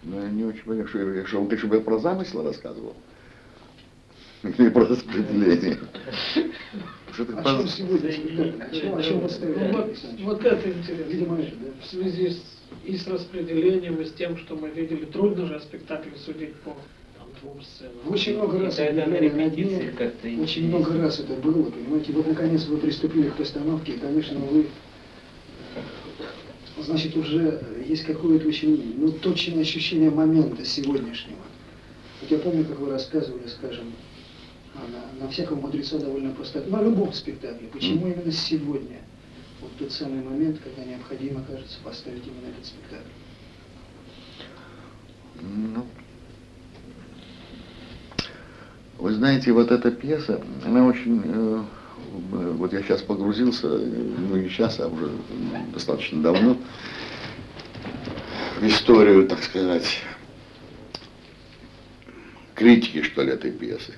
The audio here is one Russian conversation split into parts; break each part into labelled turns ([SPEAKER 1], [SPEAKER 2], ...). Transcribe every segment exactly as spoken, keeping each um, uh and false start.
[SPEAKER 1] Ну, я не очень понимаю, что, что он, ты чтобы я про замысел рассказывал? Или про распределение?
[SPEAKER 2] Что ты, о чем сегодня спектакль? О чем, о чем
[SPEAKER 3] ну, вот, вот это интересно. Видимо, в связи с, и с распределением, и с тем, что мы видели, трудно же о спектакле судить по там, двум сценам.
[SPEAKER 2] Очень много раз это на репетиции как-то очень много раз это было, понимаете. Вот наконец вы приступили к постановке, и, конечно, вы, значит, уже есть какое-то очень, ну, точное ощущение момента сегодняшнего. Вот я помню, как вы рассказывали, скажем, на, на всякого мудреца довольно просто, на любом спектакле. Почему mm. именно сегодня? Вот тот самый момент, когда необходимо, кажется, поставить именно этот спектакль.
[SPEAKER 1] Ну, вы знаете, вот эта пьеса, она очень, э, вот я сейчас погрузился, ну не сейчас, а уже достаточно давно, в историю, так сказать, критики, что ли, этой пьесы.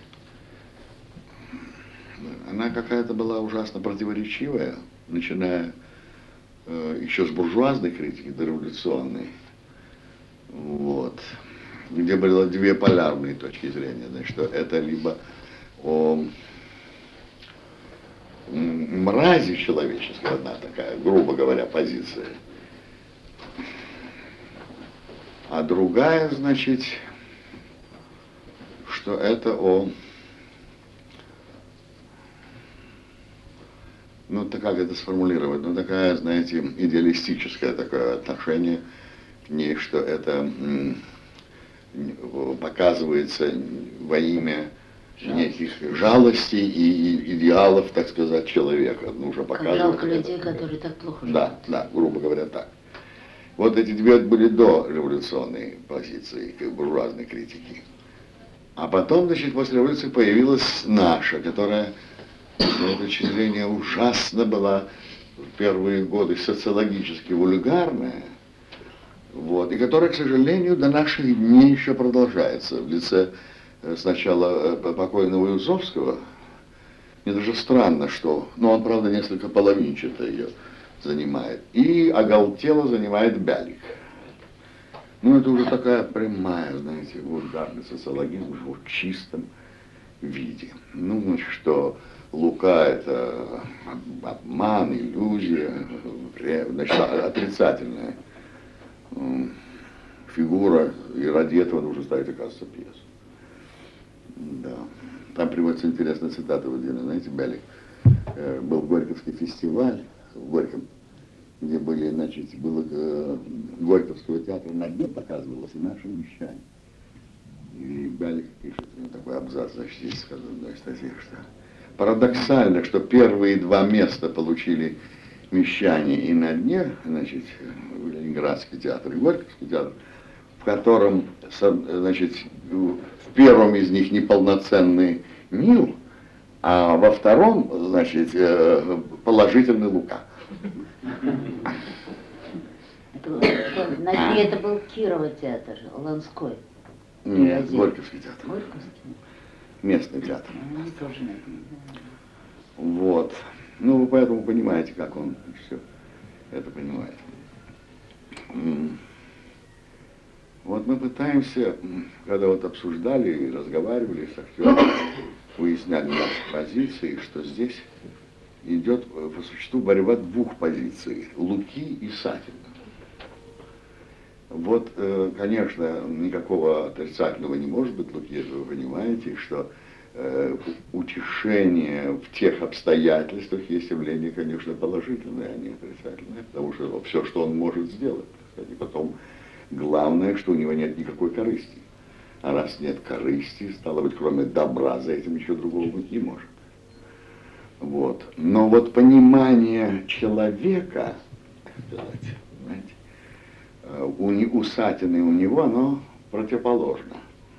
[SPEAKER 1] Она какая-то была ужасно противоречивая, начиная э, еще с буржуазной критики до революционной. Вот. Где было две полярные точки зрения. Значит, что это либо о мрази человеческой, одна такая, грубо говоря, позиция. А другая, значит, что это о... Ну, так как это сформулировать? Ну, такая, знаете, идеалистическое такое отношение к ней, что это показывается во имя неких жалостей и идеалов, так сказать, человека. Нужно показывать.
[SPEAKER 4] Жалко людей, которые так плохо живут.
[SPEAKER 1] Да, да, грубо говоря, так. Вот эти две были до революционной позиции, как буржуазной критики. А потом, значит, после революции появилась наша, которая, с этой точки зрения, ужасно была в первые годы социологически вульгарная. Вот, и которая, к сожалению, до наших дней еще продолжается в лице сначала покойного Юзовского. Мне даже странно, что, ну он, правда, несколько половинчато ее занимает, и оголтело занимает Бялик. Ну это уже такая прямая, знаете, вульгарный социологизм уже в чистом виде. Ну, значит, что Лука — это обман, иллюзия, значит, отрицательная фигура, и ради этого нужно ставить, оказывается, пьесу. Да. Там приводится интересная цитата, вот, знаете, Бялик. Был Горьковский фестиваль в Горьком, где были, значит, было э, Горьковского театра на дне показывалось и наше вещание. И Бялик пишет, ну, такой абзац, значит, здесь сказано в одной статье, что парадоксально, что первые два места получили Мещане и на дне, значит, Ленинградский театр и Горьковский театр, в котором, значит, в первом из них неполноценный Нил, а во втором, значит, положительный Лука.
[SPEAKER 4] На дне это был Кирова театр, Ланской.
[SPEAKER 1] Нет, Горьковский театр.
[SPEAKER 4] Горьковский?
[SPEAKER 1] Местный театр.
[SPEAKER 4] Они тоже на дне, да.
[SPEAKER 1] Вот. Ну, вы поэтому понимаете, как он все это понимает. Вот мы пытаемся, когда вот обсуждали и разговаривали с актером, выясняли наши позиции, что здесь идет по существу борьба двух позиций – Луки и Сатина. Вот, конечно, никакого отрицательного не может быть Луки, если вы понимаете, что э, утешение в тех обстоятельствах есть явление, конечно, положительное, а не отрицательное, потому что все, что он может сделать. И потом, главное, что у него нет никакой корысти. А раз нет корысти, стало быть, кроме добра, за этим ничего другого быть не может. Вот. Но вот понимание человека, сказать, знаете, у, у Сатина и у него оно противоположно.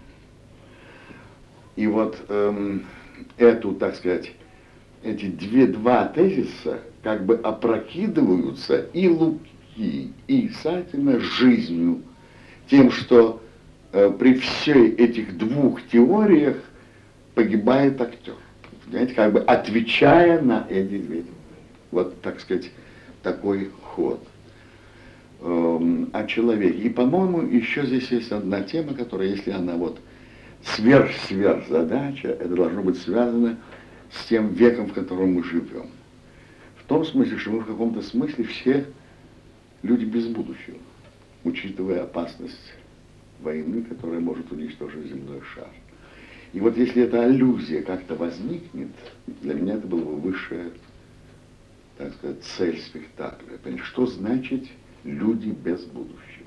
[SPEAKER 1] И вот эм, эту, так сказать, эти две, два тезиса как бы опрокидываются и Луки, и Сатина жизнью, тем, что э, при всей этих двух теориях погибает актер. Знаете, как бы отвечая на эти две. Вот, так сказать, такой ход. э, о человеке. И, по-моему, еще здесь есть одна тема, которая, если она вот сверх-сверх задача, это должно быть связано с тем веком, в котором мы живем. В том смысле, что мы в каком-то смысле все люди без будущего, учитывая опасность войны, которая может уничтожить земной шар. И вот если эта аллюзия как-то возникнет, для меня это была бы высшая, так сказать, цель спектакля. Понимаете, что значит люди без будущего?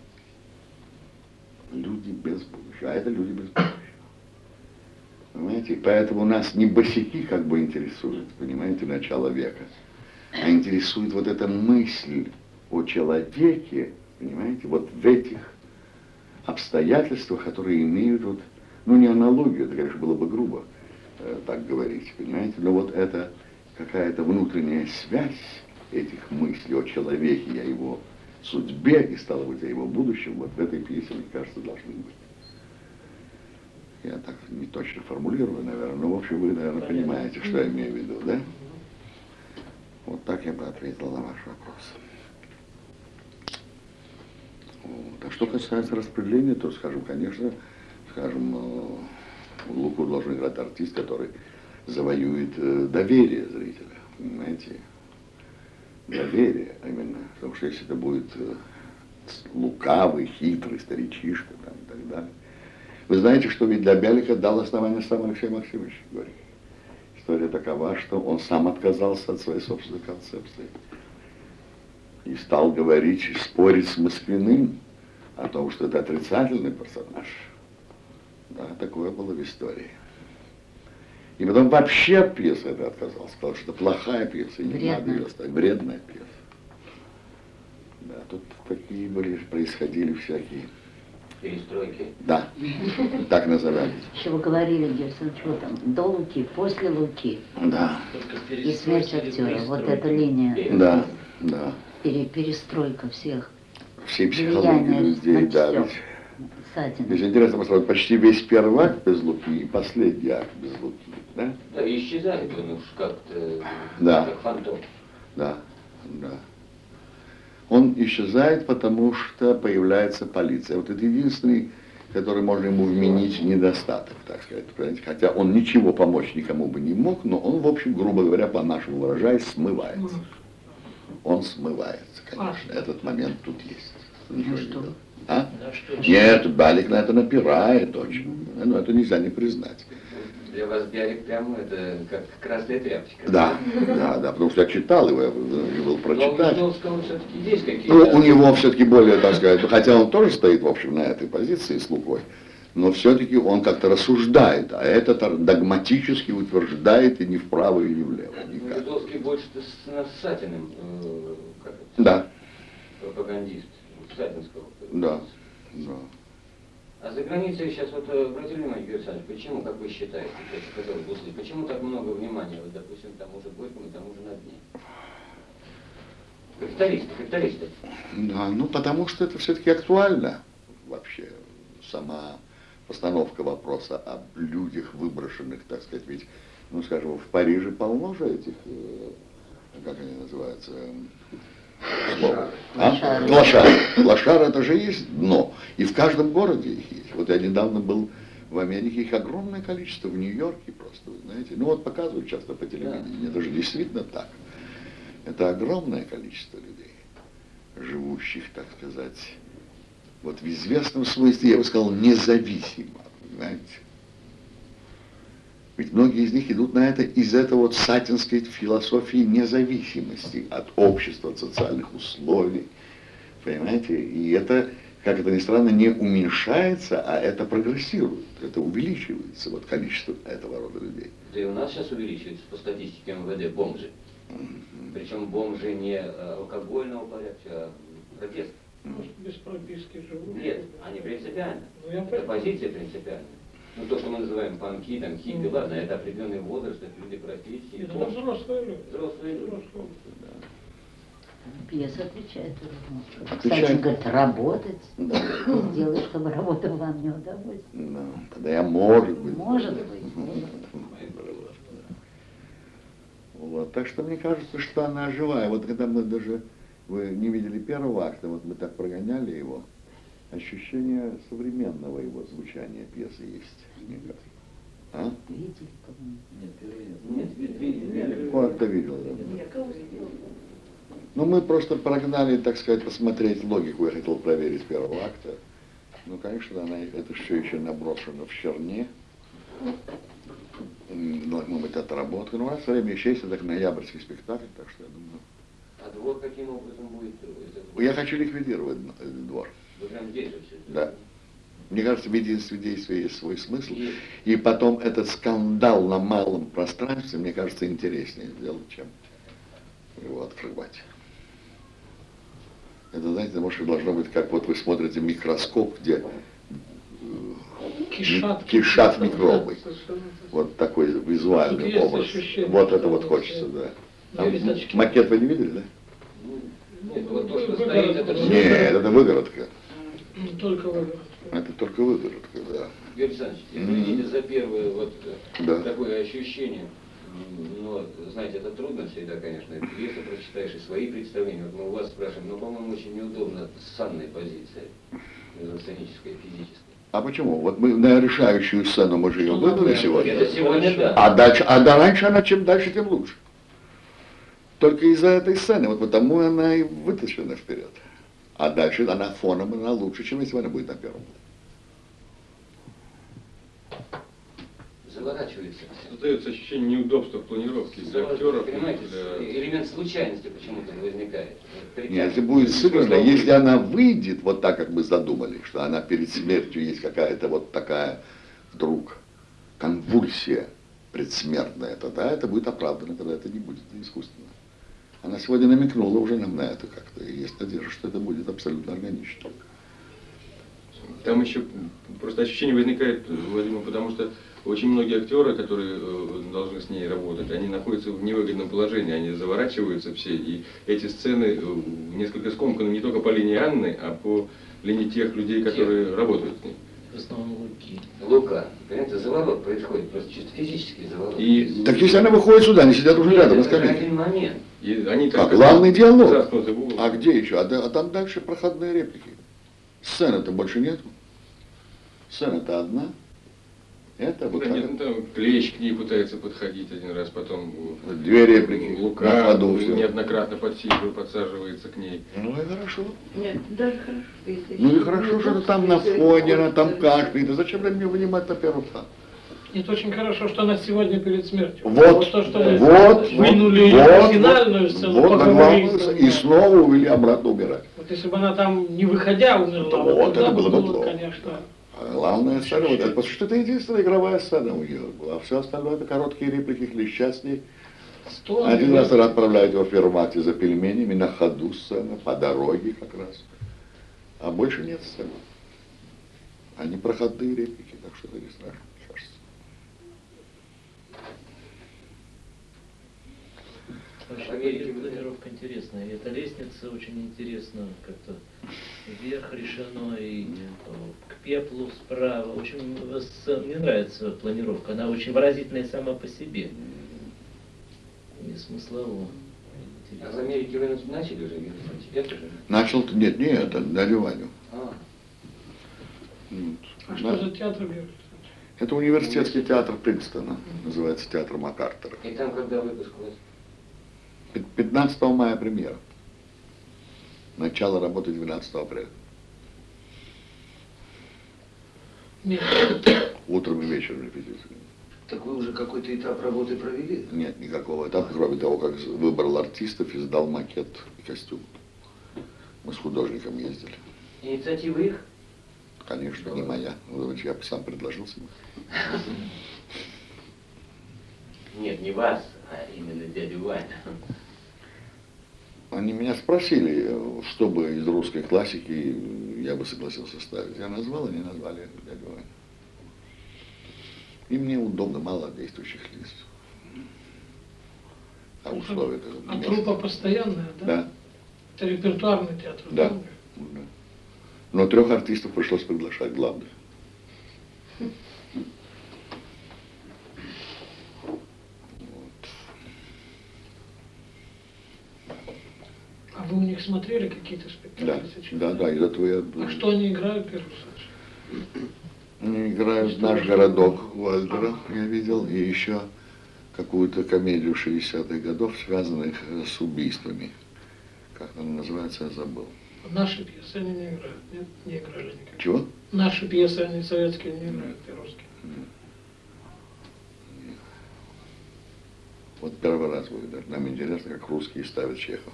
[SPEAKER 1] Люди без будущего. А это люди без будущего. Понимаете? Поэтому нас не босяки как бы интересуют, понимаете, начало века, а интересует вот эта мысль о человеке, понимаете, вот в этих обстоятельствах, которые имеют вот, ну не аналогию, это, конечно, было бы грубо э, так говорить, понимаете, но вот это какая-то внутренняя связь этих мыслей о человеке, о его судьбе и, стало быть, о его будущем, вот в этой пьесе, мне кажется, должны быть. Я так не точно формулирую, наверное, но, в общем, вы, наверное, понимаете, что я имею в виду, да? Вот так я бы ответил на ваш вопрос. Вот. А что касается распределения, то, скажем, конечно, скажем, Луку должен играть артист, который завоюет доверие зрителя, понимаете? Доверие именно, потому что если это будет лукавый, хитрый старичишка там, и так далее. Вы знаете, что ведь для Бялика дал основание сам Алексей Максимович Горький. История такова, что он сам отказался от своей собственной концепции. И стал говорить, спорить с Москвиным о том, что это отрицательный персонаж. Да, такое было в истории. И потом вообще от пьесы это отказался. Сказал, что это плохая пьеса, и не Вредная. Надо ее ставить. Вредная пьеса. Да, тут такие были, происходили всякие...
[SPEAKER 5] Перестройки.
[SPEAKER 1] Да, так называли.
[SPEAKER 4] Еще вы говорили, Герцен, что там, до Луки, после Луки.
[SPEAKER 1] Да.
[SPEAKER 4] И смерть актера, вот эта линия.
[SPEAKER 1] Да, да.
[SPEAKER 4] Пере, перестройка всех.
[SPEAKER 1] Все психологии людей, да. Ведь, ведь интересно посмотреть, почти весь первый акт без Луки и последний акт без Луки, да?
[SPEAKER 5] Да, и исчезает он уж как-то,
[SPEAKER 1] да.
[SPEAKER 5] Как фантом.
[SPEAKER 1] Да, да. Он исчезает, потому что появляется полиция. Вот это единственный, который можно ему вменить недостаток, так сказать. Понимаете? Хотя он ничего помочь никому бы не мог, но он, в общем, грубо говоря, по-нашему выражаясь, смывается. Он смывается, конечно. Этот момент тут есть.
[SPEAKER 4] Ну что?
[SPEAKER 1] А? Нет, Балик на это напирает очень. Но это нельзя не признать.
[SPEAKER 5] Для вас Бялик прямо это как красная тряпочка.
[SPEAKER 1] Да, да, да, потому что я читал его, я был прочитать.
[SPEAKER 5] Но у Жидовского все-таки есть какие-то...
[SPEAKER 1] Ну, у него все-таки более, так сказать, хотя он тоже стоит, в общем, на этой позиции с Лукой, но все-таки он как-то рассуждает, а этот догматически утверждает и не вправо, и не влево.
[SPEAKER 5] Ну, Жидовский больше-то с Сатиным, э, как это?
[SPEAKER 1] Да.
[SPEAKER 5] Пропагандист Сатинского.
[SPEAKER 1] Да, да.
[SPEAKER 5] А за границей сейчас, вот, обратили внимание, Георгий Александрович, почему, как вы считаете, хотелось бы услышать, почему так много внимания, вот, допустим, тому же Горькому и тому же на дне? Капиталисты, капиталисты.
[SPEAKER 1] Да, ну потому что это все-таки актуально вообще, сама постановка вопроса об людях, выброшенных, так сказать, ведь, ну скажем, в Париже полно же этих, как они называются, слово. А? Клошары. Клошары это же есть дно. И в каждом городе их есть. Вот я недавно был в Америке, их огромное количество, в Нью-Йорке просто, вы знаете. Ну вот показывают часто по телевидению. Это же действительно так. Это огромное количество людей, живущих, так сказать, вот в известном смысле, я бы сказал, независимо, понимаете. Ведь многие из них идут на это из этой вот сатинской философии независимости от общества, от социальных условий, понимаете. И это, как это ни странно, не уменьшается, а это прогрессирует, это увеличивается, вот количество этого рода людей.
[SPEAKER 5] Да и у нас сейчас увеличивается по статистике эм вэ дэ бомжи. Причем бомжи не алкогольного порядка, а протест.
[SPEAKER 3] Может, без прописки живут?
[SPEAKER 5] Нет, они принципиально.
[SPEAKER 3] Ну, я
[SPEAKER 5] это позиция принципиальная. Ну, то, что мы называем панки, там, хиппи, mm. ладно, это определенный возраст, это люди профессии.
[SPEAKER 3] Это взрослые люди.
[SPEAKER 5] Взрослые люди.
[SPEAKER 1] Да.
[SPEAKER 4] Пьеса отвечает.
[SPEAKER 1] Отвечает.
[SPEAKER 4] Кстати, говорит, работать. Да. Сделай, чтобы работа вам не удалось.
[SPEAKER 1] Да. Тогда я, может быть.
[SPEAKER 4] Может быть.
[SPEAKER 1] Вот. Так что мне кажется, что она живая. Вот когда мы даже Вы не видели первого акта, вот мы так прогоняли его. Ощущение современного его звучания пьесы есть, мне кажется. А?
[SPEAKER 4] Видели, по-моему?
[SPEAKER 5] Нет, первый раз. Нет, видели.
[SPEAKER 1] Кое-кто видел, да. Ну, мы просто прогнали, так сказать, посмотреть логику. Я хотел проверить первого акта. Ну, конечно, она, это все еще наброшено в черне. Должно быть отработка. Но у нас время еще есть, это ноябрьский спектакль, так что я думаю...
[SPEAKER 5] А двор каким образом будет? Это...
[SPEAKER 1] Я хочу ликвидировать двор.
[SPEAKER 5] Вы прям здесь же все это?
[SPEAKER 1] Да. Мне кажется, в единстве действия есть свой смысл. И потом этот скандал на малом пространстве, мне кажется, интереснее сделать, чем его открывать. Это, знаете, может, должно быть, как вот вы смотрите микроскоп, где
[SPEAKER 3] Кишат,
[SPEAKER 1] кишат микробы.
[SPEAKER 3] Совершенно.
[SPEAKER 1] Вот такой визуальный
[SPEAKER 3] Тут есть
[SPEAKER 1] образ.
[SPEAKER 3] ощущение,
[SPEAKER 1] Вот это
[SPEAKER 3] что
[SPEAKER 1] вот
[SPEAKER 3] вот
[SPEAKER 1] хочется,
[SPEAKER 3] все
[SPEAKER 1] да. Там
[SPEAKER 3] виточки.
[SPEAKER 1] макет вы не видели, да?
[SPEAKER 5] Нет, вот то, что
[SPEAKER 3] Выгородка.
[SPEAKER 5] стоит, это все.
[SPEAKER 1] Нет, это выгородка.
[SPEAKER 3] Ну, только выгородка.
[SPEAKER 1] Это только выгородка, да.
[SPEAKER 5] Юрий Александрович, извините за первое вот
[SPEAKER 1] Да.
[SPEAKER 5] такое ощущение. Но, знаете, это трудно всегда, конечно. Пьесу прочитаешь и свои представления. Вот мы у вас спрашиваем, но, по-моему, очень неудобно с санной позиции, сценической, физической.
[SPEAKER 1] А почему? Вот мы на решающую сцену мы же ее выдали сегодня.
[SPEAKER 5] Это сегодня да.
[SPEAKER 1] А дальше, а да раньше она, чем дальше, тем лучше. Только из-за этой сцены, вот потому она и вытащена вперед. А дальше она фоном, она лучше, чем если она будет на первом.
[SPEAKER 5] Заворачивается.
[SPEAKER 6] Создается ощущение неудобства в планировке для актеров.
[SPEAKER 5] Понимаете,
[SPEAKER 6] для-
[SPEAKER 5] элемент случайности почему-то возникает.
[SPEAKER 1] Нет, если будет сыграно, если она выйдет вот так, как мы задумали, что она перед смертью есть какая-то вот такая вдруг конвульсия предсмертная, тогда это будет оправдано, тогда это не будет искусственно. Она сегодня намекнула уже нам на это как-то, и есть надежда, что это будет абсолютно органично.
[SPEAKER 6] Там еще просто ощущение возникает, Владимир, потому что очень многие актеры, которые э, должны с ней работать, они находятся в невыгодном положении, они заворачиваются все, и эти сцены э, несколько скомканы не только по линии Анны, а по линии тех людей, которые работают с ней.
[SPEAKER 7] В основном Луки.
[SPEAKER 5] Лука, понимаете, заворот происходит, просто чисто физический заворот.
[SPEAKER 6] И,
[SPEAKER 1] Так если она выходит сюда, они сидят уже
[SPEAKER 5] Нет,
[SPEAKER 1] рядом на
[SPEAKER 5] это же
[SPEAKER 1] скамейке.
[SPEAKER 5] один момент.
[SPEAKER 6] и они
[SPEAKER 1] А
[SPEAKER 6] так
[SPEAKER 1] главный диалог.
[SPEAKER 6] заткнуты в угол.
[SPEAKER 1] А где еще? А, да- а там дальше проходные реплики. Сцены-то больше нету. Сцена-то одна. Это вот
[SPEAKER 6] Да
[SPEAKER 1] так
[SPEAKER 6] нет, ну,
[SPEAKER 1] вот.
[SPEAKER 6] там Клещ к ней пытается подходить один раз, потом
[SPEAKER 1] Две реплики. На
[SPEAKER 6] Лука
[SPEAKER 1] ходу всё.
[SPEAKER 6] неоднократно подсиживает, подсаживается к ней.
[SPEAKER 1] Ну и хорошо.
[SPEAKER 8] Нет, даже хорошо. Если
[SPEAKER 1] Ну и
[SPEAKER 8] еще
[SPEAKER 1] хорошо,
[SPEAKER 8] не
[SPEAKER 1] что это
[SPEAKER 8] то,
[SPEAKER 1] там на
[SPEAKER 8] если
[SPEAKER 1] фоне, она
[SPEAKER 8] это
[SPEAKER 1] там
[SPEAKER 8] будет,
[SPEAKER 1] кашляет. Да зачем мне вынимать на первый план?
[SPEAKER 3] Нет, очень хорошо, что она сегодня перед смертью.
[SPEAKER 1] Вот,
[SPEAKER 3] то, что вы
[SPEAKER 1] вот,
[SPEAKER 3] вынули
[SPEAKER 1] вот,
[SPEAKER 3] ее на
[SPEAKER 1] вот,
[SPEAKER 3] финальную сцену,
[SPEAKER 1] вот, на
[SPEAKER 3] поговорили
[SPEAKER 1] главную
[SPEAKER 3] со
[SPEAKER 1] сцену.
[SPEAKER 3] мной.
[SPEAKER 1] И снова увели обратно умирать.
[SPEAKER 3] Вот если бы она там не выходя умерла,
[SPEAKER 1] То
[SPEAKER 3] вот
[SPEAKER 1] вот
[SPEAKER 3] тогда
[SPEAKER 1] это было бы
[SPEAKER 3] было,
[SPEAKER 1] плохо.
[SPEAKER 3] конечно.
[SPEAKER 1] А главная сцена, вот это, потому что это единственная игровая сцена у нее была. А все остальное это короткие реплики, Клеща с ней.
[SPEAKER 3] Сто
[SPEAKER 1] Один
[SPEAKER 3] лет.
[SPEAKER 1] раз она отправляет его в Фермате за пельменями, на ходу сцена, по дороге как раз. А больше нет сцены. Они проходные реплики, так что это не страшно, мне кажется.
[SPEAKER 7] Вообще планировка интересная. И эта лестница очень интересно как-то вверх решено и э, к пеплу справа. Очень с- мне нравится планировка. Она очень выразительная сама по себе. Не смыслово.
[SPEAKER 5] А в
[SPEAKER 7] Интересно.
[SPEAKER 5] Америке вы начали уже видеть? Это же?
[SPEAKER 1] Начал, нет, не это, на Ливаню.
[SPEAKER 5] А,
[SPEAKER 1] Вот.
[SPEAKER 3] А
[SPEAKER 1] Да.
[SPEAKER 3] что за театр, Георгий?
[SPEAKER 1] Это университетский театр Принстона, называется театр МакАртура.
[SPEAKER 5] и там когда выпуск у вас?
[SPEAKER 1] Пят- пятнадцатого мая премьера. Начало работы двенадцатого апреля.
[SPEAKER 3] Нет,
[SPEAKER 1] Утром и вечером репетиции.
[SPEAKER 9] Так вы уже какой-то этап работы провели?
[SPEAKER 1] Нет никакого этапа, кроме того, как выбрал артистов и сдал макет и костюм. Мы с художником ездили.
[SPEAKER 5] Инициатива их?
[SPEAKER 1] Конечно, не моя. Ну, я сам предложил себе.
[SPEAKER 5] Нет, не вас, а именно дядю Ваню.
[SPEAKER 1] Они меня спросили, э, что бы из русской классики я бы согласился ставить. Я назвал, они назвали дядю Ваню. И мне удобно, мало действующих лиц. А условия
[SPEAKER 3] а труппа постоянная, да?
[SPEAKER 1] Да,
[SPEAKER 3] Это репертуарный театр.
[SPEAKER 1] да. Да. Но трех артистов пришлось приглашать главных. Вот.
[SPEAKER 3] А вы у них смотрели какие-то спектакли
[SPEAKER 1] Да,
[SPEAKER 3] сейчас?
[SPEAKER 1] да, да, из этого я...
[SPEAKER 3] А что они играют, Первый Александрович?
[SPEAKER 1] Они играют «Наш городок» Вальтера, я видел, и еще какую-то комедию шестидесятых годов, связанных с убийствами. Как она называется, я забыл.
[SPEAKER 3] Наши пьесы они не играют, нет? Не играли никогда.
[SPEAKER 1] Чего?
[SPEAKER 3] Наши пьесы, они советские не играют, и русские.
[SPEAKER 1] Вот первый раз будет, даже нам интересно, как русские ставят Чехова.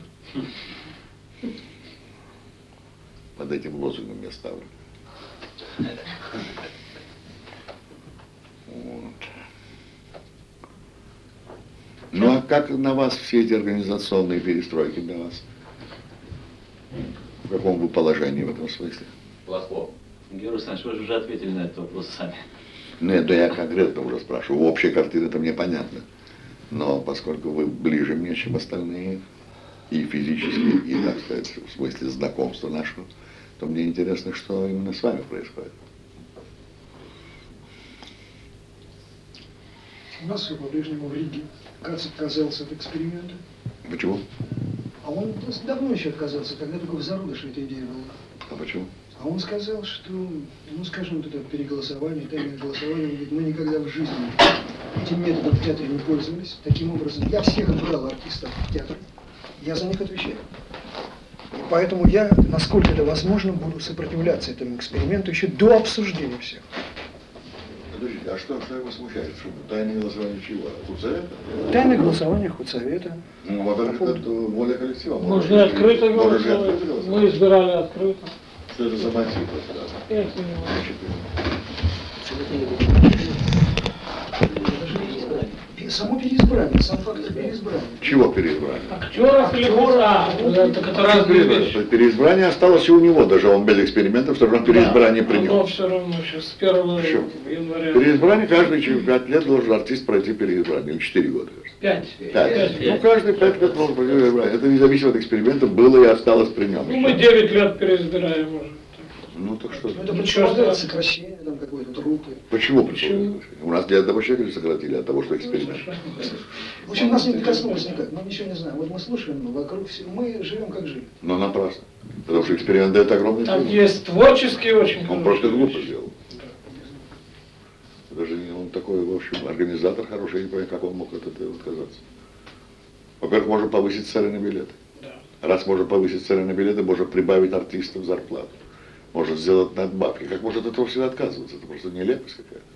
[SPEAKER 1] Под этим лозунгом я ставлю. Вот. Ну а как на вас все эти организационные перестройки для вас? В каком вы положении в этом смысле?
[SPEAKER 5] Плохо.
[SPEAKER 7] Георгий Александрович, вы же уже ответили на этот вопрос сами.
[SPEAKER 1] Нет, да я конкретно уже спрашиваю. Общая картина это мне понятно. Но поскольку вы ближе мне, чем остальные, и физически, и, так сказать, в смысле знакомства нашего, то мне интересно, что именно с вами происходит.
[SPEAKER 2] У нас все по-прежнему в Риге. Кац отказался от эксперимента.
[SPEAKER 1] Почему?
[SPEAKER 2] А он давно еще отказался, когда только в зародыше эта идея была.
[SPEAKER 1] А почему?
[SPEAKER 2] А он сказал, что, ну скажем, вот это переголосование, тайное голосование, он говорит, мы никогда в жизни этим методом в театре не пользовались. Таким образом, я всех брал артистов в театр, я за них отвечаю. Поэтому я, насколько это возможно, буду сопротивляться этому эксперименту еще до обсуждения всех.
[SPEAKER 1] Подождите, а что, что его смущает? Что, тайное голосование чего? Худсовета?
[SPEAKER 2] Тайное голосование худсовета.
[SPEAKER 1] Ну, во-первых, это воля коллектива.
[SPEAKER 3] Можно и открыто
[SPEAKER 1] Можно же
[SPEAKER 3] голосовать.
[SPEAKER 1] открыто голосовать.
[SPEAKER 3] Мы избирали открыто.
[SPEAKER 1] Что это за мотив? Да?
[SPEAKER 3] Это не важно.
[SPEAKER 2] Само переизбрание, сам фактор переизбрания.
[SPEAKER 1] Чего переизбрание?
[SPEAKER 3] Актеров или бура? Это это разные вещи.
[SPEAKER 1] Переизбрание осталось и у него, даже он без экспериментов, все равно переизбрание
[SPEAKER 3] Да,
[SPEAKER 1] принял.
[SPEAKER 3] но все равно сейчас с первого
[SPEAKER 1] Еще.
[SPEAKER 3] января.
[SPEAKER 1] Переизбрание каждые через пять лет должен артист пройти переизбрание, или четыре года.
[SPEAKER 3] Пять.
[SPEAKER 1] Пять. Ну, каждые пять лет должен пройти переизбрание. Это независимо от эксперимента, было и осталось при нем.
[SPEAKER 3] Ну, мы девять лет переизбираем уже.
[SPEAKER 1] Ну, так что?
[SPEAKER 2] Ну, это предполагает сокращение, там какой-то трупы.
[SPEAKER 1] Почему?
[SPEAKER 3] Почему?
[SPEAKER 1] У нас для одного человека сократили от того, что эксперимент.
[SPEAKER 2] В общем, нас не коснулось никак, мы ничего не знаем. Вот мы слушаем, вокруг все, мы живем как жили.
[SPEAKER 1] Но напрасно. Потому что эксперимент дает огромный
[SPEAKER 3] Там
[SPEAKER 1] плюс.
[SPEAKER 3] есть творческие очень
[SPEAKER 1] Он
[SPEAKER 3] хорошие
[SPEAKER 1] просто глупо
[SPEAKER 3] вещи.
[SPEAKER 1] сделал. Даже не- он такой, в общем, организатор хороший, я не понимаю, как он мог от этого отказаться. Во-первых, можно повысить цены на билеты.
[SPEAKER 3] Да.
[SPEAKER 1] Раз можно повысить цены на билеты, можно прибавить артистам зарплату. Может сделать надбавки. Как может от этого всегда отказываться? Это просто нелепость какая-то.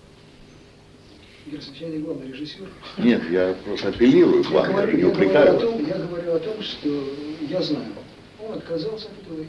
[SPEAKER 2] Игорь Александрович, я не главный режиссер.
[SPEAKER 1] Нет, я просто апеллирую к
[SPEAKER 2] Я
[SPEAKER 1] вам, я
[SPEAKER 2] говорю,
[SPEAKER 1] же не
[SPEAKER 2] я, говорю
[SPEAKER 1] упрекаю
[SPEAKER 2] о
[SPEAKER 1] вас.
[SPEAKER 2] том, я говорю о том, что я знаю. Он отказался от этого, и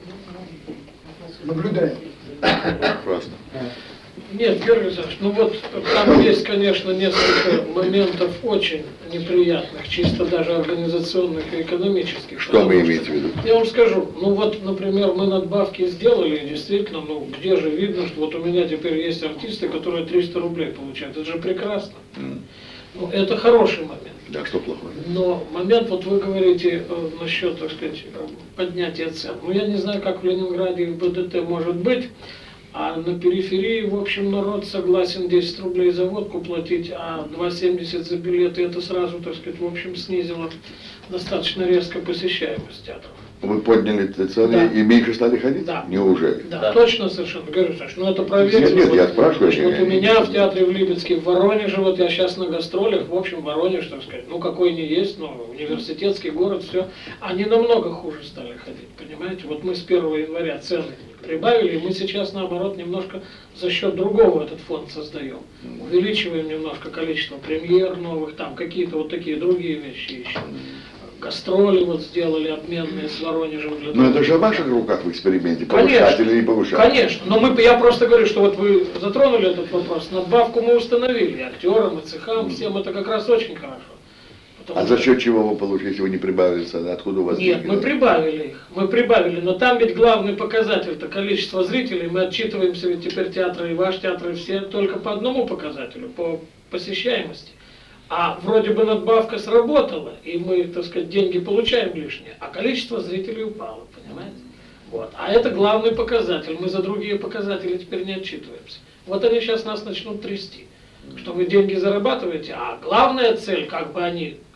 [SPEAKER 2] мы наблюдаем.
[SPEAKER 1] Прекрасно.
[SPEAKER 3] Нет, Георгий Александрович, ну вот там есть, конечно, несколько моментов очень неприятных, чисто даже организационных и экономических.
[SPEAKER 1] Что вы
[SPEAKER 3] Потому
[SPEAKER 1] имеете в виду?
[SPEAKER 3] Я вам скажу, ну вот, например, мы надбавки сделали, и действительно, ну где же видно, что вот у меня теперь есть артисты, которые триста рублей получают. Это же прекрасно.
[SPEAKER 1] М.
[SPEAKER 3] Ну, это хороший момент.
[SPEAKER 1] Да, что плохое?
[SPEAKER 3] Но момент, вот вы говорите э, насчет, так сказать, э, поднятия цен. Ну, я не знаю, как в Ленинграде в БДТ может быть, а на периферии, в общем, народ согласен десять рублей за водку платить, а два семьдесят за билеты, это сразу, так сказать, в общем, снизило достаточно резко посещаемость театров.
[SPEAKER 1] Вы подняли эти цены
[SPEAKER 3] Да.
[SPEAKER 1] и меньше стали ходить?
[SPEAKER 3] Да.
[SPEAKER 1] Неужели?
[SPEAKER 3] Да,
[SPEAKER 7] Да.
[SPEAKER 3] точно совершенно, Георгий Александрович, ну это проверено.
[SPEAKER 1] Нет, нет,
[SPEAKER 3] вот,
[SPEAKER 1] я спрашиваю,
[SPEAKER 3] значит, вот
[SPEAKER 1] я-
[SPEAKER 3] у меня в театре в Липецке, в Воронеже, вот я сейчас на гастролях, в общем, Воронеж, так сказать, ну какой не есть, но университетский город, все, они намного хуже стали ходить, понимаете? Вот мы с первого января цены прибавили, и мы сейчас, наоборот, немножко за счет другого этот фонд создаем. Увеличиваем немножко количество премьер новых, там какие-то вот такие другие вещи ищем. Гастроли вот сделали обменные с Воронежем. Для
[SPEAKER 1] Но
[SPEAKER 3] того,
[SPEAKER 1] это же в
[SPEAKER 3] чтобы-
[SPEAKER 1] ваших руках в эксперименте, повышать
[SPEAKER 3] Конечно,
[SPEAKER 1] или не повышать.
[SPEAKER 3] конечно. Но мы, я просто говорю, что вот вы затронули этот вопрос. Надбавку мы установили и актерам, и цехам, всем это как раз очень хорошо. Потому
[SPEAKER 1] А за
[SPEAKER 3] что-
[SPEAKER 1] счет чего вы получите, если вы не прибавили цены? Откуда у вас
[SPEAKER 3] Нет,
[SPEAKER 1] деньги?
[SPEAKER 3] мы прибавили их. Мы прибавили, но там ведь главный показатель это количество зрителей. Мы отчитываемся ведь теперь театры и ваш театр, и все только по одному показателю, по посещаемости. А вроде бы надбавка сработала, и мы, так сказать, деньги получаем лишние, а количество зрителей упало, понимаете? Вот. А это главный показатель. Мы за другие показатели теперь не отчитываемся. Вот они сейчас нас начнут трясти, что вы деньги зарабатываете, а главная цель, как бы они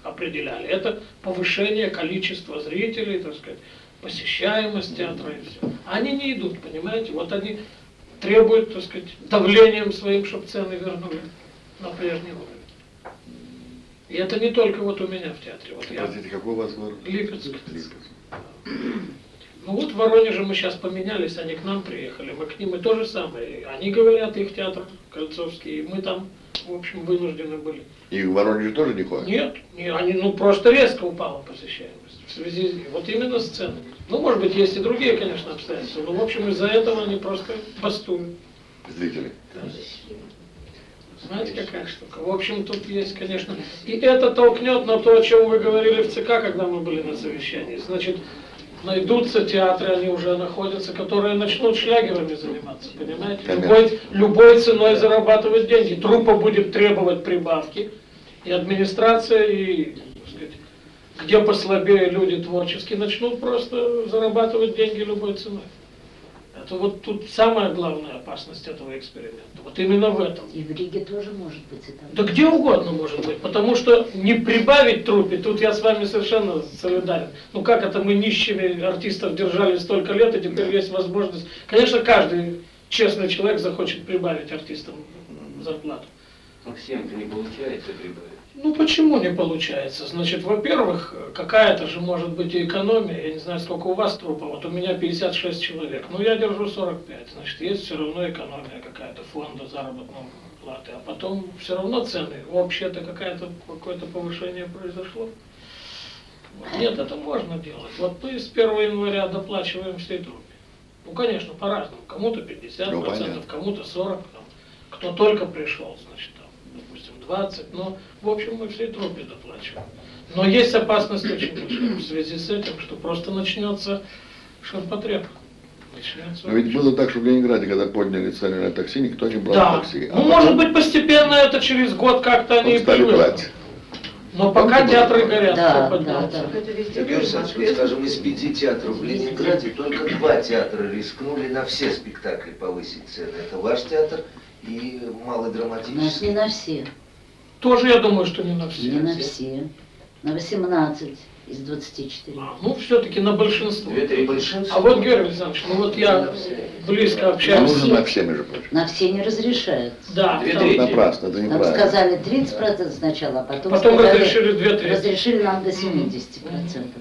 [SPEAKER 3] определяли. Это повышение количества зрителей, так сказать, посещаемость театра и все. Они не идут, понимаете? Вот они требуют, так сказать, давлением своим, чтобы цены вернули на прежний уровень. И это не только вот у меня в театре. Вот я...
[SPEAKER 1] Простите, какой у вас город?
[SPEAKER 3] Липецк.
[SPEAKER 1] Липецк.
[SPEAKER 3] Ну вот в Воронеже мы сейчас поменялись, они к нам приехали, мы к ним и то же самое. Они говорят, их театр Кольцовский, и мы там, в общем, вынуждены были.
[SPEAKER 1] И в Воронеже тоже не ходят?
[SPEAKER 3] Нет, не, они, ну просто резко упала посещаемость в связи вот именно с ценами. Ну, может быть, есть и другие, конечно, обстоятельства, но, в общем, из-за этого они просто бастуют.
[SPEAKER 1] Зрители.
[SPEAKER 3] Знаете, какая штука? В общем, тут есть, конечно... И это толкнет на то, о чем вы говорили в ЦК, когда мы были на совещании. Значит, найдутся театры, они уже находятся, которые начнут шлягерами заниматься, понимаете? Любой, любой ценой зарабатывать деньги. Труппа будет требовать прибавки, и администрация, и, так сказать, где послабее люди творчески начнут просто зарабатывать деньги любой ценой. Это вот тут самая главная опасность этого эксперимента. Вот именно в этом.
[SPEAKER 4] И в Риге тоже может быть. И там.
[SPEAKER 3] Да где угодно может быть, потому что не прибавить труппе, тут я с вами совершенно солидарен. Ну как это мы нищими артистов держали столько лет, и теперь есть возможность. Конечно, каждый честный человек захочет прибавить артистам зарплату.
[SPEAKER 5] Ну всем-то не получается прибавить.
[SPEAKER 3] Ну почему не получается? Значит, во-первых, какая-то же может быть и экономия. Я не знаю, сколько у вас труппа. Вот у меня пятьдесят шесть человек. Ну я держу сорок пять. Значит, есть все равно экономия какая-то фонда заработной платы. А потом все равно цены. Вообще-то какая-то какое-то повышение произошло. Вот. Нет, это можно делать. Вот мы с первого января доплачиваем всей труппе. Ну, конечно, по-разному. Кому-то пятьдесят процентов, кому-то сорок процентов. Кто только пришел, значит, там, допустим, двадцать, но, в общем, мы всей труппе доплачиваем. Но есть опасность очень большая в связи с этим, что просто начнется ширпотреб. Начнется...
[SPEAKER 1] Но ведь было так, что в Ленинграде, когда подняли цены на такси, никто не брал
[SPEAKER 3] да.
[SPEAKER 1] такси.
[SPEAKER 3] А ну, потом... может быть, постепенно это через год как-то они и привыкнут. Но пока театры горят,
[SPEAKER 4] да,
[SPEAKER 3] все поднялся.
[SPEAKER 4] Да, да.
[SPEAKER 9] Игорь Александрович, скажем, из пяти театров в Ленинграде только два театра рискнули на все спектакли повысить цены. Это ваш театр и малый драматический.
[SPEAKER 4] У нас не на все.
[SPEAKER 3] Тоже я думаю, что не на все.
[SPEAKER 4] Не на все. На восемнадцать из двадцати четырёх.
[SPEAKER 3] А, ну, все-таки на большинство.
[SPEAKER 5] Две-три большинства.
[SPEAKER 3] А вот, Георгий Александрович, ну вот я близко общаюсь.
[SPEAKER 1] Нужно на все, между прочим.
[SPEAKER 4] На все не разрешается.
[SPEAKER 3] Да.
[SPEAKER 5] Две
[SPEAKER 3] там,
[SPEAKER 5] трети.
[SPEAKER 1] Напрасно, это
[SPEAKER 4] Нам
[SPEAKER 1] неправильно.
[SPEAKER 4] сказали тридцать процентов сначала, а потом,
[SPEAKER 3] Потом
[SPEAKER 4] сказали,
[SPEAKER 3] разрешили две трети.
[SPEAKER 4] разрешили нам до семидесяти процентов.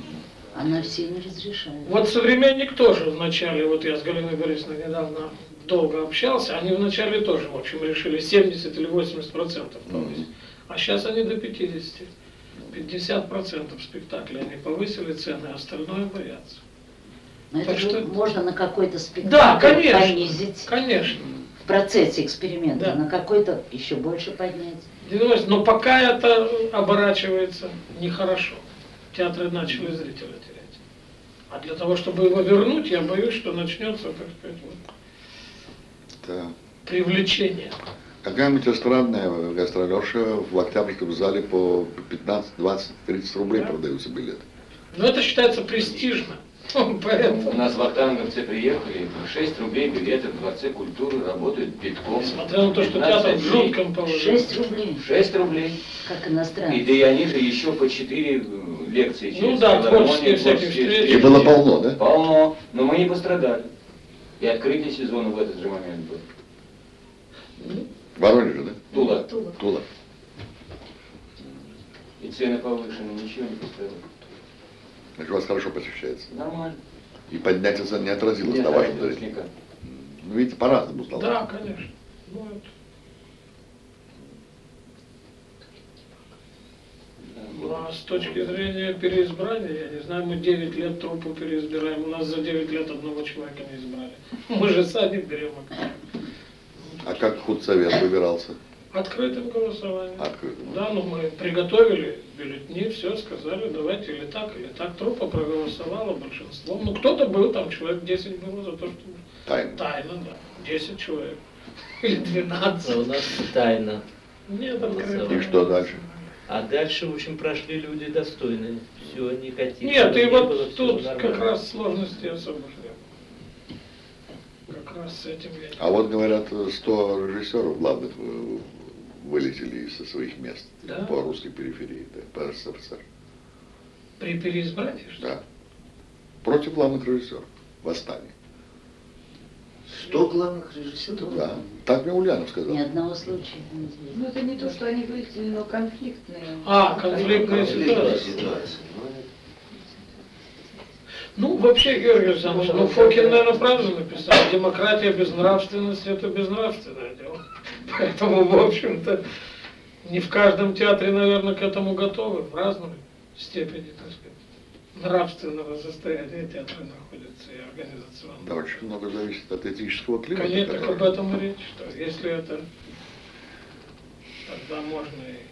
[SPEAKER 4] А на все не разрешают.
[SPEAKER 3] Вот «Современник» тоже вначале, вот я с Галиной Борисовной недавно долго общался, они вначале тоже, в общем, решили семьдесят или восемьдесят процентов повысить. А сейчас они до пятидесяти. пятьдесят процентов спектаклей они повысили цены, а остальное боятся.
[SPEAKER 4] Но это
[SPEAKER 3] Так
[SPEAKER 4] же
[SPEAKER 3] что-
[SPEAKER 4] можно на какой-то спектакль
[SPEAKER 3] Да, конечно.
[SPEAKER 4] понизить.
[SPEAKER 3] Конечно.
[SPEAKER 4] В процессе эксперимента
[SPEAKER 3] Да.
[SPEAKER 4] на какой-то еще больше поднять.
[SPEAKER 3] Но пока это оборачивается нехорошо. Театры начали зрителя терять. А для того, чтобы его вернуть, я боюсь, что начнется, так сказать, вот,
[SPEAKER 1] Да.
[SPEAKER 3] привлечение.
[SPEAKER 1] Какая-нибудь эстрадная гастролерша в Октябрьском зале по пятнадцать, двадцать, тридцать рублей
[SPEAKER 3] Да.
[SPEAKER 1] продаются билеты.
[SPEAKER 3] Но это считается престижно.
[SPEAKER 5] У
[SPEAKER 3] Поэтому,
[SPEAKER 5] нас вахтанговцы приехали, шесть рублей билеты в Дворце культуры, работают битком.
[SPEAKER 3] несмотря на то, что театр в жутком положении.
[SPEAKER 4] шесть рублей,
[SPEAKER 5] шесть рублей.
[SPEAKER 4] как
[SPEAKER 5] И
[SPEAKER 4] иностранцы.
[SPEAKER 5] да и они же еще по четыре лекции.
[SPEAKER 3] Ну
[SPEAKER 5] через
[SPEAKER 3] да,
[SPEAKER 5] филармонию,
[SPEAKER 3] творческие всякие
[SPEAKER 5] творческие
[SPEAKER 3] встречи.
[SPEAKER 1] И было полно, да?
[SPEAKER 5] Полно. Но мы не пострадали. И открытие сезона в этот же момент был.
[SPEAKER 1] В Воронеже, да?
[SPEAKER 5] Тула.
[SPEAKER 1] Тула.
[SPEAKER 5] И цены повышены, ничего не пострадало.
[SPEAKER 1] Значит, у вас хорошо посещается.
[SPEAKER 5] Нормально.
[SPEAKER 1] И поднятие цен не отразилось
[SPEAKER 5] Нет,
[SPEAKER 1] на вашем
[SPEAKER 5] отразилось
[SPEAKER 1] зрителе.
[SPEAKER 5] никак.
[SPEAKER 1] Ну, видите, по-разному стало.
[SPEAKER 3] Да, конечно. Ну, это... Ну, а с точки зрения переизбрания, я не знаю, мы девять лет труппу переизбираем, у нас за девять лет одного человека не избрали. Мы же сами берем.
[SPEAKER 1] А как худсовет выбирался?
[SPEAKER 3] Открытым голосованием.
[SPEAKER 1] Открытым.
[SPEAKER 3] Да, ну мы приготовили бюллетени, все, сказали, давайте или так, или так. Труппа проголосовала большинством. Ну, кто-то был, там человек десять было за то, что...
[SPEAKER 1] Тайно.
[SPEAKER 3] Тайно, да. десять человек. Или
[SPEAKER 7] А у
[SPEAKER 3] двенадцать.
[SPEAKER 7] нас тайна.
[SPEAKER 3] Нет, открыто.
[SPEAKER 1] И что дальше?
[SPEAKER 7] А дальше, в общем, прошли люди достойные. Все, никаких...
[SPEAKER 3] Нет, и
[SPEAKER 7] не
[SPEAKER 3] вот
[SPEAKER 7] было, всё
[SPEAKER 3] тут
[SPEAKER 7] нормально.
[SPEAKER 3] как раз сложности особых нет. Как раз с этим я...
[SPEAKER 1] А вот говорят, сто режиссеров главных э, вылетели со своих мест
[SPEAKER 3] Да?
[SPEAKER 1] по русской периферии, да, по РСФСР.
[SPEAKER 3] При переизбрании, что ли?
[SPEAKER 1] Да. Против главных режиссеров. Восстание.
[SPEAKER 9] Сто главных режиссеров?
[SPEAKER 1] Да. Так мне Ульянов сказал.
[SPEAKER 4] Ни одного случая не
[SPEAKER 8] Ну
[SPEAKER 4] известно.
[SPEAKER 8] это не то, что они вылетели, но конфликтные.
[SPEAKER 3] А, конфликтная
[SPEAKER 9] Конфликтная
[SPEAKER 3] ситуация.
[SPEAKER 9] ситуация.
[SPEAKER 3] Ну, вообще, Георгий Александрович, ну, Фокин, наверное, правильно написал. Демократия без нравственности – это безнравственное дело. Поэтому, в общем-то, не в каждом театре, наверное, к этому готовы, в разной степени, так сказать, нравственного состояния театра находится и организационного.
[SPEAKER 1] Да, очень много зависит от этического климата.
[SPEAKER 3] Конечно, так
[SPEAKER 1] который-
[SPEAKER 3] об этом и речь, что если это, тогда можно и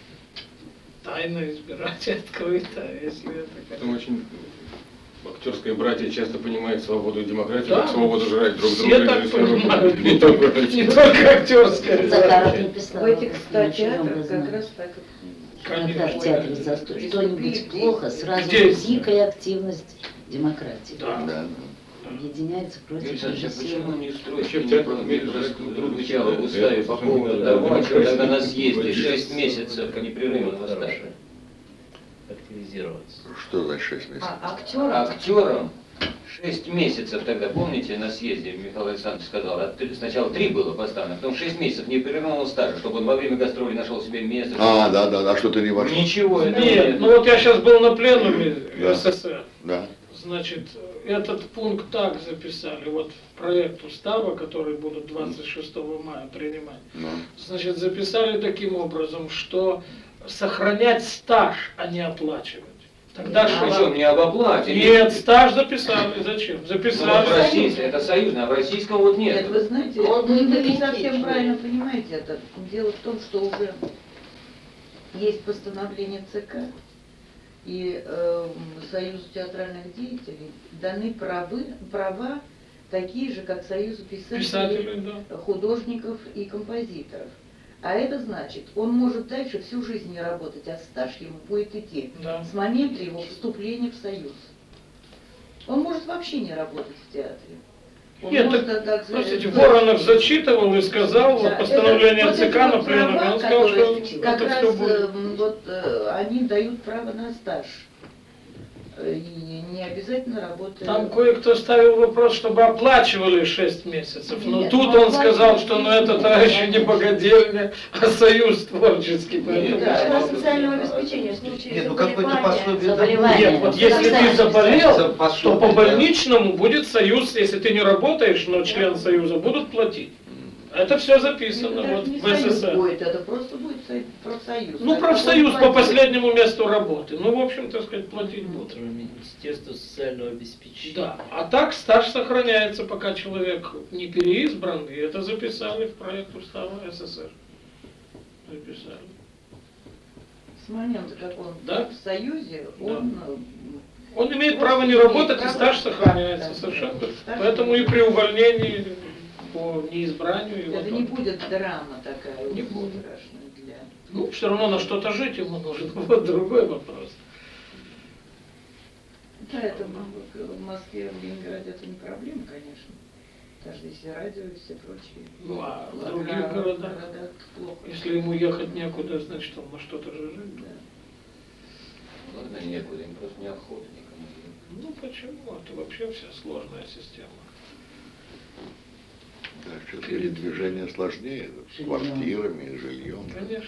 [SPEAKER 3] тайно избирать, и открыто, а если это...
[SPEAKER 6] Потом очень актерское братье часто понимает свободу и демократию,
[SPEAKER 3] Да,
[SPEAKER 6] как свободу жрать друг
[SPEAKER 3] все
[SPEAKER 6] друга.
[SPEAKER 3] так
[SPEAKER 6] и режиссеров.
[SPEAKER 3] понимают.
[SPEAKER 6] Не только
[SPEAKER 3] Не только актерская.
[SPEAKER 4] Захаров написал.
[SPEAKER 8] В этих ста
[SPEAKER 4] очень много
[SPEAKER 8] театрах как
[SPEAKER 4] знаю.
[SPEAKER 8] раз так и
[SPEAKER 4] Когда в театре за что- что-нибудь плохо, сразу
[SPEAKER 3] Где?
[SPEAKER 4] дикая активность демократии.
[SPEAKER 3] Да.
[SPEAKER 1] Да, да.
[SPEAKER 4] Объединяется против
[SPEAKER 5] Александр, а почему
[SPEAKER 4] режиссера.
[SPEAKER 5] не строить
[SPEAKER 6] Вообще в
[SPEAKER 5] не
[SPEAKER 6] театре
[SPEAKER 5] про-
[SPEAKER 6] умеют
[SPEAKER 5] про-
[SPEAKER 6] жрать друг друга.
[SPEAKER 5] сначала в
[SPEAKER 6] Это
[SPEAKER 5] уставе по
[SPEAKER 6] совершенно
[SPEAKER 5] поводу
[SPEAKER 6] не
[SPEAKER 5] того,
[SPEAKER 6] надо.
[SPEAKER 5] когда на съезде
[SPEAKER 6] Вот
[SPEAKER 5] шесть
[SPEAKER 6] сейчас
[SPEAKER 5] месяцев непрерывного стажа.
[SPEAKER 7] Активизироваться.
[SPEAKER 1] Что значит шесть месяцев?
[SPEAKER 8] А актеры?
[SPEAKER 5] Актерам шесть месяцев тогда, помните, на съезде Михаил Александрович сказал, а ты- сначала три было поставлено, потом шесть месяцев непрерывного стажа, чтобы он во время гастролей нашел себе место.
[SPEAKER 1] А, да, да, да, что-то не вошло.
[SPEAKER 5] Ничего, это
[SPEAKER 3] Нет, ну вот я сейчас был на пленуме
[SPEAKER 1] Да.
[SPEAKER 3] СССР.
[SPEAKER 1] Да.
[SPEAKER 3] Значит, этот пункт так записали, вот в проект устава, который будут двадцать шестого мая принимать.
[SPEAKER 1] Ну.
[SPEAKER 3] Значит, записали таким образом, что сохранять стаж, а не оплачивать. Тогда
[SPEAKER 5] Причем
[SPEAKER 3] что?
[SPEAKER 5] не об оплате.
[SPEAKER 3] Нет, стаж записали. Зачем?
[SPEAKER 5] Ну, вот в
[SPEAKER 3] Записали.
[SPEAKER 5] российском, это союзное, а в российском вот
[SPEAKER 8] Нет,
[SPEAKER 5] нет.
[SPEAKER 8] вы знаете,
[SPEAKER 4] Он
[SPEAKER 8] вы
[SPEAKER 4] будет
[SPEAKER 8] не совсем
[SPEAKER 4] лететь,
[SPEAKER 8] правильно
[SPEAKER 4] что
[SPEAKER 8] понимаете это. Дело в том, что уже есть постановление ЦК и э, Союзу театральных деятелей даны правы, права такие же, как Союзу писателей,
[SPEAKER 3] Писатели, да.
[SPEAKER 8] художников и композиторов. А это значит, он может дальше всю жизнь не работать, а стаж ему будет идти
[SPEAKER 3] Да.
[SPEAKER 8] с момента его вступления в Союз. Он может вообще не работать в театре. Он
[SPEAKER 3] Нет,
[SPEAKER 8] может,
[SPEAKER 3] так,
[SPEAKER 8] так сказать,
[SPEAKER 3] простите, Воронов зачитывал и сказал,
[SPEAKER 8] да,
[SPEAKER 3] вот постановление
[SPEAKER 8] это- вот
[SPEAKER 3] ЦК
[SPEAKER 8] эти
[SPEAKER 3] на
[SPEAKER 8] вот
[SPEAKER 3] пленуме,
[SPEAKER 8] права,
[SPEAKER 3] он сказал, что
[SPEAKER 8] которые как
[SPEAKER 3] это
[SPEAKER 8] раз
[SPEAKER 3] все будет.
[SPEAKER 8] э, вот, э, они дают право на стаж. Э, И не обязательно работать.
[SPEAKER 3] Там кое-кто ставил вопрос, чтобы оплачивали шесть месяцев. Но
[SPEAKER 8] Нет,
[SPEAKER 3] тут
[SPEAKER 8] ну,
[SPEAKER 3] он сказал,
[SPEAKER 8] оплачивать
[SPEAKER 3] что ну,
[SPEAKER 8] есть,
[SPEAKER 3] это
[SPEAKER 8] да,
[SPEAKER 3] еще не богадельня, а союз творческий. Поэтому...
[SPEAKER 8] Да,
[SPEAKER 10] Для социального обеспечения в случае
[SPEAKER 9] Нет, ну какое-то
[SPEAKER 10] заболевания.
[SPEAKER 9] пособие
[SPEAKER 4] Заболевание.
[SPEAKER 3] Нет, вот если ты заболел, то по
[SPEAKER 9] да.
[SPEAKER 3] больничному будет союз, если ты не работаешь, но член союза будут платить. Это все записано
[SPEAKER 8] Это
[SPEAKER 3] вот
[SPEAKER 8] даже не
[SPEAKER 3] в
[SPEAKER 8] союз
[SPEAKER 3] СССР.
[SPEAKER 8] будет, это просто будет со- профсоюз.
[SPEAKER 3] Ну,
[SPEAKER 8] Так,
[SPEAKER 3] профсоюз
[SPEAKER 8] он
[SPEAKER 3] по
[SPEAKER 8] платит.
[SPEAKER 3] последнему месту работы. Ну, в общем, так сказать, платить будут.
[SPEAKER 7] Министерство социального обеспечения.
[SPEAKER 3] Да, а так стаж сохраняется, пока человек не переизбран, и это записали в проект устава СССР. Записали.
[SPEAKER 8] С момента, как он
[SPEAKER 3] Да?
[SPEAKER 8] в Союзе,
[SPEAKER 3] Да.
[SPEAKER 8] он... э,
[SPEAKER 3] Он имеет
[SPEAKER 8] Просто
[SPEAKER 3] право не
[SPEAKER 8] имеет
[SPEAKER 3] работать, и
[SPEAKER 8] право.
[SPEAKER 3] стаж сохраняется
[SPEAKER 8] Да.
[SPEAKER 3] совершенно.
[SPEAKER 8] Стаж
[SPEAKER 3] Поэтому и при увольнении по неизбранию его
[SPEAKER 8] Это
[SPEAKER 3] тоже.
[SPEAKER 8] не будет драма такая
[SPEAKER 3] Не
[SPEAKER 8] очень
[SPEAKER 3] будет.
[SPEAKER 8] страшная для...
[SPEAKER 3] Ну, все равно на что-то жить ему нужно. Вот другой вопрос.
[SPEAKER 8] Да, это в Москве, в Ленинграде это не проблема, конечно. Даже если радио и все прочие.
[SPEAKER 3] Ну, а в
[SPEAKER 8] А
[SPEAKER 3] других
[SPEAKER 8] гора-
[SPEAKER 3] городах,
[SPEAKER 8] городах плохо.
[SPEAKER 3] если ему ехать некуда, значит, он на что-то же жить.
[SPEAKER 8] Да.
[SPEAKER 5] Ладно, некуда, им просто неохота никому.
[SPEAKER 3] Ну, почему? Это вообще вся сложная система.
[SPEAKER 1] Да, сейчас передвижение сложнее, с квартирами, жильем,
[SPEAKER 3] Конечно.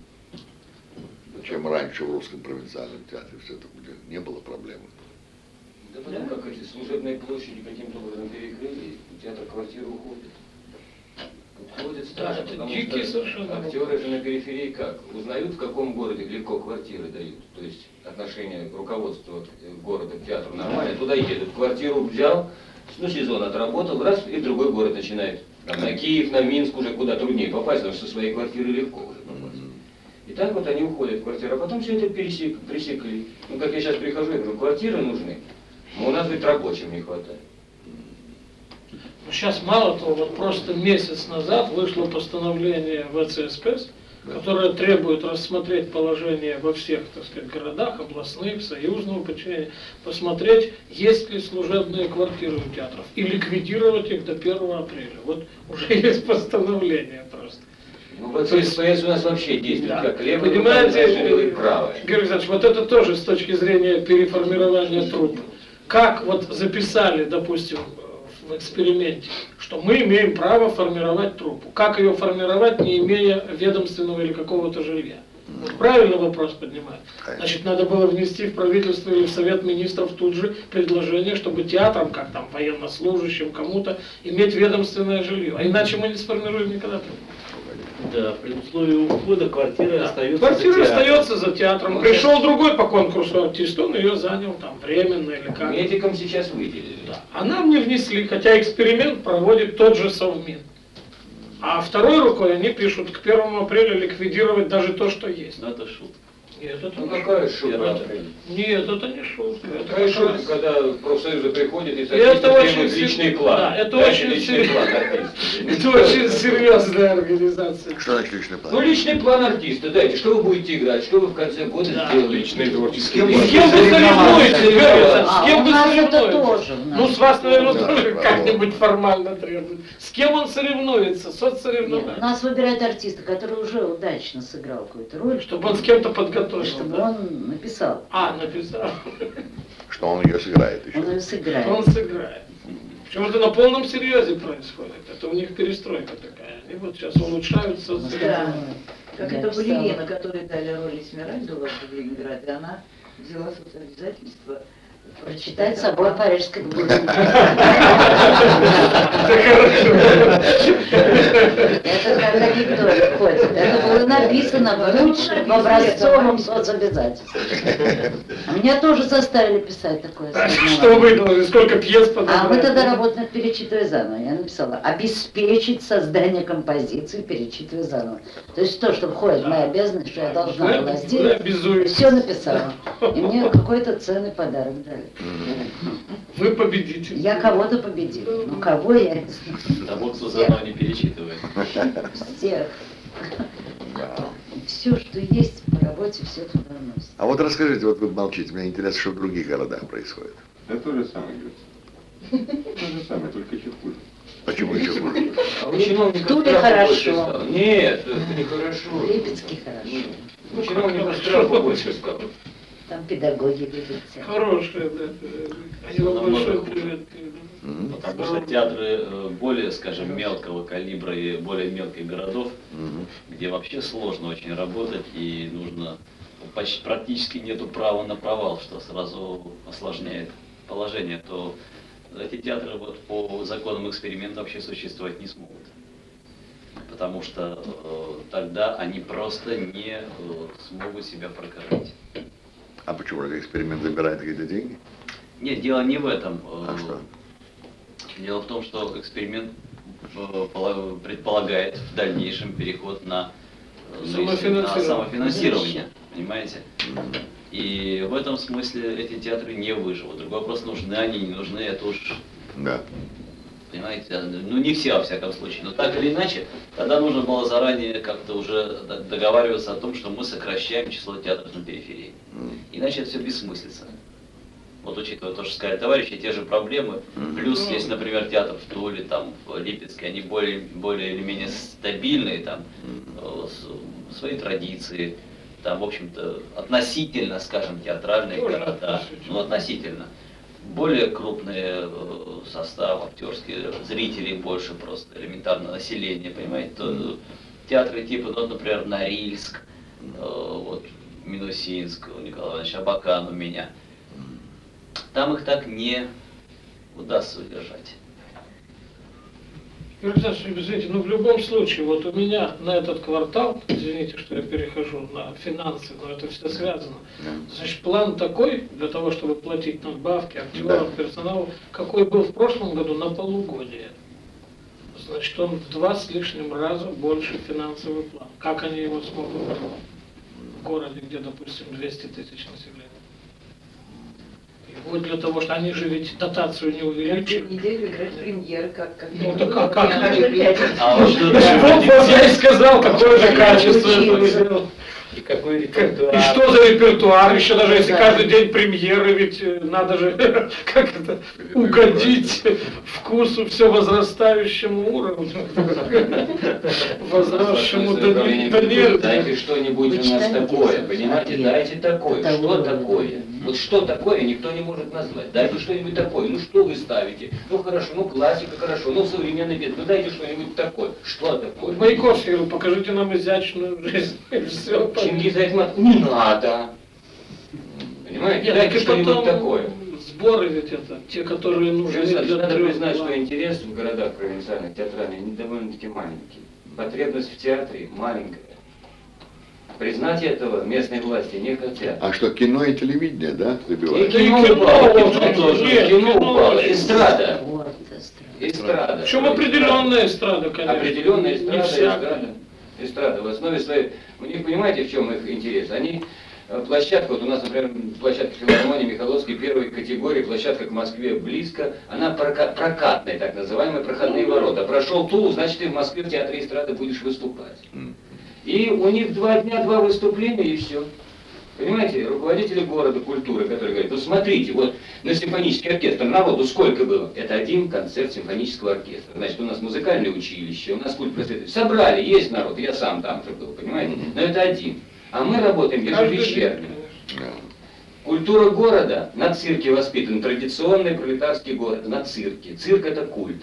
[SPEAKER 1] чем раньше в русском провинциальном театре. Все это где не было проблемы.
[SPEAKER 5] Да потому как эти служебные площади каким-то образом перекрыли, и театр квартиры уходит. Уходит стаж,
[SPEAKER 3] Да, это
[SPEAKER 5] потому
[SPEAKER 3] дикий
[SPEAKER 5] что
[SPEAKER 3] совершенно
[SPEAKER 5] актеры же на периферии как? Узнают, в каком городе легко квартиры дают. То есть отношение руководства города к театру нормально. Туда едут, квартиру взял, ну сезон отработал, раз, и в другой город начинает. Там, на Киев, на Минск уже куда труднее попасть, потому что со своей квартиры легко уже попасть. И так вот они уходят в квартиру, а потом все это пересек, пресекли. Ну как я сейчас прихожу, я говорю, квартиры нужны, но у нас, говорит, рабочим не хватает.
[SPEAKER 3] Сейчас мало того, вот просто месяц назад вышло постановление ВЦСПС, которое требует рассмотреть положение во всех, так сказать, городах, областных, союзного подчинения, посмотреть, есть ли служебные квартиры у театров, и ликвидировать их до первого апреля. Вот уже есть постановление просто.
[SPEAKER 5] Ну, противостояние у нас вообще действует
[SPEAKER 3] Да.
[SPEAKER 5] как левое,
[SPEAKER 3] Понимаете,
[SPEAKER 5] и правое.
[SPEAKER 3] Георгий Александрович, вот это тоже с точки зрения переформирования трупа. Как вот записали, допустим, в эксперименте, что мы имеем право формировать труппу. Как ее формировать, не имея ведомственного или какого-то жилья? Вот правильно вопрос поднимает. Значит, надо было внести в правительство или в Совет Министров тут же предложение, чтобы театрам, как там, военнослужащим, кому-то, иметь ведомственное жилье. А иначе мы не сформируем никогда труппу.
[SPEAKER 7] Да, при условии ухода квартира
[SPEAKER 3] Да.
[SPEAKER 7] остается
[SPEAKER 3] Квартира
[SPEAKER 7] за театром.
[SPEAKER 3] остается за театром. Пришел другой по конкурсу артист, он ее занял там временно или как.
[SPEAKER 5] Медикам сейчас выделили.
[SPEAKER 3] Да. А нам не внесли, хотя эксперимент проводит тот же Совмин. А второй рукой они пишут к первому апреля ликвидировать даже то, что есть.
[SPEAKER 7] Ну, это шутка.
[SPEAKER 3] Нет, это
[SPEAKER 5] Ну
[SPEAKER 3] не
[SPEAKER 5] какая
[SPEAKER 3] шутка.
[SPEAKER 5] шутка?
[SPEAKER 3] Это- Нет, это не шутка. Это
[SPEAKER 5] Какая
[SPEAKER 3] как
[SPEAKER 5] шутка,
[SPEAKER 3] раз-
[SPEAKER 5] когда профсоюзы приходят и
[SPEAKER 3] это
[SPEAKER 5] садятся
[SPEAKER 3] очень
[SPEAKER 5] требуют
[SPEAKER 3] сер-
[SPEAKER 5] личный план.
[SPEAKER 3] да, это
[SPEAKER 5] Дайте
[SPEAKER 3] очень
[SPEAKER 5] личный
[SPEAKER 3] сер-
[SPEAKER 5] план артиста.
[SPEAKER 3] Это очень серьезная организация.
[SPEAKER 1] Что значит личный план?
[SPEAKER 5] Ну, личный план артиста, дайте, что вы будете играть, что вы в конце года
[SPEAKER 3] Да.
[SPEAKER 5] сделаете.
[SPEAKER 6] Личный творческий
[SPEAKER 5] С кем
[SPEAKER 3] И
[SPEAKER 5] вы
[SPEAKER 3] с кем вы
[SPEAKER 5] соревновались?
[SPEAKER 3] соревнуетесь, Георгий Александрович?
[SPEAKER 4] А,
[SPEAKER 3] С кем
[SPEAKER 4] у
[SPEAKER 3] вы
[SPEAKER 4] нас это
[SPEAKER 3] соревнуетесь?
[SPEAKER 4] тоже у нас.
[SPEAKER 3] Ну, с вас, наверное,
[SPEAKER 1] Да,
[SPEAKER 3] тоже
[SPEAKER 1] да,
[SPEAKER 3] как-нибудь формально требует. С кем он соревнуется?
[SPEAKER 4] Нет,
[SPEAKER 3] Соцсоревнования.
[SPEAKER 4] нас выбирает артиста, который уже удачно сыграл какую-то роль,
[SPEAKER 3] Чтобы он с кем-то подготовил.
[SPEAKER 4] чтобы
[SPEAKER 3] да?
[SPEAKER 4] он написал,
[SPEAKER 3] А, написал.
[SPEAKER 1] Что он ее сыграет еще.
[SPEAKER 4] он ее сыграет.
[SPEAKER 3] Он сыграет. Причем это на полном серьезе происходит. Это у них перестройка такая. Они вот сейчас улучшают соцсоревнования.
[SPEAKER 8] Как
[SPEAKER 4] Я
[SPEAKER 8] это
[SPEAKER 4] писала.
[SPEAKER 8] балерина, которой дали роль Эсмеральду у вас в Ленинграде, она взяла соцобязательство
[SPEAKER 4] Прочитать собой парижской губернии. Это как анекдот ходит. Это было написано в лучшем, в образцовом соцобязательстве. А меня тоже заставили писать такое.
[SPEAKER 3] Что вы думали, сколько пьес
[SPEAKER 4] А мы
[SPEAKER 3] подобрали?
[SPEAKER 4] тогда работали над «Перечитывая заново». Я написала «обеспечить создание композиции, перечитывая заново». То есть то, что входит в мои обязанности, что я должна
[SPEAKER 3] Вы-
[SPEAKER 4] была
[SPEAKER 3] вы
[SPEAKER 4] сделать,
[SPEAKER 3] обязуетесь.
[SPEAKER 4] все написала. И мне какой-то ценный подарок дали.
[SPEAKER 3] Вы победитель.
[SPEAKER 4] Я кого-то победила. Ну кого я не знаю.
[SPEAKER 7] Того, кто заново не перечитывает.
[SPEAKER 4] Всех.
[SPEAKER 1] Да.
[SPEAKER 4] Все, что есть по работе, все туда носит.
[SPEAKER 1] А вот расскажите, вот вы молчите, мне интересно, что в других городах происходит.
[SPEAKER 6] Да то же самое, говорится. То же самое, только чуть хуже.
[SPEAKER 1] Почему еще хуже?
[SPEAKER 5] А у чиновников
[SPEAKER 4] Туле
[SPEAKER 5] страху
[SPEAKER 4] хорошо.
[SPEAKER 5] больше стало. Нет, это нехорошо.
[SPEAKER 4] В Липецке хорошо.
[SPEAKER 5] У чиновников страху больше стало.
[SPEAKER 4] Там педагоги любят всех.
[SPEAKER 3] Хорошие, да. Они вам
[SPEAKER 7] Намного
[SPEAKER 3] большой
[SPEAKER 7] хуже.
[SPEAKER 3] привет передают.
[SPEAKER 1] Мгм.
[SPEAKER 7] Потому что театры э, более, скажем, мелкого калибра и более мелких городов,
[SPEAKER 1] Мгм.
[SPEAKER 7] где вообще сложно очень работать и нужно, почти практически нету права на провал, что сразу осложняет положение, то эти театры вот по законам эксперимента вообще существовать не смогут. Потому что э, тогда они просто не э, смогут себя прокормить.
[SPEAKER 1] А почему этот эксперимент забирает какие-то деньги?
[SPEAKER 7] Нет, дело не в этом. Э,
[SPEAKER 1] А что?
[SPEAKER 7] Дело в том, что эксперимент э, пола- предполагает в дальнейшем переход на, э, ну, если на
[SPEAKER 3] Самофинансирование.
[SPEAKER 7] самофинансирование, понимаете? И в этом смысле эти театры не выживут. Другой вопрос, нужны они, не нужны, это уж,
[SPEAKER 1] Да.
[SPEAKER 7] понимаете, ну не все во всяком случае. Но так или иначе, тогда нужно было заранее как-то уже д- договариваться о том, что мы сокращаем число театров на периферии.
[SPEAKER 1] М.
[SPEAKER 7] Иначе это все бессмыслица. Вот учитывая то, что сказали товарищи, те же проблемы,
[SPEAKER 1] Мгм.
[SPEAKER 7] плюс есть, например, театр в Туле, там, в Липецке, они более, более или менее стабильные, там, э, с- свои традиции, там, в общем-то, относительно, скажем, театральные
[SPEAKER 3] Тоже
[SPEAKER 7] города,
[SPEAKER 3] относительно.
[SPEAKER 7] ну, относительно. Более крупные э, состав актерский, зрителей больше просто, элементарно население, понимаете, то, э, театры типа, ну, например, Норильск, э, вот, Минусинск, у Николая Ивановича Абакан у меня. Там их так не удастся удержать.
[SPEAKER 3] Юрий Александрович, извините, ну в любом случае, вот у меня на этот квартал, извините, что я перехожу на финансы, но это все связано. Значит, план такой, для того, чтобы платить надбавки актерам, персоналу, какой был в прошлом году на полугодие. Значит, он в два с лишним раза больше финансовый план. Как они его смогут в городе, где, допустим, двести тысяч населения? И вот для того, что они же ведь дотацию не
[SPEAKER 8] Каждую
[SPEAKER 3] увеличивают.
[SPEAKER 8] неделю играть премьеры, как, как
[SPEAKER 3] Ну, так а как?
[SPEAKER 8] Я каждую пятницу.
[SPEAKER 7] А вот что
[SPEAKER 3] Вот я и сказал, какое же качество это сделал.
[SPEAKER 7] И какой
[SPEAKER 3] И
[SPEAKER 7] репертуар.
[SPEAKER 3] что за репертуар? Еще даже если каждый день премьеры, ведь э, надо же как это угодить вкусу все возрастающему уровню, возросшему до нельзя.
[SPEAKER 5] Дайте что-нибудь у нас такое, понимаете, дайте такое. Что такое? Вот что такое, никто не может назвать. Дайте что-нибудь такое. Ну что вы ставите? Ну хорошо, ну классика хорошо, ну современный бит. Ну дайте что-нибудь такое. Что такое?
[SPEAKER 3] Маяковский говорил, покажите нам изящную жизнь. Все.
[SPEAKER 5] Чингис Айтматов, не надо. Понимаете,
[SPEAKER 3] Нет,
[SPEAKER 5] дайте
[SPEAKER 3] так и
[SPEAKER 5] что-нибудь
[SPEAKER 3] потом
[SPEAKER 5] такое.
[SPEAKER 3] сборы ведь это, те, которые нужны для
[SPEAKER 5] Надо
[SPEAKER 3] трех
[SPEAKER 5] признать,
[SPEAKER 3] глав.
[SPEAKER 5] что интерес в городах провинциальных театральных они довольно-таки маленький. Потребность в театре маленькая. Признать этого местные власти не хотят.
[SPEAKER 1] А что, кино и телевидение, да,
[SPEAKER 5] И
[SPEAKER 1] забивают?
[SPEAKER 5] кино
[SPEAKER 3] кино,
[SPEAKER 5] упало, кино
[SPEAKER 3] вот,
[SPEAKER 5] тоже,
[SPEAKER 3] нет,
[SPEAKER 5] кино
[SPEAKER 3] кино
[SPEAKER 5] упало,
[SPEAKER 3] очень
[SPEAKER 5] эстрада.
[SPEAKER 4] Вот, эстрада.
[SPEAKER 5] Эстрада.
[SPEAKER 3] Причем определенная эстрада, конечно.
[SPEAKER 5] Определенная
[SPEAKER 3] Не
[SPEAKER 5] эстрада,
[SPEAKER 3] всякая.
[SPEAKER 5] эстрада. Эстрада. В основе своей, у них, понимаете, в чем их интерес? Они э, площадка, вот у нас, например, площадка филармонии Михайловской первой категории, площадка к Москве близко, она прока- прокатная, так называемые проходные ворота. Прошел Тулу, значит, ты в Москве в театре эстрады будешь выступать. И у них два дня, два выступления, и все. Понимаете, руководители города культуры, которые говорят, ну смотрите, вот на симфонический оркестр народу сколько было? Это один концерт симфонического оркестра. Значит, у нас музыкальное училище, у нас культ просветы. Собрали, есть народ, я сам там же был, понимаете? Но это один. А мы работаем ежевечерне. Культура города на цирке воспитан, традиционный пролетарский город, на цирке. Цирк это культ.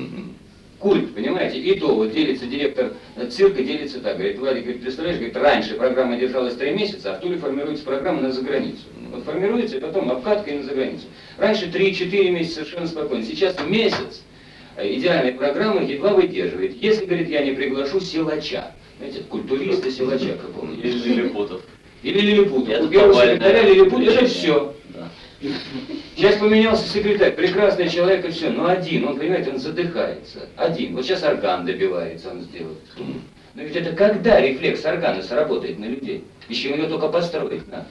[SPEAKER 5] Культ, понимаете? И то вот делится директор цирка, делится так. Говорит, Владик, говорит, представляешь, говорит, раньше программа держалась три месяца, а в Туле формируется программа на заграницу. Вот формируется, и потом обкатка и на заграницу. Раньше три-четыре месяца совершенно спокойно. Сейчас месяц идеальной программы едва выдерживает. Если, говорит, я не приглашу силача. Знаете, культуриста силача какого-нибудь.
[SPEAKER 11] Или Лилипутов.
[SPEAKER 5] Или Лилипутов.
[SPEAKER 11] Это
[SPEAKER 5] У первого
[SPEAKER 11] повальное
[SPEAKER 5] секретаря Лилипутов это
[SPEAKER 11] движение.
[SPEAKER 5] все.
[SPEAKER 11] Да.
[SPEAKER 5] Сейчас поменялся секретарь, прекрасный человек и все, но один, он, понимаете, он задыхается. Один. Вот сейчас орган добивается, он сделает. Но ведь это когда рефлекс органа сработает на людей? Еще его только построить надо.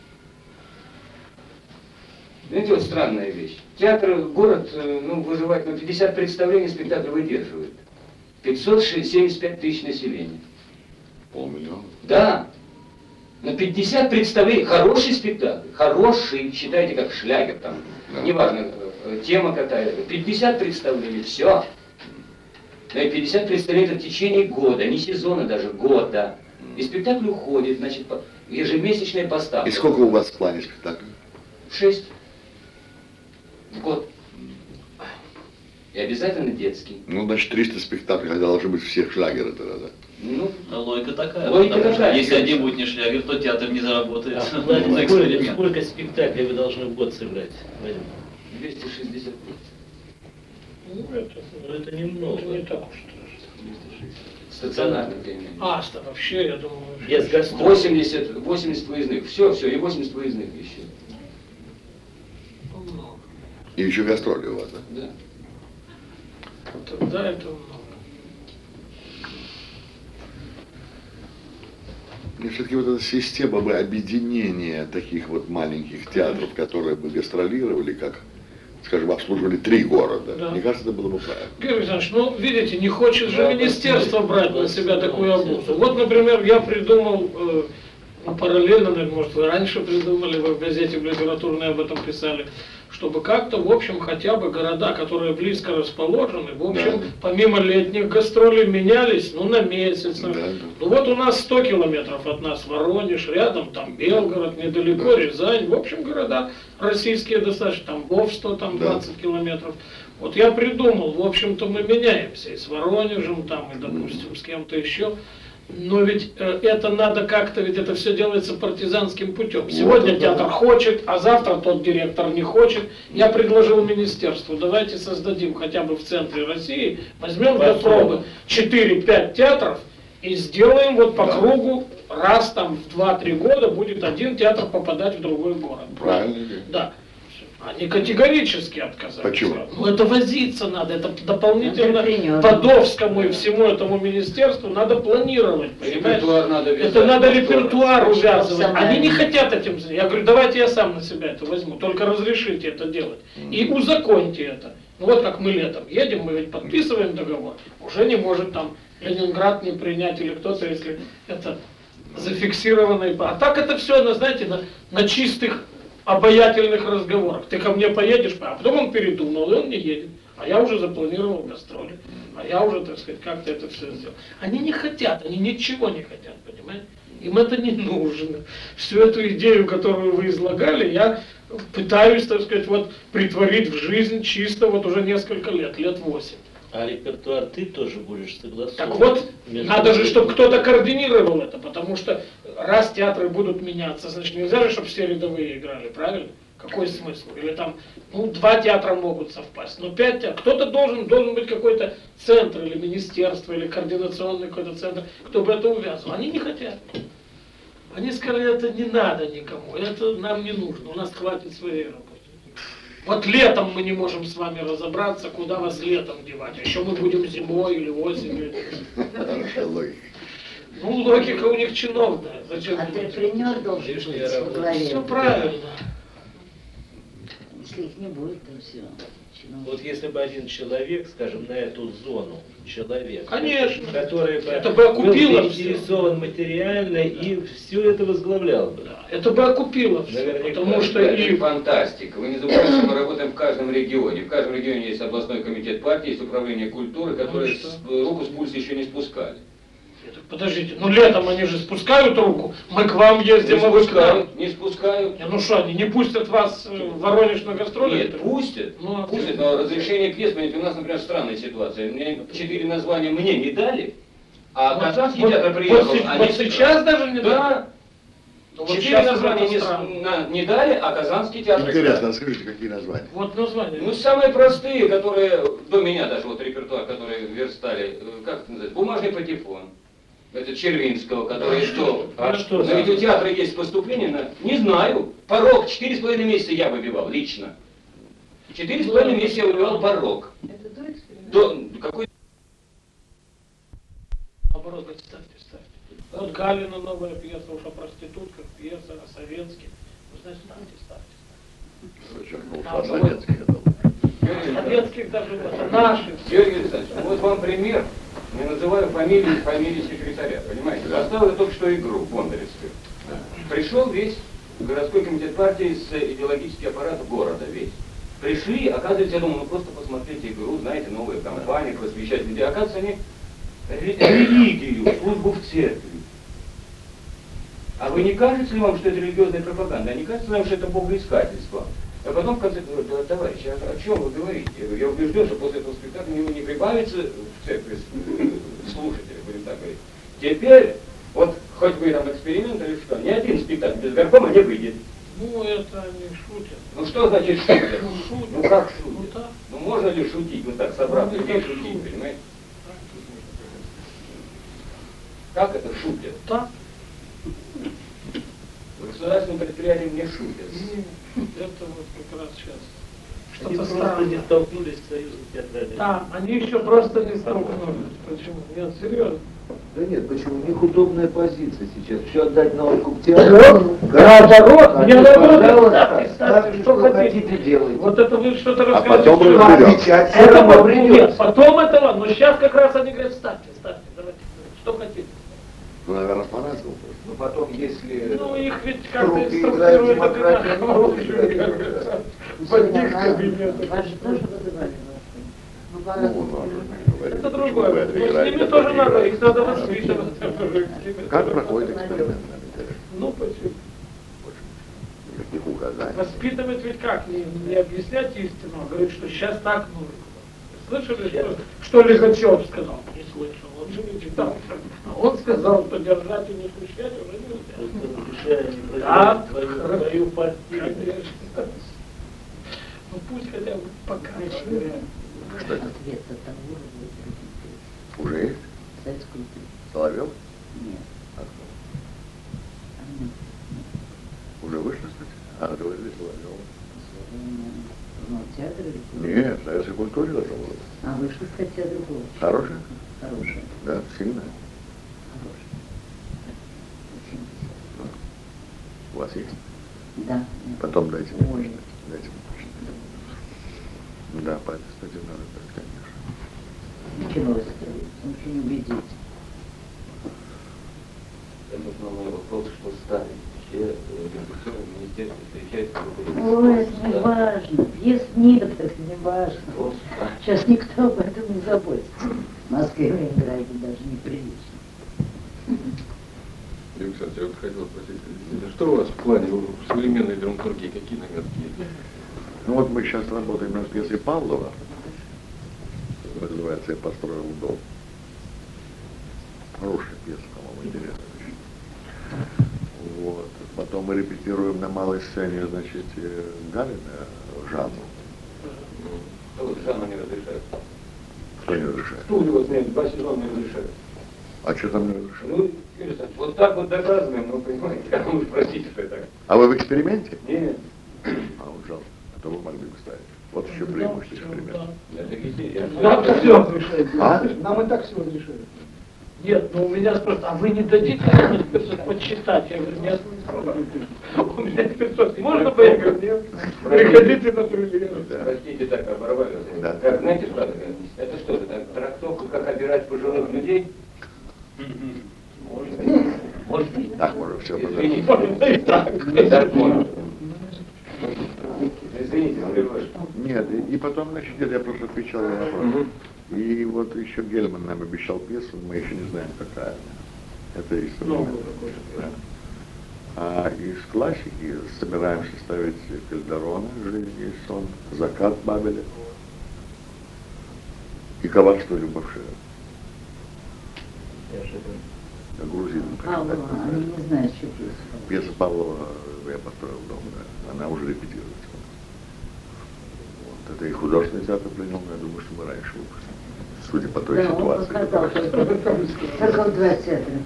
[SPEAKER 5] Знаете, вот странная вещь. Театр, город, э, ну, выживает, ну, пятьдесят представлений спектакль выдерживает. пятьсот семьдесят пять тысяч населения.
[SPEAKER 1] Полмиллиона.
[SPEAKER 5] Да. Но пятьдесят представлений, хороший спектакль, хороший, считайте как шлягер там,
[SPEAKER 1] Да.
[SPEAKER 5] неважно, э, тема какая-то, пятьдесят представлений, все. Но и пятьдесят представлений это в течение года, не сезона даже, года. И спектакль уходит, значит, по- ежемесячная поставка.
[SPEAKER 1] И сколько у вас в плане спектаклей?
[SPEAKER 5] Шесть. В год. И обязательно детский.
[SPEAKER 1] Ну, значит, триста спектаклей, когда должны быть всех шлягеры тогда, да?
[SPEAKER 5] Ну,
[SPEAKER 11] А логика такая.
[SPEAKER 5] Логика
[SPEAKER 11] потому что
[SPEAKER 5] такая.
[SPEAKER 11] Если один будет не шлягер, то театр не заработает.
[SPEAKER 7] А,
[SPEAKER 11] Ну,
[SPEAKER 7] Владимир, сколько,
[SPEAKER 11] эксперимент.
[SPEAKER 7] сколько спектаклей вы должны в год сыграть, Владимир?
[SPEAKER 5] двести шестьдесят.
[SPEAKER 3] Ну, это,
[SPEAKER 7] Ну, это
[SPEAKER 3] это
[SPEAKER 7] немного.
[SPEAKER 3] не так уж страшно.
[SPEAKER 5] Стационарный время.
[SPEAKER 3] А, что вообще, я думаю...
[SPEAKER 7] Без гастролей.
[SPEAKER 5] восемьдесят, восемьдесят выездных. Все, все, и восемьдесят выездных еще.
[SPEAKER 3] Много.
[SPEAKER 1] И еще гастроли у вас, да?
[SPEAKER 5] Да.
[SPEAKER 3] Тогда это много.
[SPEAKER 1] Мне все-таки вот эта система бы объединения таких вот маленьких театров, которые бы гастролировали, как, скажем, обслуживали три города,
[SPEAKER 3] Да.
[SPEAKER 1] мне кажется, это было бы правильно.
[SPEAKER 3] Георгий Александрович, ну, видите, не хочет же министерство брать на себя такую обузу. Вот, например, я придумал, э, ну, параллельно, наверное, может, вы раньше придумали, вы в газете в литературной об этом писали, чтобы как-то, в общем, хотя бы города, которые близко расположены, в общем,
[SPEAKER 1] Да.
[SPEAKER 3] помимо летних гастролей менялись, ну, на месяц. на-
[SPEAKER 1] Да, да.
[SPEAKER 3] Ну, вот у нас сто километров от нас Воронеж, рядом там Белгород, недалеко Рязань, в общем, города российские достаточно, Тамбов сто, там
[SPEAKER 1] Да.
[SPEAKER 3] двадцать километров. Вот я придумал, в общем-то, мы меняемся и с Воронежем, там, и, допустим, с кем-то еще. Но ведь э, это надо как-то, ведь это все делается партизанским путем. Сегодня
[SPEAKER 1] Вот,
[SPEAKER 3] театр
[SPEAKER 1] да.
[SPEAKER 3] хочет, а завтра тот директор не хочет. Я предложил министерству, давайте создадим хотя бы в центре России, возьмем для пробы четыре-пять театров и сделаем вот по
[SPEAKER 1] Да.
[SPEAKER 3] кругу, раз там в два-три года будет один театр попадать в другой город.
[SPEAKER 1] Правильно.
[SPEAKER 3] Да. Они категорически отказались.
[SPEAKER 1] Почему?
[SPEAKER 3] Ну это возиться надо, это дополнительно
[SPEAKER 4] Предпринимать.
[SPEAKER 3] Подовскому и всему этому министерству надо планировать, понимаешь?
[SPEAKER 5] Репертуар надо вязать.
[SPEAKER 3] Это надо
[SPEAKER 5] повторно.
[SPEAKER 3] репертуар увязывать.
[SPEAKER 4] Самое.
[SPEAKER 3] Они не хотят этим заняться. Я говорю, давайте я сам на себя это возьму, только разрешите это делать. И узаконьте это. Ну вот как мы летом едем, мы ведь подписываем договор, уже не может там Ленинград не принять или кто-то, если это зафиксированной. А так это все, на, знаете, на, на чистых обаятельных разговорах. Ты ко мне поедешь, а потом он передумал, и он не едет. А я уже запланировал гастроли. А я уже, так сказать, как-то это все сделал. Они не хотят, они ничего не хотят, понимаете? Им это не нужно. Всю эту идею, которую вы излагали, я пытаюсь, так сказать, вот притворить в жизнь чисто вот уже несколько лет, лет восемь.
[SPEAKER 7] А репертуар ты тоже будешь согласовывать?
[SPEAKER 3] Так вот, надо же, чтобы кто-то координировал это, потому что раз театры будут меняться, значит нельзя же, чтобы все рядовые играли, правильно? Какой смысл? Или там, ну, два театра могут совпасть, но пять театров. Кто-то должен, должен быть какой-то центр, или министерство, или координационный какой-то центр, кто бы это увязывал. Они не хотят. Они сказали, это не надо никому, это нам не нужно, у нас хватит своей работы. Вот летом мы не можем с вами разобраться, куда вас летом девать, а еще мы будем зимой или осенью. Ну, логика у них чиновная. Зачем?
[SPEAKER 4] Антрепренер должен быть во главе.
[SPEAKER 3] Все правильно.
[SPEAKER 4] Если их не будет, то все.
[SPEAKER 7] Вот если бы один человек, скажем, на эту зону, человек,
[SPEAKER 3] Конечно.
[SPEAKER 7] который бы,
[SPEAKER 3] это бы окупило
[SPEAKER 7] был заинтересован материально и все это возглавлял бы.
[SPEAKER 3] Да, это бы окупило все,
[SPEAKER 5] Наверняка,
[SPEAKER 3] потому что
[SPEAKER 5] это
[SPEAKER 3] и...
[SPEAKER 5] фантастика. Вы не забывайте, что мы работаем в каждом регионе. В каждом регионе есть областной комитет партии, есть управление культуры, которые с, руку с пульса еще не спускали.
[SPEAKER 3] Подождите, ну летом они же спускают руку, мы к вам ездим,
[SPEAKER 5] не
[SPEAKER 3] а вы к нам.
[SPEAKER 5] спускают, не спускают.
[SPEAKER 3] Ну что, они не пустят вас в Воронеж на гастроли?
[SPEAKER 5] Нет, пустят,
[SPEAKER 3] ну, а
[SPEAKER 5] пустят, но разрешение к пьес, у нас, например, странная ситуация. Мне четыре названия мне не дали, а Казанский
[SPEAKER 3] вот,
[SPEAKER 5] театр
[SPEAKER 3] вот,
[SPEAKER 5] приехал.
[SPEAKER 3] Вот,
[SPEAKER 5] они...
[SPEAKER 3] вот сейчас даже не
[SPEAKER 5] да.
[SPEAKER 3] дали? Ну, вот
[SPEAKER 5] Четыре названия не, на, не дали, а Казанский театр...
[SPEAKER 1] Интересно, скажите, какие названия?
[SPEAKER 3] Вот названия.
[SPEAKER 5] Ну, самые простые, которые до меня даже, вот репертуар, который верстали, как это называется, бумажный патефон. Это Червинского, который
[SPEAKER 3] а
[SPEAKER 5] что?
[SPEAKER 7] А что?
[SPEAKER 5] Но ведь у театра есть поступление на... Не знаю. Порог четыре с половиной месяца я выбивал лично. Четыре с половиной месяца я выбивал порог.
[SPEAKER 8] Это до эксперимента?
[SPEAKER 5] До... Какой...
[SPEAKER 3] Наоборот, ставьте, ставьте. Вот Галина новая пьеса, уж о проститутках, пьеса о Советске. Вы знаете, ставьте, ставьте.
[SPEAKER 1] Советских, это
[SPEAKER 3] Советских даже вот, наших.
[SPEAKER 5] Георгий Александрович, вот вам пример. Не называю фамилии, фамилии секретаря, понимаете? Поставил я только что игру бондаревскую. Пришел весь городской комитет партии с идеологический аппарат города весь. Пришли, оказывается, я думал, ну просто посмотрите игру, знаете, новая компания, просвещать людей. Оказывается, они религию, службу в церкви. А вы не кажется ли вам, что это религиозная пропаганда? А не кажется ли вам, что это богоискательство? А потом в конце говорю, да, товарищи, а о чем вы говорите? Я говорю, я убежден, что после этого спектакля не, не прибавится в церкви слушателей, будем так говорить. Теперь, вот хоть бы там эксперимент или что, ни один спектакль без горкома не выйдет.
[SPEAKER 3] Ну, это они шутят.
[SPEAKER 5] Ну что значит шутят?
[SPEAKER 3] Ну, шутят.
[SPEAKER 5] Ну как шутят?
[SPEAKER 3] Ну, да.
[SPEAKER 5] Ну можно ли шутить, вот так собрав
[SPEAKER 3] Ну,
[SPEAKER 5] людей
[SPEAKER 3] это
[SPEAKER 5] шутить,
[SPEAKER 3] шутят.
[SPEAKER 5] понимаете? Как это шутят?
[SPEAKER 3] Так.
[SPEAKER 5] В государственном предприятии не шутят.
[SPEAKER 3] Это вот как раз сейчас.
[SPEAKER 7] Они
[SPEAKER 3] Что-то
[SPEAKER 7] просто не
[SPEAKER 3] странное.
[SPEAKER 7] столкнулись с союзом театральных.
[SPEAKER 3] Да, они еще просто не столкнулись. Почему? Нет, серьезно.
[SPEAKER 9] Да нет, почему? У них удобная позиция сейчас. Все отдать на откуп театру.
[SPEAKER 3] Наоборот, мне наоборот,
[SPEAKER 9] пожалуйста,
[SPEAKER 3] ставьте, ставьте, что хотите.
[SPEAKER 9] делайте.
[SPEAKER 3] Вот это вы что-то
[SPEAKER 1] А
[SPEAKER 3] рассказываете.
[SPEAKER 1] потом
[SPEAKER 3] что-
[SPEAKER 1] разберем.
[SPEAKER 3] Это вот, нет, потом это ладно, но сейчас как раз они говорят, ставьте, ставьте, давайте, что хотите.
[SPEAKER 1] Ну, наверное, по-разному.
[SPEAKER 9] Но потом, если...
[SPEAKER 3] Ну, их ведь как-то
[SPEAKER 9] Круг
[SPEAKER 3] инструктируют
[SPEAKER 9] играет демократия,
[SPEAKER 3] одинаково.
[SPEAKER 9] круг играет демократия.
[SPEAKER 3] В одних кабинетах.
[SPEAKER 4] Вас же тоже вызывали? Ну,
[SPEAKER 1] Ну,
[SPEAKER 4] по-разному.
[SPEAKER 1] надо говорить,
[SPEAKER 3] Это
[SPEAKER 1] почему
[SPEAKER 3] другое.
[SPEAKER 1] вы
[SPEAKER 3] Вот
[SPEAKER 1] это
[SPEAKER 3] с
[SPEAKER 1] играете,
[SPEAKER 3] ними
[SPEAKER 1] это
[SPEAKER 3] тоже
[SPEAKER 1] не
[SPEAKER 3] надо,
[SPEAKER 1] играете.
[SPEAKER 3] их надо воспитывать.
[SPEAKER 1] Как проходит эксперимент? Нам интересно.
[SPEAKER 3] Ну, почему?
[SPEAKER 1] Никаких указаний.
[SPEAKER 3] Воспитывать ведь как? Не, не объяснять истину, а говорить, что сейчас так нужно. Слышали, что, что Лихачев сказал? Не слышал, он же не читал. А он сказал, что держать и не смущать уже нельзя. Да,
[SPEAKER 7] Твою,
[SPEAKER 3] хорошо.
[SPEAKER 7] твою партию.
[SPEAKER 3] Конечно. Ну пусть хотя бы покажет.
[SPEAKER 1] Что это?
[SPEAKER 4] Ответ от того будет
[SPEAKER 1] Уже есть?
[SPEAKER 4] советскую песню.
[SPEAKER 1] Соловьев?
[SPEAKER 4] Нет.
[SPEAKER 1] А кто?
[SPEAKER 4] А нет.
[SPEAKER 1] Уже вышло, кстати? А, это вы Соловьева.
[SPEAKER 4] Ну, театр или культура?
[SPEAKER 1] Нет, в советской культуре должно было.
[SPEAKER 4] А вышла статья другого.
[SPEAKER 1] Хорошая?
[SPEAKER 4] Хорошая.
[SPEAKER 1] Да, сильная.
[SPEAKER 4] Хорошая. семьдесят.
[SPEAKER 1] У вас есть?
[SPEAKER 4] Да. нет.
[SPEAKER 1] Потом дайте мне
[SPEAKER 4] Ой.
[SPEAKER 1] почитать. Дайте мне почитать. Да, по этой статье надо дать, конечно.
[SPEAKER 4] Кино строить. Очень убедить.
[SPEAKER 5] основной вопрос, что ставить. Все режиссеры в министерстве встречаются с
[SPEAKER 4] Ой, это не важно. Пьес нет, так не важно. Сейчас никто об этом не заботится. В Москве в Ленинграде даже неприлично.
[SPEAKER 6] Юрий Александрович, я вот хотел спросить, что у вас в плане современной драматургии, какие наметки есть?
[SPEAKER 1] Ну вот мы сейчас работаем над пьесой Павлова. Называется «Я построил дом». Хорошая пьеса, по-моему, интересная. Вот. Потом мы репетируем на малой сцене, значит, Галина Жанну.
[SPEAKER 5] Вот Жанну не разрешают.
[SPEAKER 1] Кто не разрешает?
[SPEAKER 5] Что у него снять? Два сезона не разрешают.
[SPEAKER 1] А что там не разрешают?
[SPEAKER 5] Ну, Юрий Александрович, вот так вот доказываем, ну, понимаете, как вы спросите, что это.
[SPEAKER 1] А вы в эксперименте?
[SPEAKER 5] Нет.
[SPEAKER 1] А, вот жалко. А то вы могли бы ставить. Вот еще преимущество эксперимента.
[SPEAKER 5] Это везде.
[SPEAKER 3] Нам все разрешают.
[SPEAKER 1] А?
[SPEAKER 2] Нам и так все разрешают.
[SPEAKER 3] Нет, ну у меня спрашивают, а вы не дадите мне пятьсот почитать? Я говорю, нет. У меня пятьсот. Можно бы? Я говорю, нет. Приходите на премьеру.
[SPEAKER 5] Простите, так оборвали.
[SPEAKER 1] Да.
[SPEAKER 5] Как, знаете, что это? Это что, это трактовка, как обирать пожилых людей? Может быть. Может быть.
[SPEAKER 1] Так, можно все
[SPEAKER 5] Извините.
[SPEAKER 3] Можно и так.
[SPEAKER 5] И так можно. Извините, Андрей Иванович.
[SPEAKER 1] Нет, и, и потом, значит, я просто отвечал на вопрос. И вот еще Гельман нам обещал пьесу, мы еще не знаем, какая. Это из современного. Да. А из классики собираемся ставить Кальдерона, «Жизнь и сон», «Закат» Бабеля и «Коварство Любавшира». Грузин.
[SPEAKER 4] Павлова, они не знают, что пьеса.
[SPEAKER 1] Пьеса Павлова «Я построил дом», да. Она уже репетируется. Вот. Это и художественный театр принял, но я думаю, что мы раньше выпустим. Судя по той
[SPEAKER 4] Да,
[SPEAKER 1] ситуации.
[SPEAKER 4] он показал только в два театра.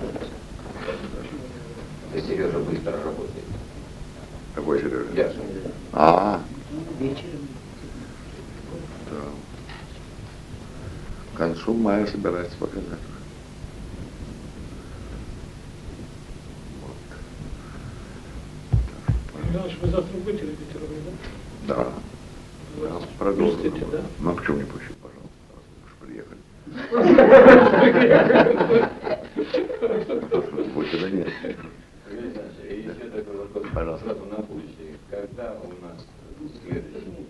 [SPEAKER 5] Да Сережа быстро работает.
[SPEAKER 1] Какой Сережа?
[SPEAKER 5] Ясно.
[SPEAKER 1] А,
[SPEAKER 4] Вечером.
[SPEAKER 1] да. К концу мая собирается показать.
[SPEAKER 3] Иванович, вы завтра будете репетировать, да?
[SPEAKER 1] Да. Да, продолжим.
[SPEAKER 3] Пустите, да?
[SPEAKER 1] Ну, а почему не пущу, пожалуйста, раз вы уж приехали. Путина нет.
[SPEAKER 5] И еще такой вопрос.
[SPEAKER 1] Пожалуйста.
[SPEAKER 5] Сразу на будущее. Когда у нас следующий?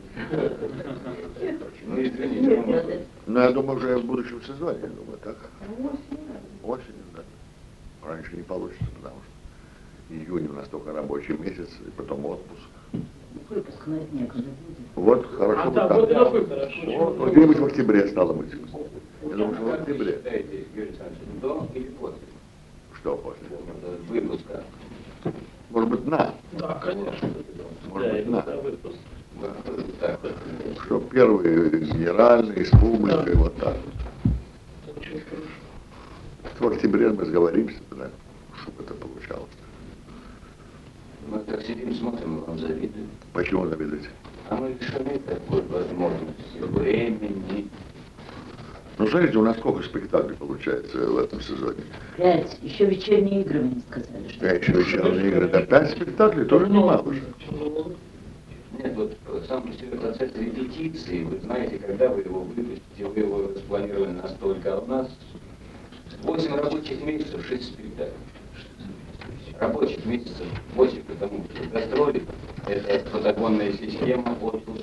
[SPEAKER 5] Ну, извините, ну, может,
[SPEAKER 1] Ну, я думаю, уже в будущем сезоне, я думаю, так. Осенью, да. Раньше не получится, потому что июнь у нас только рабочий месяц, и потом отпуск.
[SPEAKER 4] Выпуск на дне, когда будет.
[SPEAKER 1] Вот, хорошо.
[SPEAKER 3] А,
[SPEAKER 1] бы
[SPEAKER 3] да,
[SPEAKER 1] так.
[SPEAKER 3] вот это вы хорошо.
[SPEAKER 1] Вот, вот где-нибудь в октябре стало быть. Я думаю, что в
[SPEAKER 5] как вы
[SPEAKER 1] октябре.
[SPEAKER 5] считаете, Юрий Александрович, до или после
[SPEAKER 1] Что после?
[SPEAKER 5] выпуска?
[SPEAKER 1] Может быть, на.
[SPEAKER 3] Да, конечно.
[SPEAKER 1] Может быть, на.
[SPEAKER 7] выпуск.
[SPEAKER 5] Так,
[SPEAKER 1] Что первый генеральный, с публикой, вот так.
[SPEAKER 3] Очень хорошо.
[SPEAKER 1] В октябре мы сговоримся, да, чтобы это получалось.
[SPEAKER 5] мы так сидим, смотрим, мы вам завидуем.
[SPEAKER 1] Почему завидуете?
[SPEAKER 5] А мы лишены такой возможности, времени.
[SPEAKER 1] Ну, смотрите, у нас сколько спектаклей получается в этом сезоне?
[SPEAKER 4] Пять. Еще вечерние игры вы не сказали. Что
[SPEAKER 1] Я еще вечерние игры. Да, пять спектаклей тоже немало же.
[SPEAKER 5] Нет, вот сам по себе процесс репетиции, вы знаете, когда вы его выпустите, вы его распланировали настолько, а у нас восемь рабочих месяцев, шесть спектаклей. Рабочих месяцев восемь, потому что гастроли – это протокольная система, отпуск.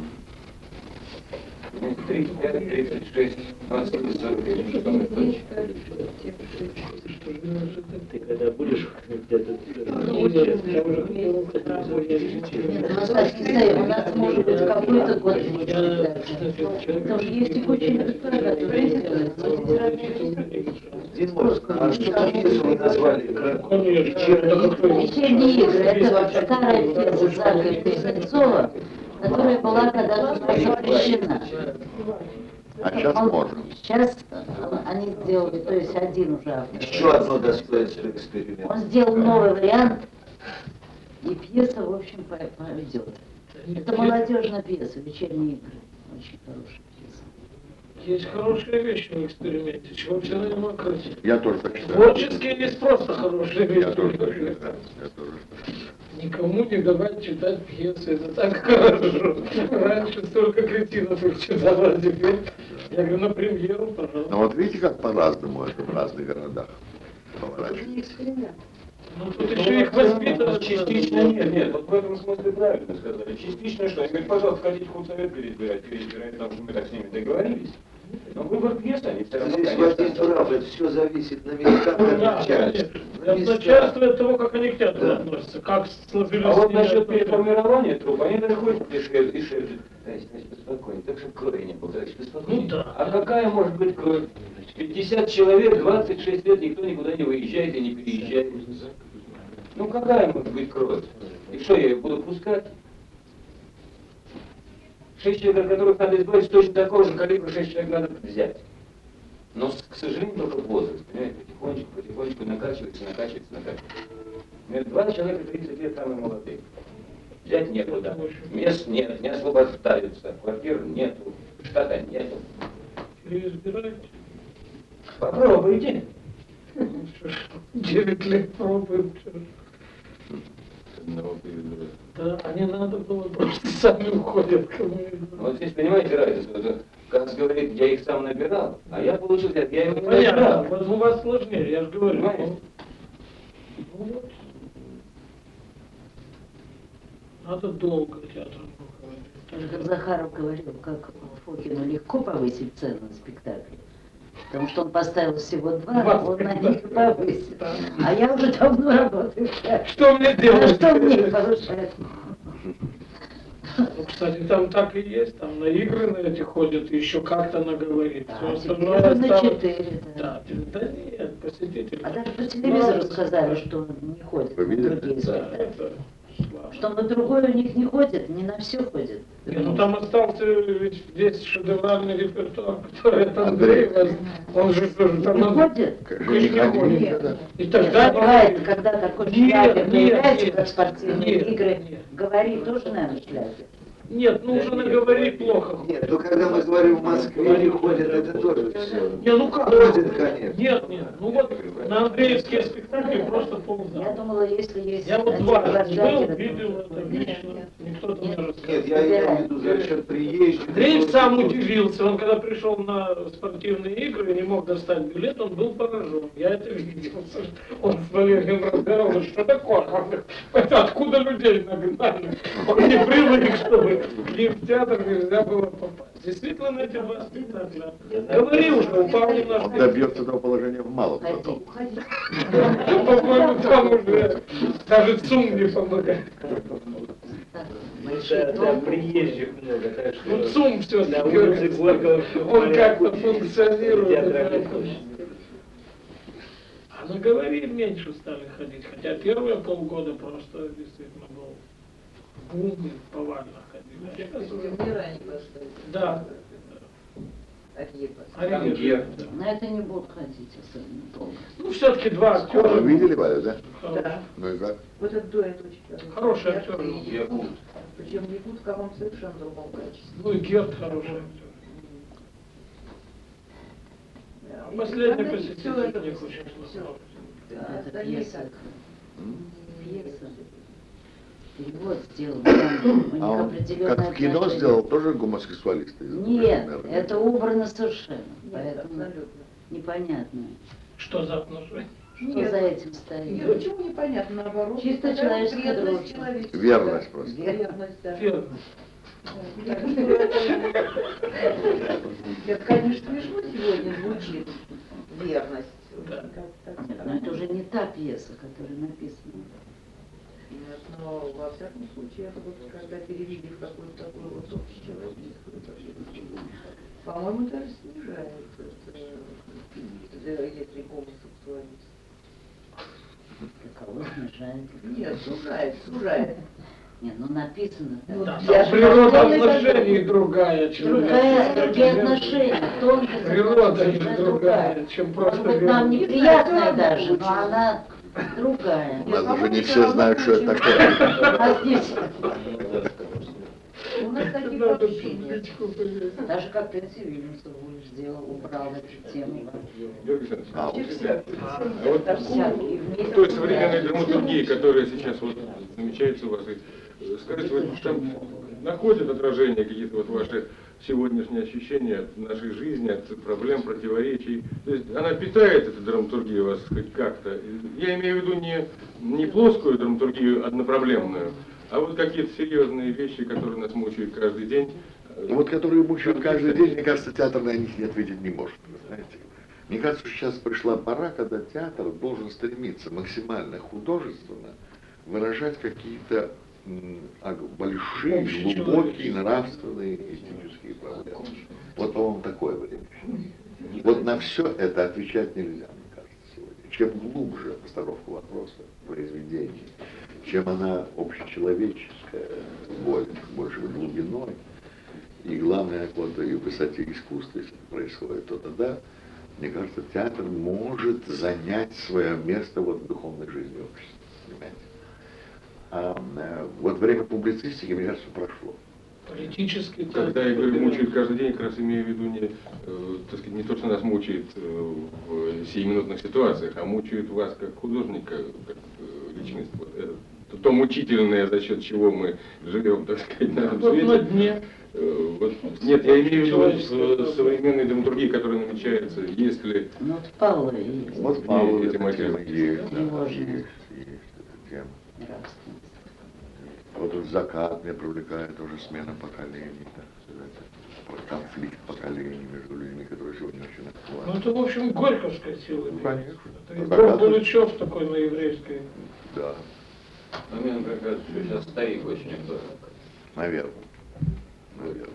[SPEAKER 5] тридцать пять, тридцать шесть, двадцать сорок точно.
[SPEAKER 7] Ты когда будешь где-то...
[SPEAKER 4] Нет, Московский союз, у нас может быть какой-то год. Потому что есть текущий репертуар, который делается.
[SPEAKER 9] А что такие вы назвали?
[SPEAKER 4] Вечерние игры – это вот старая пьеса Зака Кузнецова, которая была когда-то запрещена.
[SPEAKER 1] А сейчас можно.
[SPEAKER 4] Сейчас они сделали, то есть один уже автор.
[SPEAKER 9] Еще одно достоинство эксперимента.
[SPEAKER 4] Он сделал новый вариант, и пьеса, в общем, пойдет. Это молодежная пьеса, вечерние игры. Очень хорошая пьеса.
[SPEAKER 3] Есть хорошие вещи в эксперименте, чего вчера не демократия.
[SPEAKER 1] Я тоже так считаю.
[SPEAKER 3] Творческие есть просто хорошие вещи.
[SPEAKER 1] Я тоже так считаю. Я тоже так считаю.
[SPEAKER 3] Никому не давать читать пьесы, это так хорошо. Раньше столько кретинов их читало, а теперь я говорю, на премьеру, пожалуйста.
[SPEAKER 1] Но вот видите, как по-разному это в разных городах. поворачивать.
[SPEAKER 3] Ну, тут еще их воспитывают.
[SPEAKER 5] Частично нет, нет, вот в этом смысле правильно сказали. Частично что? Они говорят, пожалуйста, хотите худсовет переизбирать, переизбирать, потому что мы так с ними договорились. Но выбор пьесы, они все равно,
[SPEAKER 9] Здесь
[SPEAKER 5] конечно,
[SPEAKER 9] Вадим прав, это все зависит на местах,
[SPEAKER 3] Да,
[SPEAKER 9] от
[SPEAKER 3] конечно.
[SPEAKER 9] начальства.
[SPEAKER 3] От начальства от того, как они к театру
[SPEAKER 9] Да.
[SPEAKER 3] относятся, как сложились
[SPEAKER 5] А вот
[SPEAKER 3] с ними
[SPEAKER 5] насчет
[SPEAKER 3] отношения.
[SPEAKER 5] переформирования трупа, они даже ходят и шепчут, и шепчут. Товарищ, значит, поспокойнее, так чтобы крови не было, товарищ, поспокойнее.
[SPEAKER 3] Ну да.
[SPEAKER 5] А какая может быть кровь? пятьдесят человек, двадцать шесть лет, никто никуда не выезжает и не переезжает. Ну какая может быть кровь? И что, я ее буду пускать? Шесть человек, от которых надо избавиться, точно такого же калибра, шесть человек надо взять. Но, к сожалению, только возраст, понимаете, потихонечку, потихонечку накачивается, накачивается, накачивается. Например, два человека тридцать лет самые молодые. Взять некуда. Мест нет, не освобождаются, квартир нету, штата нету.
[SPEAKER 3] Переизбирайте.
[SPEAKER 5] Попробуйте.
[SPEAKER 3] Девять лет пробуем.
[SPEAKER 6] Одного перебирать.
[SPEAKER 3] Да, а не надо было, просто сами уходят. Кому
[SPEAKER 5] Вот здесь, понимаете, разницу, вот, как говорит, я их сам набирал, а я получил ответ, я его не
[SPEAKER 3] Понятно,
[SPEAKER 5] набирал.
[SPEAKER 3] вот у вас сложнее, я же говорю.
[SPEAKER 5] Понимаете?
[SPEAKER 3] Ну вот. Надо долго театром руководить.
[SPEAKER 4] Как Захаров говорил, как Фокину легко повысить цену на спектакль. Потому что он поставил всего два,
[SPEAKER 3] Два
[SPEAKER 4] он на
[SPEAKER 3] спектакля.
[SPEAKER 4] них повысит. А я уже давно работаю.
[SPEAKER 3] Что мне
[SPEAKER 4] А
[SPEAKER 3] делать?
[SPEAKER 4] что мне повышать?
[SPEAKER 3] Ну, кстати, там так и есть, там на игры на эти ходят, и еще как-то наговорить.
[SPEAKER 4] Да,
[SPEAKER 3] Все
[SPEAKER 4] теперь
[SPEAKER 3] остальное
[SPEAKER 4] на
[SPEAKER 3] осталось-
[SPEAKER 4] четыре, да.
[SPEAKER 3] Да, да нет, посетители.
[SPEAKER 4] А даже по телевизору
[SPEAKER 3] Ну,
[SPEAKER 4] сказали,
[SPEAKER 3] да.
[SPEAKER 4] что не ходят
[SPEAKER 1] Вы
[SPEAKER 4] на
[SPEAKER 1] видели?
[SPEAKER 4] другие
[SPEAKER 3] Да,
[SPEAKER 4] спектакли.
[SPEAKER 3] это слава.
[SPEAKER 4] Что на другое у них не ходят, не на все ходят.
[SPEAKER 3] Не, ну там остался ведь весь шедевральный репертуар, который от
[SPEAKER 1] Андрей.
[SPEAKER 3] Андреева, он же тоже там
[SPEAKER 4] Не
[SPEAKER 3] надо-
[SPEAKER 4] ходят?
[SPEAKER 1] Конечно,
[SPEAKER 3] не
[SPEAKER 1] не ходили
[SPEAKER 3] ходит.
[SPEAKER 1] никогда.
[SPEAKER 3] И тогда
[SPEAKER 4] Бывает, когда такой
[SPEAKER 3] Нет,
[SPEAKER 4] шлягер
[SPEAKER 3] нет,
[SPEAKER 4] появляется,
[SPEAKER 3] нет.
[SPEAKER 4] как спортивные
[SPEAKER 3] Нет,
[SPEAKER 4] игры,
[SPEAKER 3] нет.
[SPEAKER 4] говори тоже, наверное, шлягер.
[SPEAKER 3] Нет, ну уже наговорить плохо.
[SPEAKER 9] Нет, ну когда мы говорим в Москве не ходят, это тоже все.
[SPEAKER 3] Не, ну как?
[SPEAKER 9] Ходят, конечно.
[SPEAKER 3] Нет, нет, ну вот на андреевские спектакли просто
[SPEAKER 4] Я
[SPEAKER 3] ползал.
[SPEAKER 4] думала, если есть
[SPEAKER 3] Я вот
[SPEAKER 4] один
[SPEAKER 3] два раза был,
[SPEAKER 4] шлягер,
[SPEAKER 3] видел
[SPEAKER 4] то-
[SPEAKER 3] это лично, никто там не
[SPEAKER 9] Нет,
[SPEAKER 3] рассказывал.
[SPEAKER 9] я имею в виду за счет приезжих.
[SPEAKER 3] Андреев сам удивился, он когда пришел на спортивные игры и не мог достать билет, он был поражен. Я это видел. Он с Валерием разговаривал, что такое? Он говорит, это откуда людей нагнали? Он не привык, чтобы к ним в театр нельзя было попасть. Действительно, на эти два спектакля. Говори уже, упал
[SPEAKER 1] Он
[SPEAKER 3] немножко.
[SPEAKER 1] добьется того положения в малом
[SPEAKER 4] Ходи,
[SPEAKER 1] потом.
[SPEAKER 4] ходи.
[SPEAKER 3] По-моему, там уже даже ЦУМ не помогает.
[SPEAKER 4] Так,
[SPEAKER 7] Да,
[SPEAKER 4] большие
[SPEAKER 7] да,
[SPEAKER 4] дома.
[SPEAKER 7] приезжих много, так что...
[SPEAKER 3] Ну, ЦУМ все
[SPEAKER 7] На улице Горького
[SPEAKER 3] он как-то функционирует.
[SPEAKER 7] театральной
[SPEAKER 3] да.
[SPEAKER 7] площади.
[SPEAKER 3] А на говори меньше стали ходить, хотя первые полгода просто действительно был бум, и повально ходили. А сейчас уже-
[SPEAKER 8] Мира не поставили.
[SPEAKER 3] Да.
[SPEAKER 8] Арье поставили.
[SPEAKER 3] Арье, да.
[SPEAKER 4] На это не будут ходить особенно долго.
[SPEAKER 3] Ну, все-таки два актера.
[SPEAKER 1] Вы видели, Валя, да?
[SPEAKER 8] Да.
[SPEAKER 1] Ну и как?
[SPEAKER 8] Вот этот дуэт очень хороший.
[SPEAKER 3] Хороший
[SPEAKER 8] Якут
[SPEAKER 3] актер.
[SPEAKER 8] и Якут. Причем Якут в каком совершенно другом качестве.
[SPEAKER 3] Ну и Герд хороший актер.
[SPEAKER 8] Да.
[SPEAKER 3] А последний
[SPEAKER 8] И
[SPEAKER 3] посетитель
[SPEAKER 8] всё это
[SPEAKER 3] не
[SPEAKER 8] всё.
[SPEAKER 3] очень сложно.
[SPEAKER 8] Да,
[SPEAKER 4] Это
[SPEAKER 8] остальные
[SPEAKER 4] пьеса.
[SPEAKER 8] так.
[SPEAKER 4] Пьеса. Перевод сделан. Там у них
[SPEAKER 1] А он,
[SPEAKER 4] определенное
[SPEAKER 1] как в кино
[SPEAKER 4] отношение.
[SPEAKER 1] сделал, тоже гомосексуалисты?
[SPEAKER 4] Нет,
[SPEAKER 1] Наверное.
[SPEAKER 4] это убрано совершенно.
[SPEAKER 8] Нет,
[SPEAKER 4] Поэтому
[SPEAKER 8] абсолютно.
[SPEAKER 4] непонятно,
[SPEAKER 3] Что за отношения?
[SPEAKER 4] что
[SPEAKER 8] Нет.
[SPEAKER 4] за этим стоит.
[SPEAKER 8] Нет, почему непонятно, наоборот.
[SPEAKER 4] Чисто
[SPEAKER 8] Такая
[SPEAKER 4] человеческая
[SPEAKER 8] вредность
[SPEAKER 4] дружба.
[SPEAKER 8] человеческая.
[SPEAKER 1] Верность просто.
[SPEAKER 8] Верность, да.
[SPEAKER 3] Фермер.
[SPEAKER 8] Так что это- Это, конечно, смешно сегодня звучит. Верность.
[SPEAKER 3] Да.
[SPEAKER 8] Как- как-
[SPEAKER 4] Нет, но это уже не та пьеса, которая написана.
[SPEAKER 8] Нет, но во всяком случае, это вот когда перевели в какую-то такую вот общечеловеческую, по-моему, даже снижает, это, если гомосексуалист.
[SPEAKER 4] Кого снижает?
[SPEAKER 8] Нет, сужает, сужает.
[SPEAKER 4] Нет, ну написано так.
[SPEAKER 8] Ну,
[SPEAKER 3] Да,
[SPEAKER 8] Я
[SPEAKER 3] там
[SPEAKER 8] же
[SPEAKER 3] природа
[SPEAKER 8] полный
[SPEAKER 3] отношений другая, чем
[SPEAKER 4] Другая,
[SPEAKER 3] между
[SPEAKER 4] другие
[SPEAKER 3] людьми.
[SPEAKER 4] отношения, тонкость
[SPEAKER 3] Природа
[SPEAKER 4] отношений,
[SPEAKER 3] же
[SPEAKER 4] другая.
[SPEAKER 3] другая, чем
[SPEAKER 4] Может
[SPEAKER 3] просто
[SPEAKER 4] быть, нам
[SPEAKER 3] верность.
[SPEAKER 4] неприятная даже, но она другая.
[SPEAKER 1] У нас уже не все знают, что это такое.
[SPEAKER 4] А здесь
[SPEAKER 8] У нас таких
[SPEAKER 3] Надо
[SPEAKER 8] вообще нет.
[SPEAKER 3] публичку привести.
[SPEAKER 4] даже как Пенси Вильямсов сделал, убрал эту тему.
[SPEAKER 6] Георгий Александрович,
[SPEAKER 1] А,
[SPEAKER 8] Вообще
[SPEAKER 1] вот.
[SPEAKER 8] всякие.
[SPEAKER 6] а вот
[SPEAKER 4] Всякие вместе.
[SPEAKER 6] той современной драматургии, которая сейчас вот намечается у вас, и, э, скажите, вот там находят отражение какие-то вот ваши сегодняшнее ощущение от нашей жизни, от проблем, противоречий. То есть она питает эту драматургию вас хоть как-то. Я имею в виду не, не плоскую драматургию однопроблемную, а вот какие-то серьезные вещи, которые нас мучают каждый день.
[SPEAKER 1] Вот которые мучают каждый день, мне кажется, театр на них не ответить не может, вы знаете. Мне кажется, что сейчас пришла пора, когда театр должен стремиться максимально художественно выражать какие-то большие, глубокие, нравственные, эстетические проблемы. Вот, по-моему, такое время. Вот на все это отвечать нельзя, мне кажется, сегодня. Чем глубже постановка вопроса в произведении, чем она общечеловеческая, более, больше глубиной, и главное, вот и в высоте искусства, если это происходит, то тогда, мне кажется, театр может занять свое место вот в духовной жизни общества, понимаете? А, вот время публицистики, мне кажется, прошло.
[SPEAKER 3] Политический театр.
[SPEAKER 6] Когда я говорю, мучает каждый день, как раз имею в виду не, э, так сказать, не то, что нас мучает э, в сиюминутных ситуациях, а мучает вас как художника, как э, личность. Вот это, то мучительное, за счет чего мы живем, так сказать, на этом свете.
[SPEAKER 3] Вот на дне.
[SPEAKER 6] Э, вот, нет, я имею в виду в современной драматургии, которая намечается, если...
[SPEAKER 4] Ну, вот Павла есть.
[SPEAKER 1] Вот Павла
[SPEAKER 6] эти мотивы
[SPEAKER 1] есть, да,
[SPEAKER 4] Его
[SPEAKER 1] есть,
[SPEAKER 4] же.
[SPEAKER 1] есть эта тема.
[SPEAKER 4] Нравственность.
[SPEAKER 1] Вот тут закат меня привлекает уже смена поколений, так сказать. Вот конфликт поколений между людьми, которые сегодня очень
[SPEAKER 3] Ну
[SPEAKER 1] актуальны.
[SPEAKER 3] это, в общем, горьковская сила.
[SPEAKER 1] Ну, конечно.
[SPEAKER 3] Это
[SPEAKER 1] Закат
[SPEAKER 3] Егор
[SPEAKER 1] очень-
[SPEAKER 3] Булычев такой на еврейской.
[SPEAKER 1] Да,
[SPEAKER 5] Ну, мне, например, кажется, что сейчас старик очень актуален.
[SPEAKER 1] наверное. Наверное.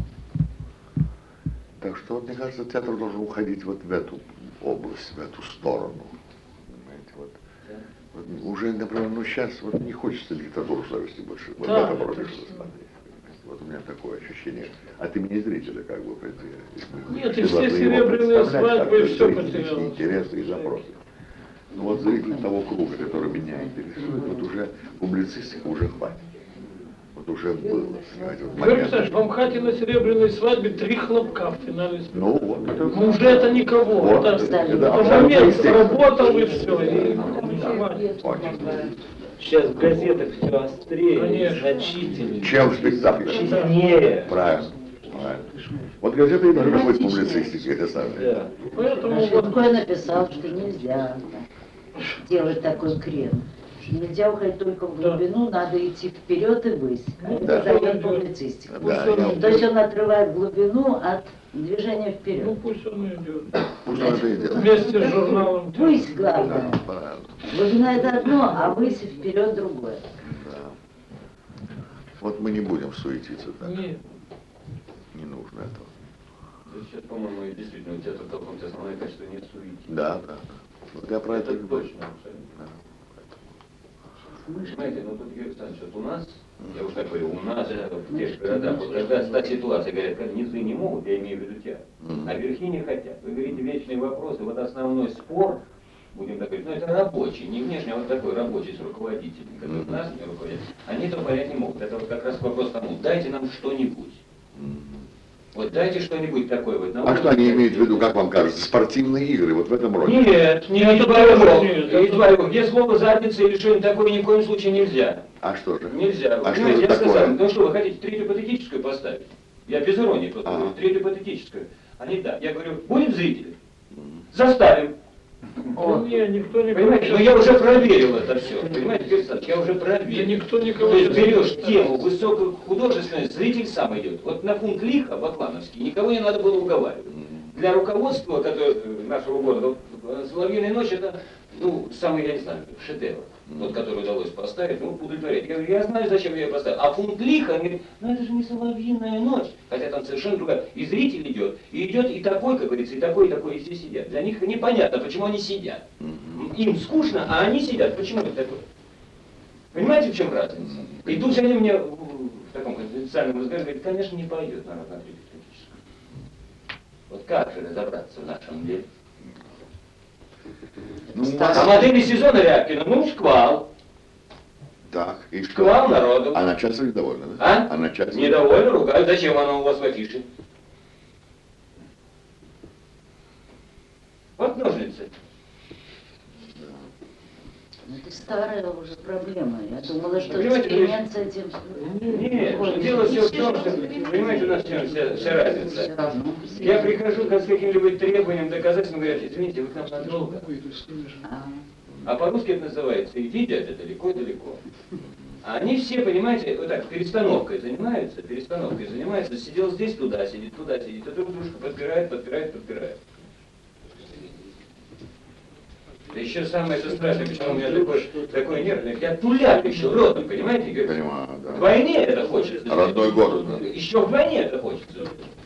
[SPEAKER 1] Так что, мне кажется, театр должен уходить вот в эту область, в эту сторону. Понимаете, вот. Вот уже, например, ну сейчас вот не хочется диктатуру совести больше. Вот
[SPEAKER 3] Да,
[SPEAKER 1] в этом роде
[SPEAKER 3] это
[SPEAKER 1] что-то
[SPEAKER 3] всё.
[SPEAKER 1] смотреть. Вот у меня такое ощущение. От имени зрителя, как бы, если мы
[SPEAKER 3] Нет, и
[SPEAKER 1] должны
[SPEAKER 3] все
[SPEAKER 1] его
[SPEAKER 3] серебряные
[SPEAKER 1] представлять,
[SPEAKER 3] свадьбы,
[SPEAKER 1] как
[SPEAKER 3] всё
[SPEAKER 1] зрительские
[SPEAKER 3] потерялось.
[SPEAKER 1] интересы и запросы. Ну вот зритель того круга, который меня интересует, вот уже публицистика уже хватит. Вот уже было, понимаете, вот
[SPEAKER 3] Георгий
[SPEAKER 1] момент.
[SPEAKER 3] Александрович, в Амхате на серебряной свадьбе три хлопка в финале.
[SPEAKER 1] Ну вот. это-
[SPEAKER 3] Ну уже это никого.
[SPEAKER 1] Вот,
[SPEAKER 3] это,
[SPEAKER 1] это
[SPEAKER 3] это
[SPEAKER 1] абсолютно
[SPEAKER 3] момент
[SPEAKER 1] естественно.
[SPEAKER 3] сработал и все. И, хватит.
[SPEAKER 1] Очень.
[SPEAKER 7] Сейчас в газетах все острее,
[SPEAKER 3] Конечно.
[SPEAKER 7] значительнее.
[SPEAKER 1] Чем в спектакле?
[SPEAKER 7] Честнее.
[SPEAKER 1] Правильно. Правильно. Вот газета и даже такой публицистики, это самое.
[SPEAKER 7] Да.
[SPEAKER 3] Поэтому вот
[SPEAKER 4] Шутко написал, что нельзя делать такой крен. Нельзя уходить только в глубину, надо идти вперед и ввысь. А это
[SPEAKER 1] Да.
[SPEAKER 4] зовет публицистика.
[SPEAKER 1] Да, я-
[SPEAKER 4] То есть он отрывает глубину от движения
[SPEAKER 3] ну
[SPEAKER 4] вперед.
[SPEAKER 3] пусть он идет.
[SPEAKER 1] Пусть он это и делает.
[SPEAKER 3] Вместе с журналом.
[SPEAKER 4] Высь главное.
[SPEAKER 1] Да, правильно.
[SPEAKER 4] Глубина это одно, а высь и вперед другое.
[SPEAKER 1] Да. Вот мы не будем суетиться так.
[SPEAKER 3] Нет.
[SPEAKER 1] Не нужно этого.
[SPEAKER 5] То есть сейчас, по-моему, и действительно театр должен быть основное качество не суетить.
[SPEAKER 1] Да, да. Вот я про это
[SPEAKER 5] Это
[SPEAKER 1] и говорю.
[SPEAKER 5] точно, абсолютно.
[SPEAKER 1] Да.
[SPEAKER 5] Знаете, ну тут, Георгий Александрович, вот у нас, я уж так говорю, у нас, в тех городах, вот когда та ситуация, говорят, как низы не могут, я имею в виду театр,
[SPEAKER 1] Мгм.
[SPEAKER 5] а верхи не хотят. Вы говорите вечные вопросы, вот основной спор, будем так говорить, ну это рабочий, не внешний, а вот такой рабочий с руководителями, которые
[SPEAKER 1] Мгм.
[SPEAKER 5] нас не руководят, они этого понять не могут. Это вот как раз вопрос тому, дайте нам что-нибудь.
[SPEAKER 1] Мгм.
[SPEAKER 5] Вот дайте что-нибудь такое вот. на
[SPEAKER 1] А что
[SPEAKER 5] уровне
[SPEAKER 1] они имеют в виду,
[SPEAKER 5] коллектива.
[SPEAKER 1] как вам кажется, спортивные игры, вот в этом роде?
[SPEAKER 5] Нет, не
[SPEAKER 3] Нет,
[SPEAKER 5] двоего,
[SPEAKER 3] нет,
[SPEAKER 5] не
[SPEAKER 3] это-
[SPEAKER 5] двоего. Где слово задница или что-нибудь такое ни в коем случае нельзя.
[SPEAKER 1] А что же?
[SPEAKER 5] Нельзя. Вы
[SPEAKER 1] А что
[SPEAKER 5] понимаете,
[SPEAKER 1] же
[SPEAKER 5] я сказал,
[SPEAKER 1] такое?
[SPEAKER 5] ну что, вы хотите третью патетическую поставить? Я без иронии просто
[SPEAKER 1] Ага.
[SPEAKER 5] говорю, третью патетическую. Они да. Я говорю, будем зрители?
[SPEAKER 1] Мгм.
[SPEAKER 5] Заставим.
[SPEAKER 3] О, не, никто не
[SPEAKER 5] Понимаете, но я уже проверил это все. Понимаете, Георгий Александрович, я уже
[SPEAKER 3] Да
[SPEAKER 5] проверил.
[SPEAKER 3] никто никого
[SPEAKER 5] То есть
[SPEAKER 3] не
[SPEAKER 5] берешь
[SPEAKER 3] заставит.
[SPEAKER 5] тему высокохудожественную, зритель сам идет. Вот на фунт лиха, Баклановский, никого не надо было уговаривать. Для руководства которое, э, нашего города, вот, «Соловьиная ночь» это, ну, самый, я не знаю, шедевр. Вот, который удалось поставить, ну, удовлетворять. Я говорю, я знаю, зачем я ее поставил. А фунт лиха, он говорит, ну это же не «Соловьиная ночь». Хотя там совершенно другая. И зритель идет, и идет и такой, как говорится, и такой, и такой, и все сидят. Для них непонятно, почему они сидят.
[SPEAKER 1] Мгм.
[SPEAKER 5] Им скучно, а они сидят. Почему это такое? Понимаете, в чем разница? И тут же они мне в, в таком конфиденциальном разговоре говорят, конечно, не пойдет народ на третью патетическую. Вот как же разобраться в нашем деле?
[SPEAKER 1] Ну,
[SPEAKER 5] А модели сезона Рябкина, ну, шквал.
[SPEAKER 1] так, и что?
[SPEAKER 5] Шквал народу.
[SPEAKER 1] А начальство недовольно, да?
[SPEAKER 5] А?
[SPEAKER 1] А начальство
[SPEAKER 5] Недовольно, ругают. Зачем оно у вас в афише? Вот ножницы.
[SPEAKER 4] Ну, это старая уже проблема. Я думала, что
[SPEAKER 5] Понимаете,
[SPEAKER 4] эксперимент с этим...
[SPEAKER 5] Нет, что дело все в том, что, понимаете, у нас в чем вся, вся разница. Я прихожу с каким-либо требованием, доказательством, говорят, извините, вы к нам надолго. А по-русски это называется, и видят это далеко-далеко. А они все, понимаете, вот так, перестановкой занимаются, перестановкой занимаются, сидел здесь, туда сидит, туда сидит, а друг дружку подпирает, подпирает, подпирает. Да еще самое это страшное, почему у меня такой, такой нервный, я туляк еще родом, понимаете? Говорю,
[SPEAKER 1] Понимаю, да.
[SPEAKER 5] в войне это хочется.
[SPEAKER 1] Родной город, да.
[SPEAKER 5] Еще в войне это хочется.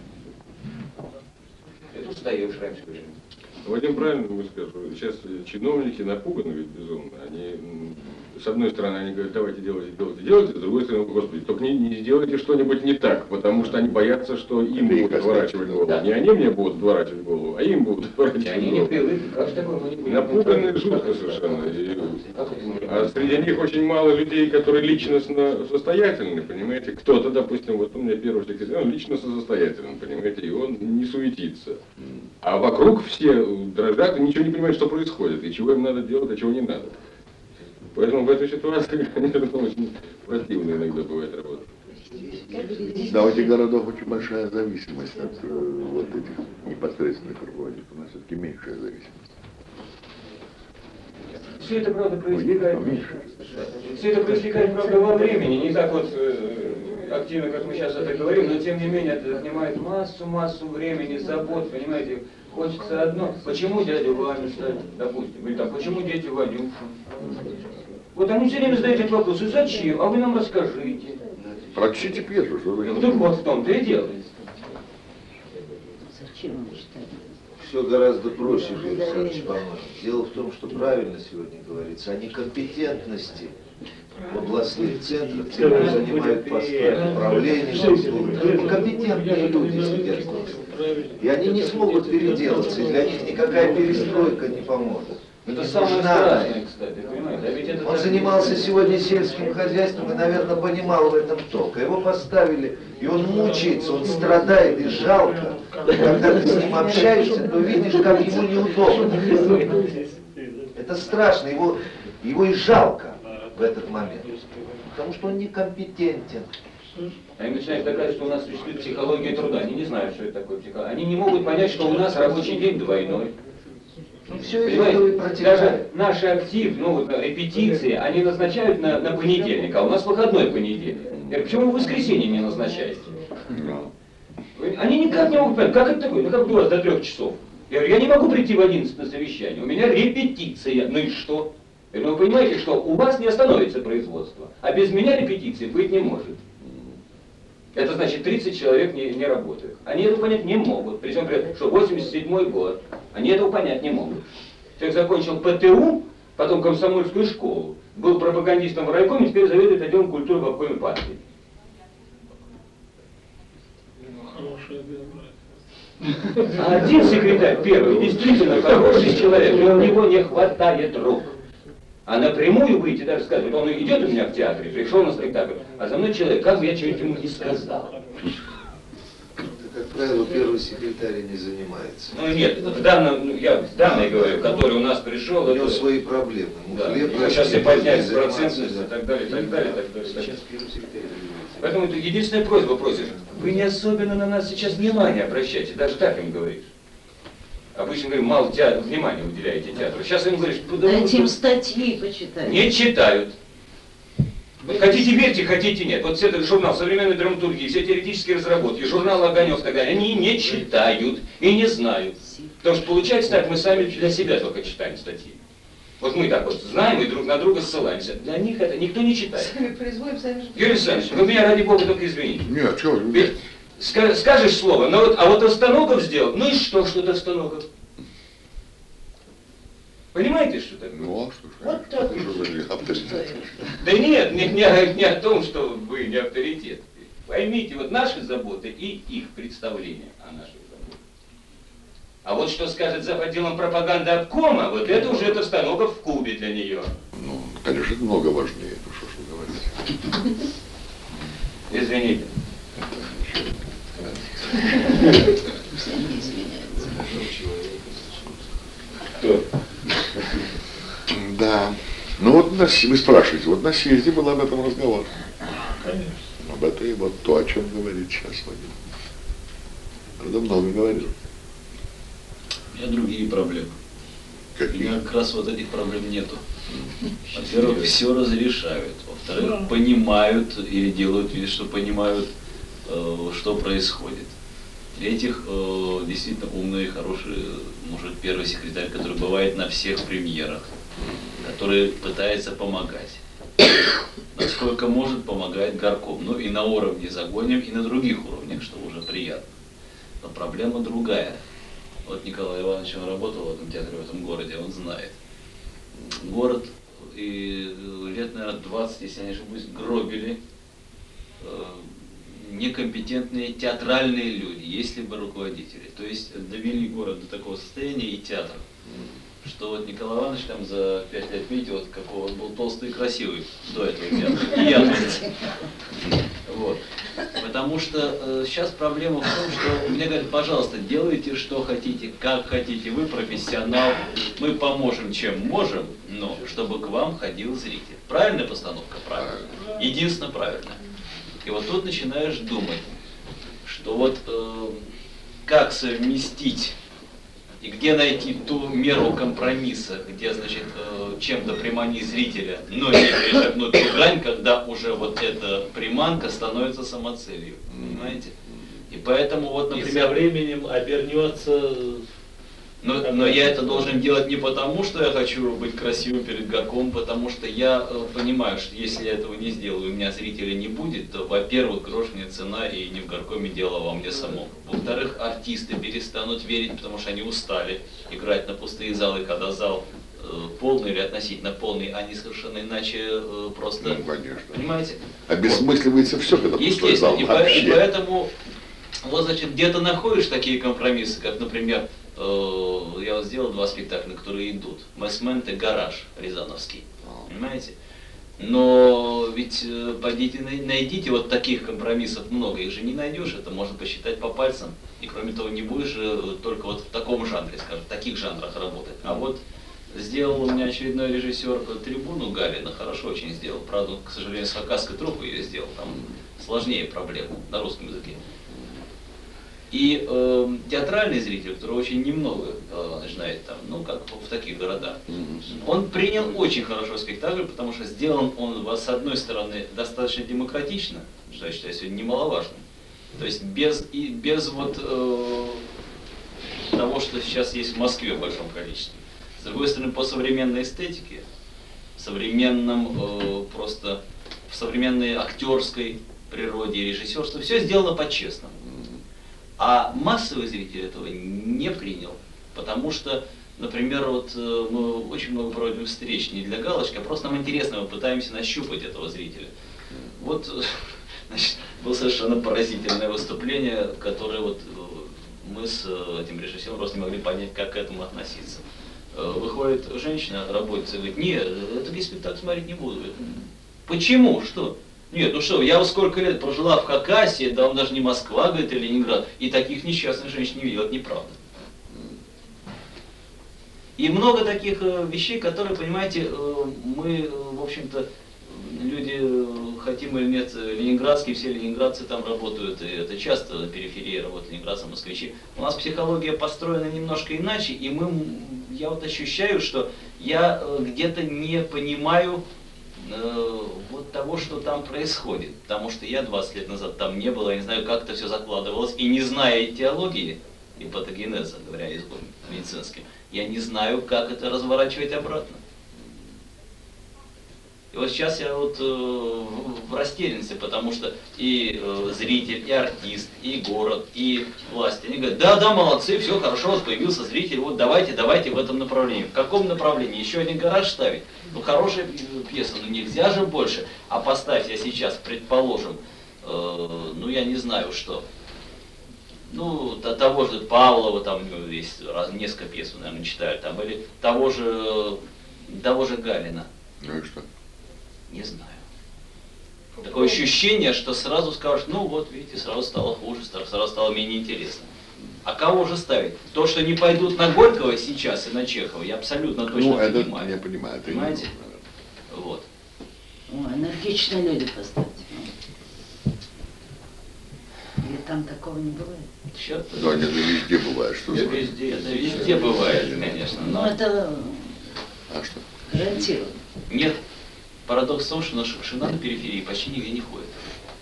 [SPEAKER 5] Это устаешь раньше уже.
[SPEAKER 6] Вадим правильно мы скажу. Сейчас чиновники напуганы ведь безумно. Они, м, с одной стороны, они говорят, давайте делайте, делайте, делайте, с другой стороны, господи, только не, не сделайте что-нибудь не так, потому что они боятся, что им
[SPEAKER 1] Это
[SPEAKER 6] будут
[SPEAKER 1] их
[SPEAKER 6] отворачивать голову.
[SPEAKER 5] да.
[SPEAKER 6] Не они мне будут отворачивать голову, а им будут отворачивать
[SPEAKER 5] Они не
[SPEAKER 6] голову.
[SPEAKER 5] привыкли, как же такое мы не будем?
[SPEAKER 6] Напуганы жутко совершенно. И, а среди них очень мало людей, которые личностно состоятельны, понимаете. Кто-то, допустим, вот у меня первый секретарь, он личностно состоятельный, понимаете, и он не суетится. А вокруг все дрожат и ничего не понимают, что происходит, и чего им надо делать, а чего не надо. Поэтому в этой ситуации, конечно, очень противно иногда бывает работа.
[SPEAKER 1] Да, у этих городов очень большая зависимость от э, вот этих непосредственных руководителей. У нас все-таки меньшая зависимость.
[SPEAKER 5] Все это, правда,
[SPEAKER 1] У них
[SPEAKER 5] проистекает,
[SPEAKER 1] меньше.
[SPEAKER 5] все это проистекает, правда, во времени, не так вот э, активно, как мы сейчас это говорим, но тем не менее это отнимает массу-массу времени, забот, понимаете, хочется одно. Почему дядю Ваню ставить, допустим, или там, почему дети Ванюшу? Вот они все время задают этот вопрос, и зачем? А вы нам расскажите.
[SPEAKER 1] Прочтите пьесу, что вы...
[SPEAKER 5] Ну так вот в том-то и дело.
[SPEAKER 4] Зачем он читать?
[SPEAKER 9] Все гораздо проще, Юрий Александрович, по-моему. Дело в том, что правильно сегодня говорится о некомпетентности в областных центрах, те, кто занимают посты управления, компетентные люди сидят. И они не смогут переделаться, и для них никакая перестройка не поможет.
[SPEAKER 5] Это самое страшное, кстати, понимаете? А ведь это
[SPEAKER 9] Он
[SPEAKER 5] так-
[SPEAKER 9] занимался сегодня сельским хозяйством и, наверное, понимал в этом толк. А его поставили, и он мучается, он страдает, и жалко. Когда ты с ним общаешься, то видишь, как ему неудобно. Это страшно, его, его и жалко в этот момент. Потому что он некомпетентен.
[SPEAKER 5] Они начинают доказывать, что у нас существует психология труда. Они не знают, что это такое психология. Они не могут понять, что у нас рабочий день двойной.
[SPEAKER 9] Ну, все из этого и
[SPEAKER 5] Понимаете,
[SPEAKER 9] протекает.
[SPEAKER 5] даже наш актив, ну вот репетиции, они назначают на, на понедельник, а у нас выходной понедельник. Я говорю, почему вы в воскресенье не назначаете? Вы- Они никак не могут понять, как это такое, ну как у вас до трех часов? Я говорю, я не могу прийти в одиннадцать на совещание, у меня репетиция, ну и что? Я говорю, ну вы понимаете, что у вас не остановится производство, а без меня репетиции быть не может. Это значит, тридцать человек не, не работают. Они этого понять не могут. Причем, говорят, что восемьдесят седьмой год. Они этого понять не могут. Человек закончил ПТУ, потом комсомольскую школу, был пропагандистом в райкоме, теперь заведует отделом культуры в обкоме партии.
[SPEAKER 3] Хорошая биография.
[SPEAKER 5] А один секретарь, первый, действительно хороший человек, но у него не хватает рук. А напрямую выйти даже сказать, вот он идет у меня в театре, пришел на спектакль, а за мной человек, как бы я что-нибудь ему не сказал.
[SPEAKER 9] Как правило, первый секретарь не занимается.
[SPEAKER 5] Ну нет, в данном, ну, я в данной говорю, который у нас пришел,
[SPEAKER 9] У него
[SPEAKER 5] это-
[SPEAKER 9] свои проблемы.
[SPEAKER 5] да,
[SPEAKER 9] Хлеб
[SPEAKER 5] его сейчас и
[SPEAKER 9] растет,
[SPEAKER 5] поднять
[SPEAKER 9] не
[SPEAKER 5] в
[SPEAKER 9] заниматься,
[SPEAKER 5] процентность
[SPEAKER 9] да.
[SPEAKER 5] и так далее, и так далее, и так далее. и так
[SPEAKER 9] Сейчас
[SPEAKER 5] далее.
[SPEAKER 9] первый секретарь занимается.
[SPEAKER 5] Поэтому это единственная просьба просишь, вы не особенно на нас сейчас внимание обращайте, даже так им говоришь. Обычно говорим, мало театра, внимания уделяете театру. Сейчас им говоришь,
[SPEAKER 4] Дайте им статьи почитать.
[SPEAKER 5] не читают. Вот хотите верьте, хотите нет. Вот этот журнал современной драматургии, все теоретические разработки, журнал «Огонек» и так далее, они не читают и не знают. Потому что получается так, мы сами для себя только читаем статьи. Вот мы так вот знаем и друг на друга ссылаемся. Для них это никто не читает.
[SPEAKER 8] Сами производим, сами же...
[SPEAKER 5] Юрий Александрович, вы меня ради бога только извините.
[SPEAKER 1] Нет, что вы...
[SPEAKER 5] Ведь ска- скажешь слово, но вот, а вот Овстоногов сделал, ну и что, что это Овстоногов? Понимаете, что такое?
[SPEAKER 1] Ну, а что ж,
[SPEAKER 8] Вот
[SPEAKER 1] конечно,
[SPEAKER 8] так.
[SPEAKER 1] что за авторитет?
[SPEAKER 5] Да нет, не, не, о- не о том, что вы не авторитет. Поймите, вот наши заботы и их представления о наших заботах. А вот что скажет за отделом пропаганды обкома, вот это уже Овстоногов в Кубе для нее.
[SPEAKER 1] Ну, конечно, это много важнее, ну что ж вы говорите.
[SPEAKER 5] Извините.
[SPEAKER 4] Все не извиняются.
[SPEAKER 5] Кто?
[SPEAKER 1] Да. Ну, на, вы спрашиваете, вот на съезде был об этом разговор.
[SPEAKER 3] Конечно.
[SPEAKER 1] Об этом и вот то, о чем говорит сейчас Владимир. Правда, много говорил.
[SPEAKER 11] У меня другие проблемы.
[SPEAKER 1] Какие?
[SPEAKER 11] У меня как раз вот этих проблем нету. Во-первых, все разрешают. Во-вторых, понимают или делают вид, что понимают, э, что происходит. В-третьих, э, действительно умный, хороший мужик, первый секретарь, который бывает на всех премьерах, который пытается помогать. Насколько может, помогает горком. Ну и на уровне Загоним, и на других уровнях, что уже приятно. Но проблема другая. Вот Николай Иванович, он работал в этом театре, в этом городе, он знает. Город и лет, наверное, двадцать, если я не ошибусь, гробили э, некомпетентные театральные люди, если бы руководители. То есть довели город до такого состояния и театр, что вот Николай Иванович там за пять лет, видите, вот какого он был толстый и красивый до этого театра. И я тоже. Вот. Потому что э, сейчас проблема в том, что мне говорят, пожалуйста, делайте что хотите, как хотите, вы профессионал, мы поможем чем можем, но чтобы к вам ходил зритель. Правильная постановка? Правильно. Единственно правильно. И вот тут начинаешь думать, что вот э, как совместить и где найти ту меру компромисса, где, значит, э, чем-то приманить зрителя, но не перешагнуть ту грань, когда уже вот эта приманка становится самоцелью, понимаете? И поэтому вот,
[SPEAKER 7] И
[SPEAKER 11] например...
[SPEAKER 7] со временем обернется...
[SPEAKER 11] Но, но я это должен делать не потому, что я хочу быть красивым перед горком, потому что я э, понимаю, что если я этого не сделаю, у меня зрителя не будет, то, во-первых, грош мне цена, и не в горкоме дело, а во мне самом. Во-вторых, артисты перестанут верить, потому что они устали играть на пустые залы, когда зал э, полный или относительно полный, они совершенно иначе э, просто...
[SPEAKER 1] Ну, конечно.
[SPEAKER 11] Понимаете?
[SPEAKER 1] Обесмысливается все, когда пустой
[SPEAKER 11] Естественно,
[SPEAKER 1] зал
[SPEAKER 11] и, по-
[SPEAKER 1] вообще.
[SPEAKER 11] и поэтому, вот, значит, где-то находишь такие компромиссы, как, например, э, я вот сделал два спектакля, которые идут. Мэсмент и Гараж Рязановский. Понимаете? Но ведь э, пойдите, най- найдите вот таких компромиссов много, их же не найдешь, это можно посчитать по пальцам. И кроме того, не будешь же только вот в таком жанре, скажем, в таких жанрах работать. А вот сделал у меня очередной режиссер трибуну Галина, хорошо очень сделал. Правда, к сожалению, с хакасской труппой ее сделал, там сложнее проблема на русском языке. И э, театральный зритель, который очень немного э, знает там, ну как в таких городах, он принял очень хорошо спектакль, потому что сделан он, с одной стороны, достаточно демократично, что я считаю сегодня немаловажным. То есть без, и, без вот э, того, что сейчас есть в Москве в большом количестве. С другой стороны, по современной эстетике, в современном э, просто, в современной актерской природе и режиссерстве, все сделано по-честному. А массовый зритель этого не принял, потому что, например, вот э, мы очень много проводим встреч не для галочки, а просто нам интересно, мы пытаемся нащупать этого зрителя. Вот, значит, было совершенно поразительное выступление, которое вот э, мы с э, этим режиссером просто не могли понять, как к этому относиться. Э, выходит женщина, работница, говорит, нет, это спектакль смотреть не буду. Говорит, почему? Что? Нет, ну что, я вот сколько лет прожила в Хакасии, да он даже не Москва, говорит, или Ленинград, и таких несчастных женщин не видел, это неправда. И много таких э, вещей, которые, понимаете, э, мы, э, в общем-то, люди, э, хотим или нет, ленинградские, все ленинградцы там работают, и это часто на периферии работают ленинградцы, москвичи. У нас психология построена немножко иначе, и мы, я вот ощущаю, что я э, где-то не понимаю вот того, что там происходит. Потому что я двадцать лет назад там не был, я не знаю, как это все закладывалось. И не зная этиологии и патогенеза, говоря языком медицинским, я не знаю, как это разворачивать обратно. И вот сейчас я вот э, в растерянности, потому что и э, зритель, и артист, и город, и власти, они говорят, да, да, молодцы, все хорошо, вот появился зритель, вот давайте, давайте в этом направлении. В каком направлении? Еще один гараж ставить? Ну, хорошая пьеса, ну нельзя же больше. А поставь я сейчас, предположим, э, ну я не знаю что, ну, того же Павлова, там у него есть раз, несколько пьес, вы, наверное, читали, там, или того же, того же Галина.
[SPEAKER 1] Ну и что?
[SPEAKER 11] Не знаю. Такое ощущение, что сразу скажешь, ну вот, видите, сразу стало хуже, сразу стало менее интересно. А кого же ставить? То, что не пойдут на Горького сейчас и на Чехова, я абсолютно точно
[SPEAKER 1] ну, это
[SPEAKER 11] понимаю.
[SPEAKER 1] Я понимаю. Это
[SPEAKER 11] Понимаете?
[SPEAKER 1] Не...
[SPEAKER 11] Вот.
[SPEAKER 4] О, энергичные люди поставьте. Или там такого не бывает?
[SPEAKER 11] Черт.
[SPEAKER 1] Да, нет, это везде бывает, что
[SPEAKER 11] Это
[SPEAKER 1] сказать.
[SPEAKER 11] везде, это везде бывает, конечно.
[SPEAKER 4] Ну,
[SPEAKER 11] Но
[SPEAKER 4] это
[SPEAKER 1] А что?
[SPEAKER 4] гарантированно.
[SPEAKER 11] нет. Парадокс в том, что наша Шукшина на периферии почти нигде не ходит.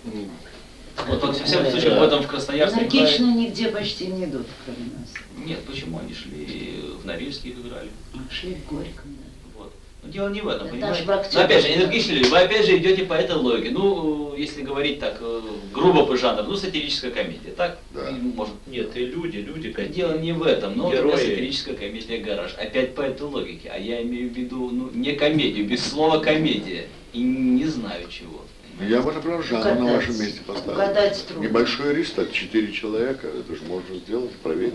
[SPEAKER 11] Вот, во всяком случае, в этом в Красноярском крае.
[SPEAKER 4] Энергичные нигде почти не идут, кроме нас.
[SPEAKER 11] Нет, почему? Они шли в Норильске играли.
[SPEAKER 4] Шли в Горьком, да.
[SPEAKER 11] Вот. Но дело не в этом,
[SPEAKER 4] Это
[SPEAKER 11] понимаете?
[SPEAKER 4] аж в Октябре.
[SPEAKER 11] Но опять же, энергичные люди, вы опять же идете по этой логике. Ну, если говорить так, э, грубо по жанру, ну, сатирическая комедия, так?
[SPEAKER 1] Да.
[SPEAKER 11] Ну, может,
[SPEAKER 7] Нет, и люди, люди какие.
[SPEAKER 11] дело не в этом, но
[SPEAKER 7] Герои.
[SPEAKER 11] это сатирическая комедия «Гараж». Опять по этой логике. А я имею в виду, ну, не комедию, без слова комедия. И не знаю чего.
[SPEAKER 1] Я бы, например, жанр на
[SPEAKER 4] Угадать.
[SPEAKER 1] вашем месте поставил.
[SPEAKER 4] Угадать трудно.
[SPEAKER 1] Небольшой риск, так четыре человека, это же можно сделать, проверить.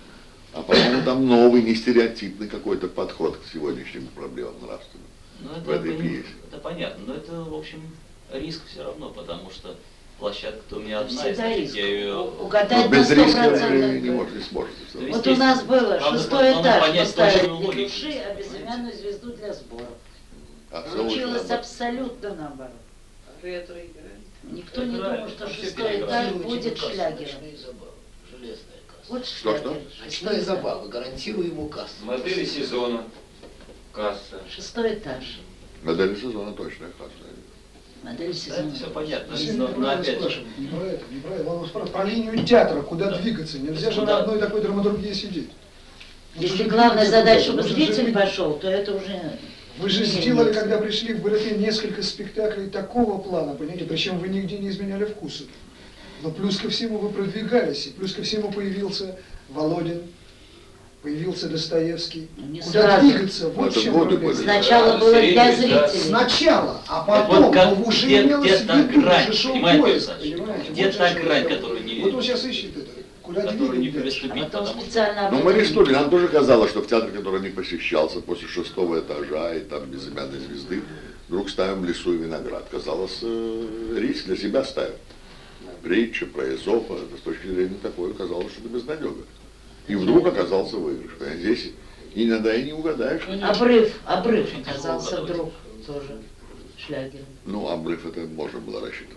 [SPEAKER 1] А по-моему, там новый, не стереотипный какой-то подход к сегодняшним проблемам нравственным.
[SPEAKER 11] Ну,
[SPEAKER 1] В
[SPEAKER 11] это,
[SPEAKER 1] этой
[SPEAKER 11] поним-
[SPEAKER 1] пьесе.
[SPEAKER 11] это понятно, но это, в общем, риск все равно, потому что площадка-то у меня одна, и,
[SPEAKER 4] Всегда
[SPEAKER 11] значит,
[SPEAKER 4] риск.
[SPEAKER 11] я ее...
[SPEAKER 4] Угадать
[SPEAKER 1] Ну,
[SPEAKER 4] на
[SPEAKER 1] без
[SPEAKER 4] сто
[SPEAKER 1] риска вы
[SPEAKER 4] процентов.
[SPEAKER 1] не можете, не сможете.
[SPEAKER 11] То
[SPEAKER 1] всё.
[SPEAKER 11] есть,
[SPEAKER 4] Вот у нас было
[SPEAKER 11] Правда,
[SPEAKER 4] шестой
[SPEAKER 11] надо
[SPEAKER 4] этаж,
[SPEAKER 11] понять
[SPEAKER 4] поставили
[SPEAKER 11] точную логику.
[SPEAKER 4] Петлюши, а безымянную звезду для сборов.
[SPEAKER 1] А всё
[SPEAKER 4] Получилось
[SPEAKER 1] лучше наоборот.
[SPEAKER 4] абсолютно наоборот.
[SPEAKER 8] Ретро играли.
[SPEAKER 4] Никто не
[SPEAKER 11] Играли,
[SPEAKER 4] думал, что
[SPEAKER 11] там все
[SPEAKER 4] шестой
[SPEAKER 11] переиграли.
[SPEAKER 4] этаж будет шлягером.
[SPEAKER 10] Железная касса.
[SPEAKER 4] Вот
[SPEAKER 1] Что,
[SPEAKER 4] шлягер.
[SPEAKER 1] что?
[SPEAKER 10] Ночные забавы, гарантирую ему кассу.
[SPEAKER 5] Модели сезона. Касса.
[SPEAKER 4] Шестой этаж.
[SPEAKER 1] Модель сезона точно красная.
[SPEAKER 4] Модель
[SPEAKER 11] Это
[SPEAKER 4] сезона.
[SPEAKER 11] все понятно,
[SPEAKER 2] Все
[SPEAKER 11] но, но
[SPEAKER 2] неправильно
[SPEAKER 11] опять же,
[SPEAKER 2] спрашивают. Не про это, не про это. Он спрашивает про линию театра, куда двигаться. Нельзя же
[SPEAKER 11] Куда?
[SPEAKER 2] на одной такой драматургии сидеть.
[SPEAKER 4] Если
[SPEAKER 2] Нужно
[SPEAKER 4] главная
[SPEAKER 2] двигаться
[SPEAKER 4] задача,
[SPEAKER 2] куда-то,
[SPEAKER 4] чтобы
[SPEAKER 2] нужно же
[SPEAKER 4] зритель
[SPEAKER 2] двигаться.
[SPEAKER 4] пошел, то это уже...
[SPEAKER 2] Вы же
[SPEAKER 4] не
[SPEAKER 2] сделали,
[SPEAKER 4] имеется.
[SPEAKER 2] когда пришли в Балетин, несколько спектаклей такого плана, понимаете, причем вы нигде не изменяли вкусы. Но плюс ко всему вы продвигались, и плюс ко всему появился Володин, появился Достоевский.
[SPEAKER 4] Не
[SPEAKER 2] Куда
[SPEAKER 4] сразу.
[SPEAKER 2] двигаться? Вот
[SPEAKER 1] Это
[SPEAKER 2] в чем
[SPEAKER 1] годы
[SPEAKER 2] проблема.
[SPEAKER 1] были.
[SPEAKER 4] Сначала
[SPEAKER 11] Да,
[SPEAKER 4] было для
[SPEAKER 11] середины, да.
[SPEAKER 4] зрителей.
[SPEAKER 2] Сначала, а
[SPEAKER 11] Вот-
[SPEAKER 2] потом
[SPEAKER 11] вот как-
[SPEAKER 2] ну, уже
[SPEAKER 11] где-
[SPEAKER 2] имелось
[SPEAKER 11] где
[SPEAKER 2] в
[SPEAKER 11] та
[SPEAKER 2] виду,
[SPEAKER 11] грань,
[SPEAKER 2] уже шел
[SPEAKER 11] понимаете,
[SPEAKER 2] поиск,
[SPEAKER 11] Александр?
[SPEAKER 2] понимаете?
[SPEAKER 11] Где
[SPEAKER 2] Вот
[SPEAKER 11] та
[SPEAKER 2] о чем
[SPEAKER 11] грань,
[SPEAKER 2] я
[SPEAKER 11] которую
[SPEAKER 2] говорю.
[SPEAKER 11] не-
[SPEAKER 2] Вот он сейчас ищет это. Куда
[SPEAKER 11] которую не
[SPEAKER 2] двигать дальше?
[SPEAKER 11] переступить,
[SPEAKER 4] А потом
[SPEAKER 11] потому что...
[SPEAKER 4] специально... об
[SPEAKER 1] Ну,
[SPEAKER 4] этом-
[SPEAKER 1] Мария Стулин, нам тоже казалось, что в театре, который не посещался после шестого этажа и там безымянной звезды, вдруг ставим «Лесу и виноград». Казалось, э, риск для себя ставим. Притча про Эзопа, это с точки зрения такой, казалось, что это безнадега. И вдруг оказался выигрыш. Понимаете, здесь иногда и не угадаешь.
[SPEAKER 4] Обрыв, обрыв
[SPEAKER 11] Очень
[SPEAKER 4] оказался
[SPEAKER 11] тяжело
[SPEAKER 4] вдруг тоже шлягером.
[SPEAKER 1] Ну, обрыв это можно было рассчитывать.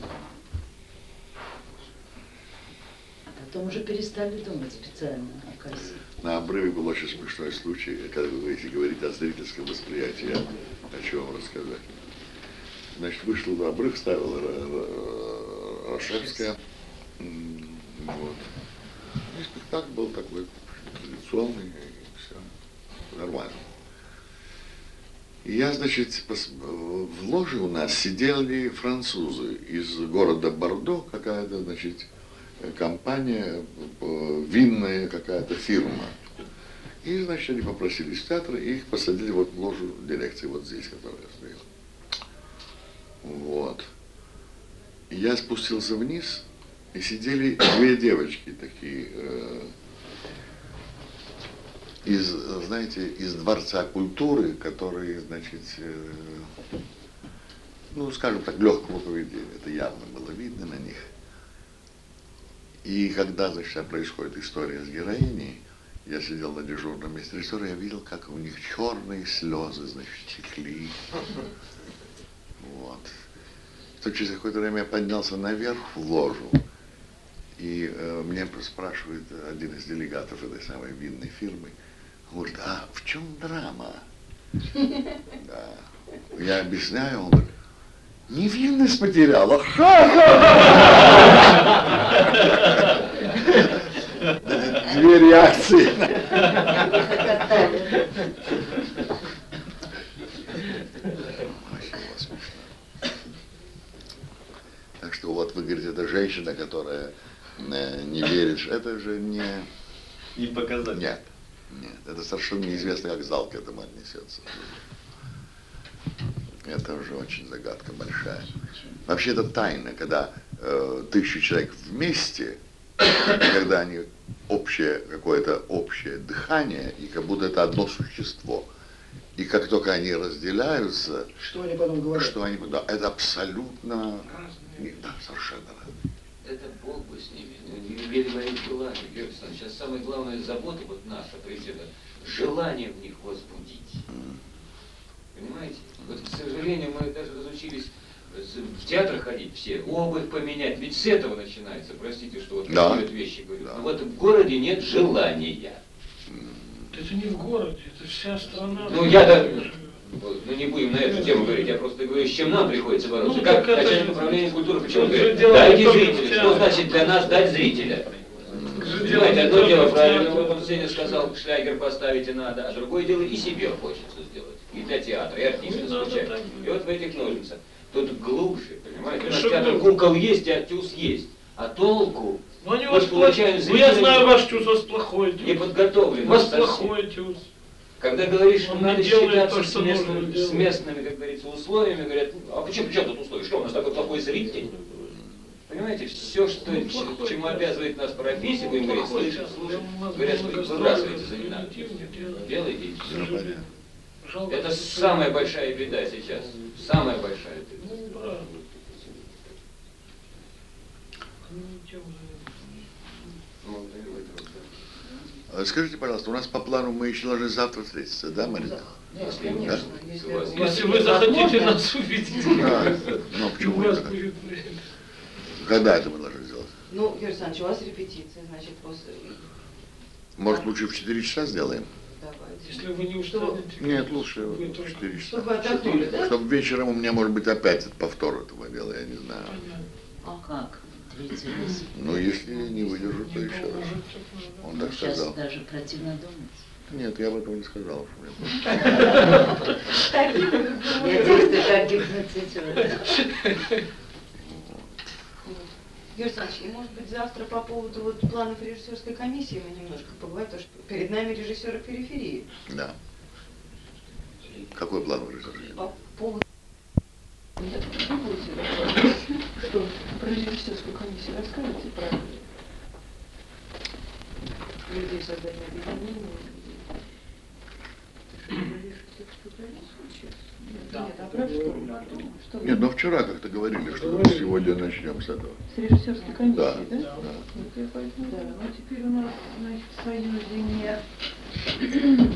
[SPEAKER 4] А потом уже перестали думать специально о кассе.
[SPEAKER 1] На обрыве был очень смешной случай, когда вы, если говорить о зрительском восприятии, я хочу вам рассказать. Значит, вышел на обрыв, ставила Ра- Ра- Рашевская. М, Вот. И спектакль был такой традиционный, и все нормально. И я, значит, пос- в ложе у нас сидели французы из города Бордо, какая-то, значит, компания, э, винная какая-то фирма. И, значит, они попросились в театр, и их посадили вот в ложу дирекции, вот здесь, которая стояла. Вот. И я спустился вниз, и сидели две девочки такие, э, из, знаете, из Дворца культуры, которые, значит, э, ну, скажем так, легкого поведения. Это явно было видно на них. И когда, значит, происходит история с героиней, я сидел на дежурном месте режиссера, я видел, как у них черные слезы, значит, текли. Вот. То через какое-то время я поднялся наверх в ложу, и э, меня спрашивает один из делегатов этой самой винной фирмы, говорит, а в чем драма? Да. Я объясняю, он говорит, невинность потеряла. Ха-ха! Две реакции. Очень было смешно. Так что вот вы говорите, это женщина, которая э, не верит, что это же не...
[SPEAKER 11] Не показать.
[SPEAKER 1] Нет, нет, это совершенно неизвестно, как зал к этому отнесется. Это уже очень загадка большая. Вообще это тайна, когда э, тысячи человек вместе, когда они общее, какое-то общее дыхание, и как будто это одно существо. И как только они разделяются,
[SPEAKER 2] Что они потом говорят?
[SPEAKER 1] что они, да, это абсолютно, не, да, совершенно разные.
[SPEAKER 5] Это Бог бы с ними. Ну, не верили моим желаниям, Георгий Александрович. Сейчас самая главная забота вот наша, президента, желание в них возбудить. Понимаете? Вот, к сожалению, мы даже разучились в театр ходить все, обувь поменять. Ведь с этого начинается, простите, что вот
[SPEAKER 1] да.
[SPEAKER 5] такие вот вещи говорю. Но вот в городе нет желания.
[SPEAKER 3] Это не в городе, это вся страна.
[SPEAKER 5] Ну я да, ну не будем на эту тему говорить, я просто говорю, с чем нам приходится бороться.
[SPEAKER 3] Ну,
[SPEAKER 5] как
[SPEAKER 3] как
[SPEAKER 5] начальник
[SPEAKER 3] же,
[SPEAKER 5] управления культуры, почему
[SPEAKER 3] же
[SPEAKER 5] говорит,
[SPEAKER 3] дело
[SPEAKER 5] дайте
[SPEAKER 3] только в
[SPEAKER 5] зрителя.
[SPEAKER 3] театре.
[SPEAKER 5] Что значит для нас дать зрителя? Понимаете, одно дело правильно, вот он Сеня сказал, шлягер поставить и надо, а другое дело и себе хочется сделать. И для театра, и артиста случайно. И вот в этих ножницах. Тут глубже, понимаете? У нас театр кукол есть, а тюз есть. А толку?
[SPEAKER 3] Ну, они
[SPEAKER 5] вот
[SPEAKER 3] вас плохой. Ну, я знаю ваш тюз, у вас плохой тюз.
[SPEAKER 5] Не подготовлен.
[SPEAKER 3] У вас плохой тюз.
[SPEAKER 5] Когда говоришь, что
[SPEAKER 3] Он
[SPEAKER 5] надо
[SPEAKER 3] не делает
[SPEAKER 5] считаться
[SPEAKER 3] то,
[SPEAKER 5] с,
[SPEAKER 3] что
[SPEAKER 5] местными,
[SPEAKER 3] нужно делать.
[SPEAKER 5] с местными, как говорится, условиями, говорят, ну, а почему, почему тут условия? Что у нас такой плохой зритель? Понимаете, все, что,
[SPEAKER 3] Ну,
[SPEAKER 5] ч-
[SPEAKER 3] плохой
[SPEAKER 5] чему
[SPEAKER 3] час.
[SPEAKER 5] обязывает нас профессия, будем говорить,
[SPEAKER 3] Плохой
[SPEAKER 5] слышать,
[SPEAKER 3] час.
[SPEAKER 5] слушать,
[SPEAKER 3] У нас
[SPEAKER 5] говорят,
[SPEAKER 3] много
[SPEAKER 5] вы
[SPEAKER 3] строек,
[SPEAKER 5] выбрасываете за ненадо.
[SPEAKER 3] делайте.
[SPEAKER 5] Делайте и все.
[SPEAKER 3] Жалко,
[SPEAKER 5] Это
[SPEAKER 3] что-
[SPEAKER 5] самая большая беда сейчас. Самая большая беда.
[SPEAKER 3] Ну, правда. Ну, тем же.
[SPEAKER 5] Ну, вот и вот, да.
[SPEAKER 1] А скажите, пожалуйста, у нас по плану мы еще должны завтра встретиться, да, Марина?
[SPEAKER 5] Если,
[SPEAKER 8] Конечно,
[SPEAKER 5] да?
[SPEAKER 8] если
[SPEAKER 5] У вас
[SPEAKER 8] у
[SPEAKER 5] есть-
[SPEAKER 8] вас
[SPEAKER 3] Если вы
[SPEAKER 8] есть
[SPEAKER 3] захотите
[SPEAKER 8] возможность-
[SPEAKER 3] нас увидеть,
[SPEAKER 1] А, ну
[SPEAKER 3] у
[SPEAKER 1] почему
[SPEAKER 3] вас
[SPEAKER 1] это?
[SPEAKER 3] будет время.
[SPEAKER 1] Когда это мы должны сделать?
[SPEAKER 8] Ну, Юрий Александрович, у вас репетиция, значит, после...
[SPEAKER 1] Может, лучше в четыре часа сделаем?
[SPEAKER 8] Давайте.
[SPEAKER 3] Если вы не устанете.
[SPEAKER 1] Нет, лучше
[SPEAKER 3] вы
[SPEAKER 1] в
[SPEAKER 3] только-
[SPEAKER 1] четыре часа.
[SPEAKER 8] Чтобы отдохнули, да?
[SPEAKER 1] Чтобы вечером у меня, может быть, опять этот повтор этого дела, я не знаю.
[SPEAKER 3] Понятно.
[SPEAKER 4] А как? Третий раз.
[SPEAKER 1] Ну, если не выдержу, то еще раз. Он так
[SPEAKER 4] Сейчас
[SPEAKER 1] сказал.
[SPEAKER 4] даже противно думать.
[SPEAKER 1] Нет, я об этом не сказал.
[SPEAKER 4] Я действую как гипнотизер.
[SPEAKER 8] Юрий Александрович, и может быть завтра по поводу вот планов режиссерской комиссии мы немножко поговорим, потому что перед нами режиссеры периферии.
[SPEAKER 1] Да. Какой план вы разложили?
[SPEAKER 8] По поводу... Я тут не буду себе рассказывать. Что, про режиссерскую комиссию расскажете про людей создания объединения?
[SPEAKER 3] Да.
[SPEAKER 8] Нет, а про что? Что вы-
[SPEAKER 1] Нет, но вчера как-то говорили, что сегодня начнем с этого.
[SPEAKER 8] С режиссерской комиссии,
[SPEAKER 1] Да,
[SPEAKER 8] да?
[SPEAKER 1] да.
[SPEAKER 8] Вот я поэтому, да. Ну теперь у нас, значит, в Союзе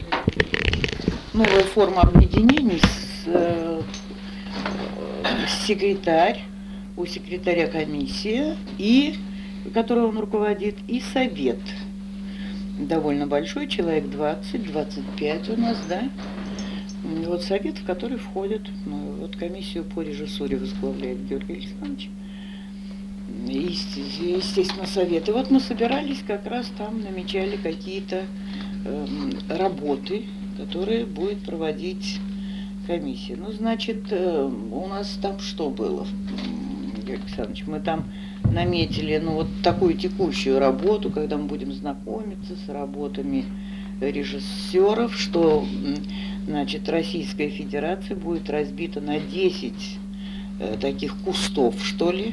[SPEAKER 8] новая форма объединений с, э, с секретарь, у секретаря комиссия, и, которую он руководит, и совет. Довольно большой, человек двадцать-двадцать пять у нас, да? И вот совет, в который входит, ну, вот комиссию по режиссуре возглавляет Георгий Александрович. И, есте- естественно, совет. И вот мы собирались, как раз там намечали какие-то эм, работы, которые будет проводить комиссия. Ну, значит, э, у нас там что было, м, Георгий Александрович? Мы там наметили, ну, вот такую текущую работу, когда мы будем знакомиться с работами режиссеров, что, м, значит, Российская Федерация будет разбита на десять э, таких кустов, что ли,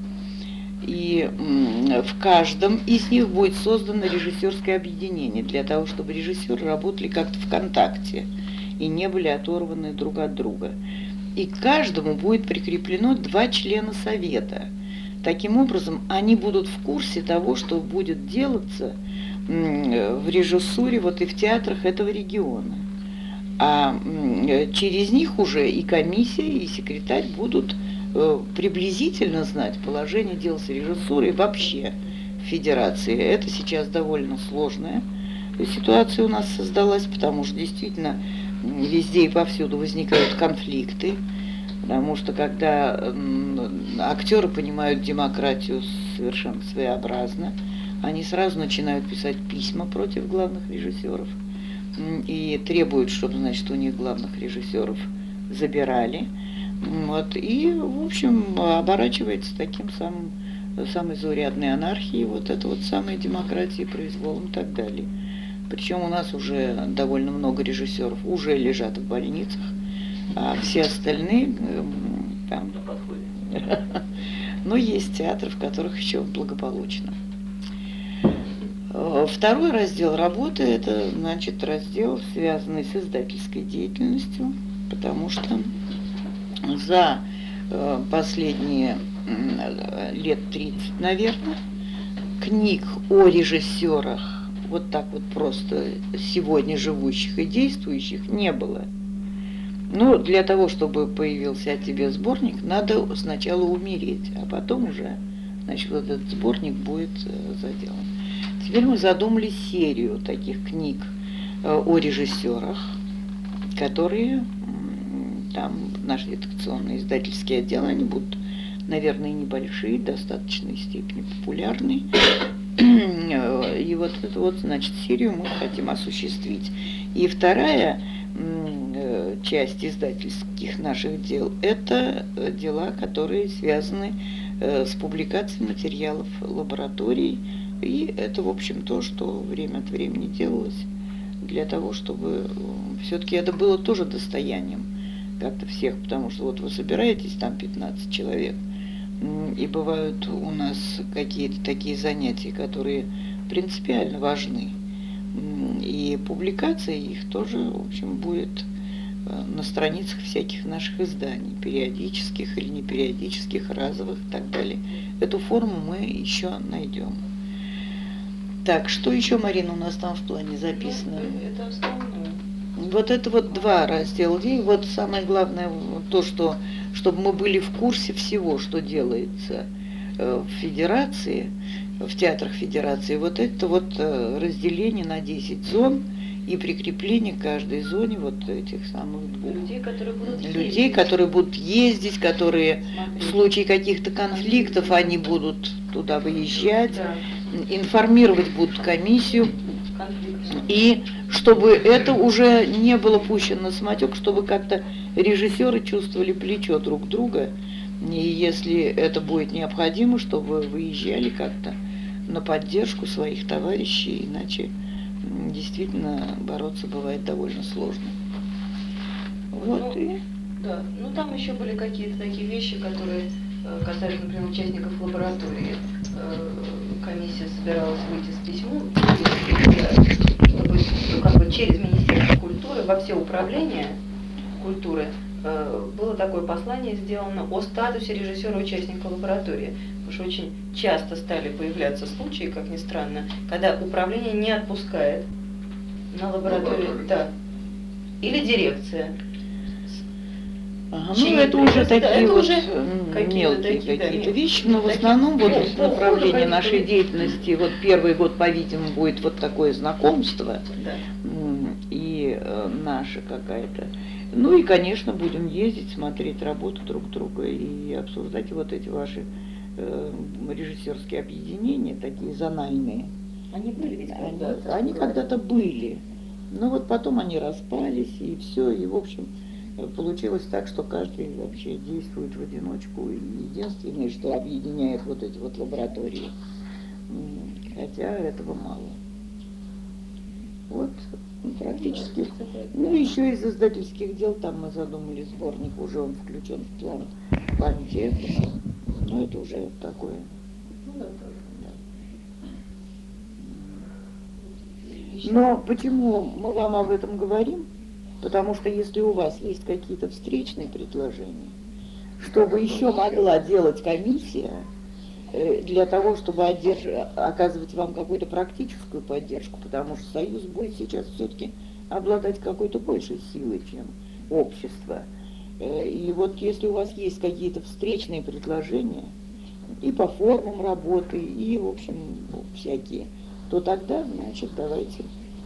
[SPEAKER 8] и м, в каждом из них будет создано режиссерское объединение для того, чтобы режиссеры работали как-то в контакте и не были оторваны друг от друга. И к каждому будет прикреплено два члена совета. Таким образом, они будут в курсе того, что будет делаться м, в режиссуре вот и в театрах этого региона. А м, через них уже и комиссия, и секретарь будут э, приблизительно знать положение дел с режиссурой вообще в Федерации. Это сейчас довольно сложная ситуация у нас создалась, потому что действительно м, везде и повсюду возникают конфликты. Потому что когда м, актеры понимают демократию совершенно своеобразно, они сразу начинают писать письма против главных режиссеров м, и требуют, чтобы, значит, у них главных режиссеров забирали. М, Вот, и, в общем, оборачивается таким самым, самой заурядной анархией, вот это вот самой демократии, произволом и так далее. Причем у нас уже довольно много режиссеров уже лежат в больницах, а все остальные эм, там, но есть театры, в которых еще благополучно. Э, Второй раздел работы – это, значит, раздел, связанный с издательской деятельностью, потому что за э, последние м, лет тридцать, наверное, книг о режиссерах, вот так вот просто сегодня живущих и действующих, не было.
[SPEAKER 12] Ну, для того, чтобы появился о тебе сборник, надо сначала умереть, а потом уже, значит, вот этот сборник будет э, заделан. Теперь мы задумали серию таких книг э, о режиссерах, которые м, там наши редакционные издательские отделы, они будут, наверное, небольшие, в достаточной степени популярны. И вот эту вот, значит, серию мы хотим осуществить. И вторая часть издательских наших дел – это дела, которые связаны с публикацией материалов лабораторий. И это, в общем, то, что время от времени делалось для того, чтобы все-таки это было тоже достоянием как-то всех, потому что вот вы собираетесь, там пятнадцать человек, и бывают у нас какие-то такие занятия, которые принципиально важны. И публикация их тоже, в общем, будет на страницах всяких наших изданий, периодических или непериодических, разовых и так далее. Эту форму мы еще найдем. Так, что еще, Марина, у нас там в плане записано?
[SPEAKER 8] Это основное.
[SPEAKER 12] Вот это вот два раздела. И вот самое главное, то, что чтобы мы были в курсе всего, что делается в Федерации, в театрах Федерации. Вот это вот разделение на десять зон и прикрепление к каждой зоне вот этих самых двух.
[SPEAKER 8] Людей, которые будут ездить.
[SPEAKER 12] Людей, которые будут ездить, которые Смотреть. В случае каких-то конфликтов они будут туда выезжать, да. Информировать будут комиссию. И чтобы это уже не было пущено на самотек, чтобы как-то режиссеры чувствовали плечо друг друга. И если это будет необходимо, чтобы вы выезжали как-то на поддержку своих товарищей, иначе действительно бороться бывает довольно сложно. Вот
[SPEAKER 8] ну,
[SPEAKER 12] и...
[SPEAKER 8] Да, ну там еще были какие-то такие вещи, которые касались, например, участников лаборатории. Комиссия собиралась выйти с письмом, чтобы ну, как бы через Министерство культуры во все управления культуры было такое послание сделано о статусе режиссера-участника лаборатории. Потому что очень часто стали появляться случаи, как ни странно, когда управление не отпускает на лабораторию, да, или дирекция.
[SPEAKER 12] Ага, ну это уже такие
[SPEAKER 8] да, это
[SPEAKER 12] вот
[SPEAKER 8] уже
[SPEAKER 12] мелкие какие-то какие вещи, но в основном вот ну, направление нашей деятельности, вот первый год, по-видимому, будет вот такое знакомство, да. И э, наша какая-то. Ну и, конечно, будем ездить, смотреть работу друг друга и обсуждать вот эти ваши э, режиссерские объединения, такие зональные.
[SPEAKER 8] Они были ведь
[SPEAKER 12] они, они когда-то были, но вот потом они распались, и все, и в общем получилось так, что каждый вообще действует в одиночку, и единственное, что объединяет вот эти вот лаборатории, хотя этого мало. Вот. Практически. Ну, еще из издательских дел, там мы задумали сборник, уже он включен в план памяти. Но это уже такое.
[SPEAKER 8] Ну, да,
[SPEAKER 12] да. Но почему мы вам об этом говорим? Потому что если у вас есть какие-то встречные предложения, чтобы еще могла делать комиссия, для того, чтобы одерж... оказывать вам какую-то практическую поддержку, потому что Союз будет сейчас все-таки обладать какой-то большей силой, чем общество. И вот если у вас есть какие-то встречные предложения и по формам работы, и, в общем, ну, всякие, то тогда, значит, давайте.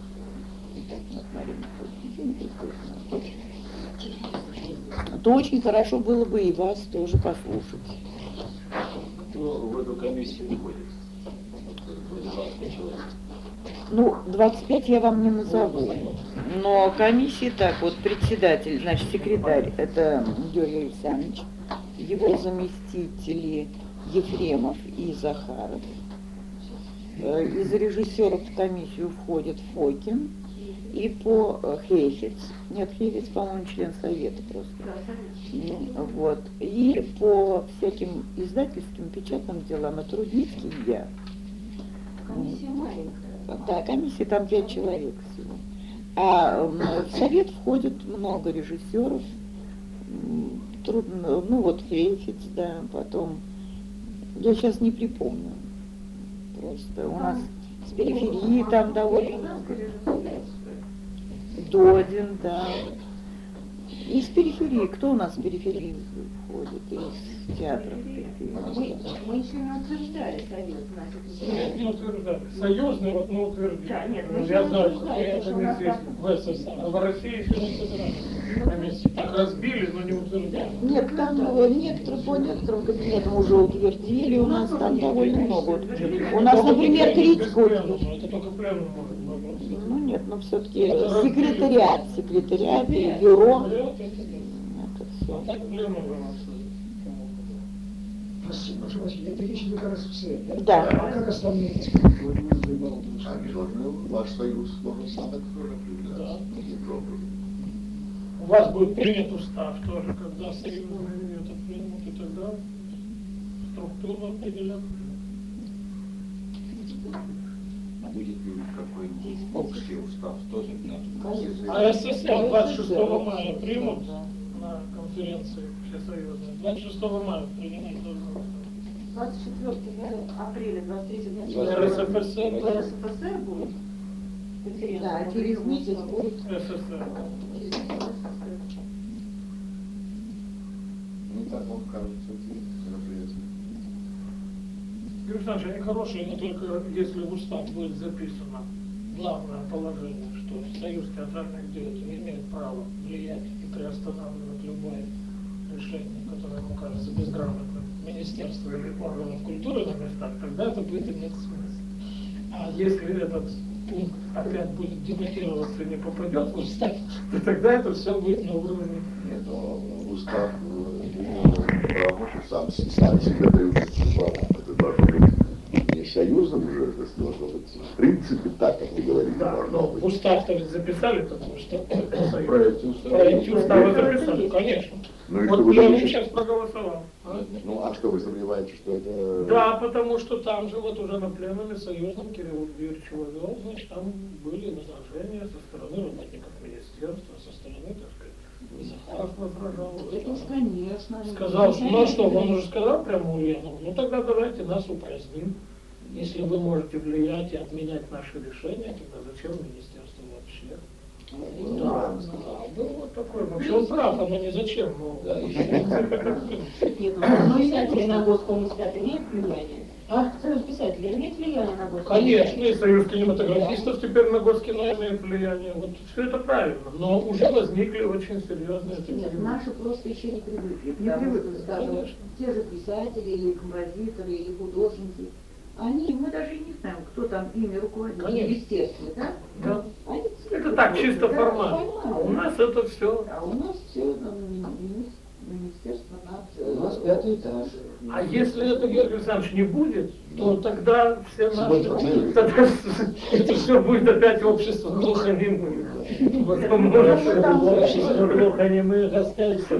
[SPEAKER 12] То очень хорошо было бы и вас тоже послушать.
[SPEAKER 13] В эту комиссию входит двадцать пять человек.
[SPEAKER 12] Ну, двадцать пять я вам не назову. Но комиссии так, вот председатель, значит, секретарь, это Юрий Александрович, его заместители Ефремов и Захаров. Из режиссеров в комиссию входит Фокин и по Хейхец. Нет, Хейхец, по-моему, член совета просто. Ну, вот. И по всяким издательским, печатным делам это Рудницкий и я.
[SPEAKER 8] Комиссия маленькая.
[SPEAKER 12] Да, комиссия там пять человек всего. А в совет входит много режиссеров. Трудно, ну вот Хейхец, да, потом. Я сейчас не припомню. Просто у нас с периферии там довольно много. Додин, да. Из периферии. Кто у нас в периферии входит? Из театров периферии.
[SPEAKER 8] Мы, мы еще не утверждали союз, значит.
[SPEAKER 3] Нет, не утверждали. Союзный вот мы утвердили.
[SPEAKER 8] Да, нет, мы
[SPEAKER 3] Я
[SPEAKER 8] еще
[SPEAKER 3] знаю,
[SPEAKER 8] не
[SPEAKER 3] что
[SPEAKER 8] утверждали,
[SPEAKER 3] это
[SPEAKER 8] что у нас
[SPEAKER 3] здесь
[SPEAKER 8] там-
[SPEAKER 3] в СССР. А в России еще не собирались. На месте. Так разбили, но не утверждали.
[SPEAKER 12] Нет, там э, некоторые по некоторым кабинетам уже утвердили, у нас там довольно много. утвердили. У нас, например, критику утвердили.
[SPEAKER 3] Это только пленум может вопрос.
[SPEAKER 12] Ну нет, но все-таки секретариат, секретариат и бюро.
[SPEAKER 3] Это
[SPEAKER 12] все.
[SPEAKER 3] так пленум у нас.
[SPEAKER 2] Простите, прошу прощения, это речь идет о РСФСР, да?
[SPEAKER 12] Да.
[SPEAKER 2] А как остальные, так сказать, Владимир Заебал?
[SPEAKER 1] Они должны, ваш союз должен сам это тоже определять.
[SPEAKER 3] Да.
[SPEAKER 1] Каким образом.
[SPEAKER 3] У вас будет принят устав тоже, когда союз это примут и тогда структуру определят.
[SPEAKER 14] Будет ли какой-нибудь общий устав тоже на
[SPEAKER 3] А СССР двадцать шестого мая примут на конференции всесоюзной. двадцать шестого мая принимать должны.
[SPEAKER 8] двадцать четвёртого апреля, двадцать третьего
[SPEAKER 3] РСФСР.
[SPEAKER 8] РСФСР будет?
[SPEAKER 12] Да, через месяц будет
[SPEAKER 3] СССР.
[SPEAKER 1] Ну так вам кажется, эти мероприятия.
[SPEAKER 3] Юрий Александрович, они хорошие, но только если в устав будет записано главное положение, что Союз театральных деятелей имеет право влиять и приостанавливать любое решение, которое ему кажется безграмотным министерства или органов культуры на местах, тогда это будет иметь смысл. А если этот пункт опять будет дебатироваться и не попадет в устав, то тогда это все будет на уровне.
[SPEAKER 1] Нет, но устав работы сам, сам себе дают эти права. Это должно быть не союзом уже, это должно быть в принципе так, как вы говорите,
[SPEAKER 3] Да,
[SPEAKER 1] должно
[SPEAKER 3] но
[SPEAKER 1] быть.
[SPEAKER 3] устав-то ведь записали, потому что
[SPEAKER 1] В проекте устава.
[SPEAKER 3] В проекте устава записали, конечно.
[SPEAKER 1] Ну и что
[SPEAKER 3] Вот
[SPEAKER 1] вы
[SPEAKER 3] я
[SPEAKER 1] думаете?
[SPEAKER 3] сейчас проголосовал. А?
[SPEAKER 1] Ну а что вы сомневаетесь, что это...
[SPEAKER 3] Да, потому что там же вот уже на пленуме союзном Кирилл Юрьевич ввел, значит, там были возражения со стороны работников министерства, со стороны, так сказать, Захаров возражал.
[SPEAKER 12] Это уж, конечно.
[SPEAKER 3] Сказал, что, ну а что, он уже сказал прямо Ульянову, ну тогда давайте нас упраздним. Если вы можете влиять и отменять наши решения, тогда зачем министерство вообще? Да, да, был вот такой. Вообще он прав, оно не зачем, но...
[SPEAKER 15] Нет, ну писатели на госкомиссиат имеют влияние? А? Союз писателей имеет влияние на госкомиссиат?
[SPEAKER 3] Конечно, и союз кинематографистов теперь на госкино имеет влияние. Вот все это правильно. Но уже возникли очень серьезные такие...
[SPEAKER 15] Нет, наши просто еще не привыкли.
[SPEAKER 3] Не
[SPEAKER 15] Потому
[SPEAKER 3] привыкли,
[SPEAKER 15] что, скажем,
[SPEAKER 3] конечно.
[SPEAKER 15] те же писатели, или композиторы, или художники, они, мы даже и не знаем, кто там ими руководит,
[SPEAKER 3] Конечно.
[SPEAKER 15] естественно, да?
[SPEAKER 3] Да.
[SPEAKER 15] Они
[SPEAKER 3] Это так, чисто
[SPEAKER 15] да,
[SPEAKER 3] формально. А у нас это все...
[SPEAKER 15] А у нас все министерство над...
[SPEAKER 13] У нас пятый этаж.
[SPEAKER 3] А если это, Георгий Александрович, не будет, то тогда все наши...
[SPEAKER 1] Смотрите.
[SPEAKER 3] Тогда это все будет опять общество глухонемых. Вот поможет это общество глухонемых остается.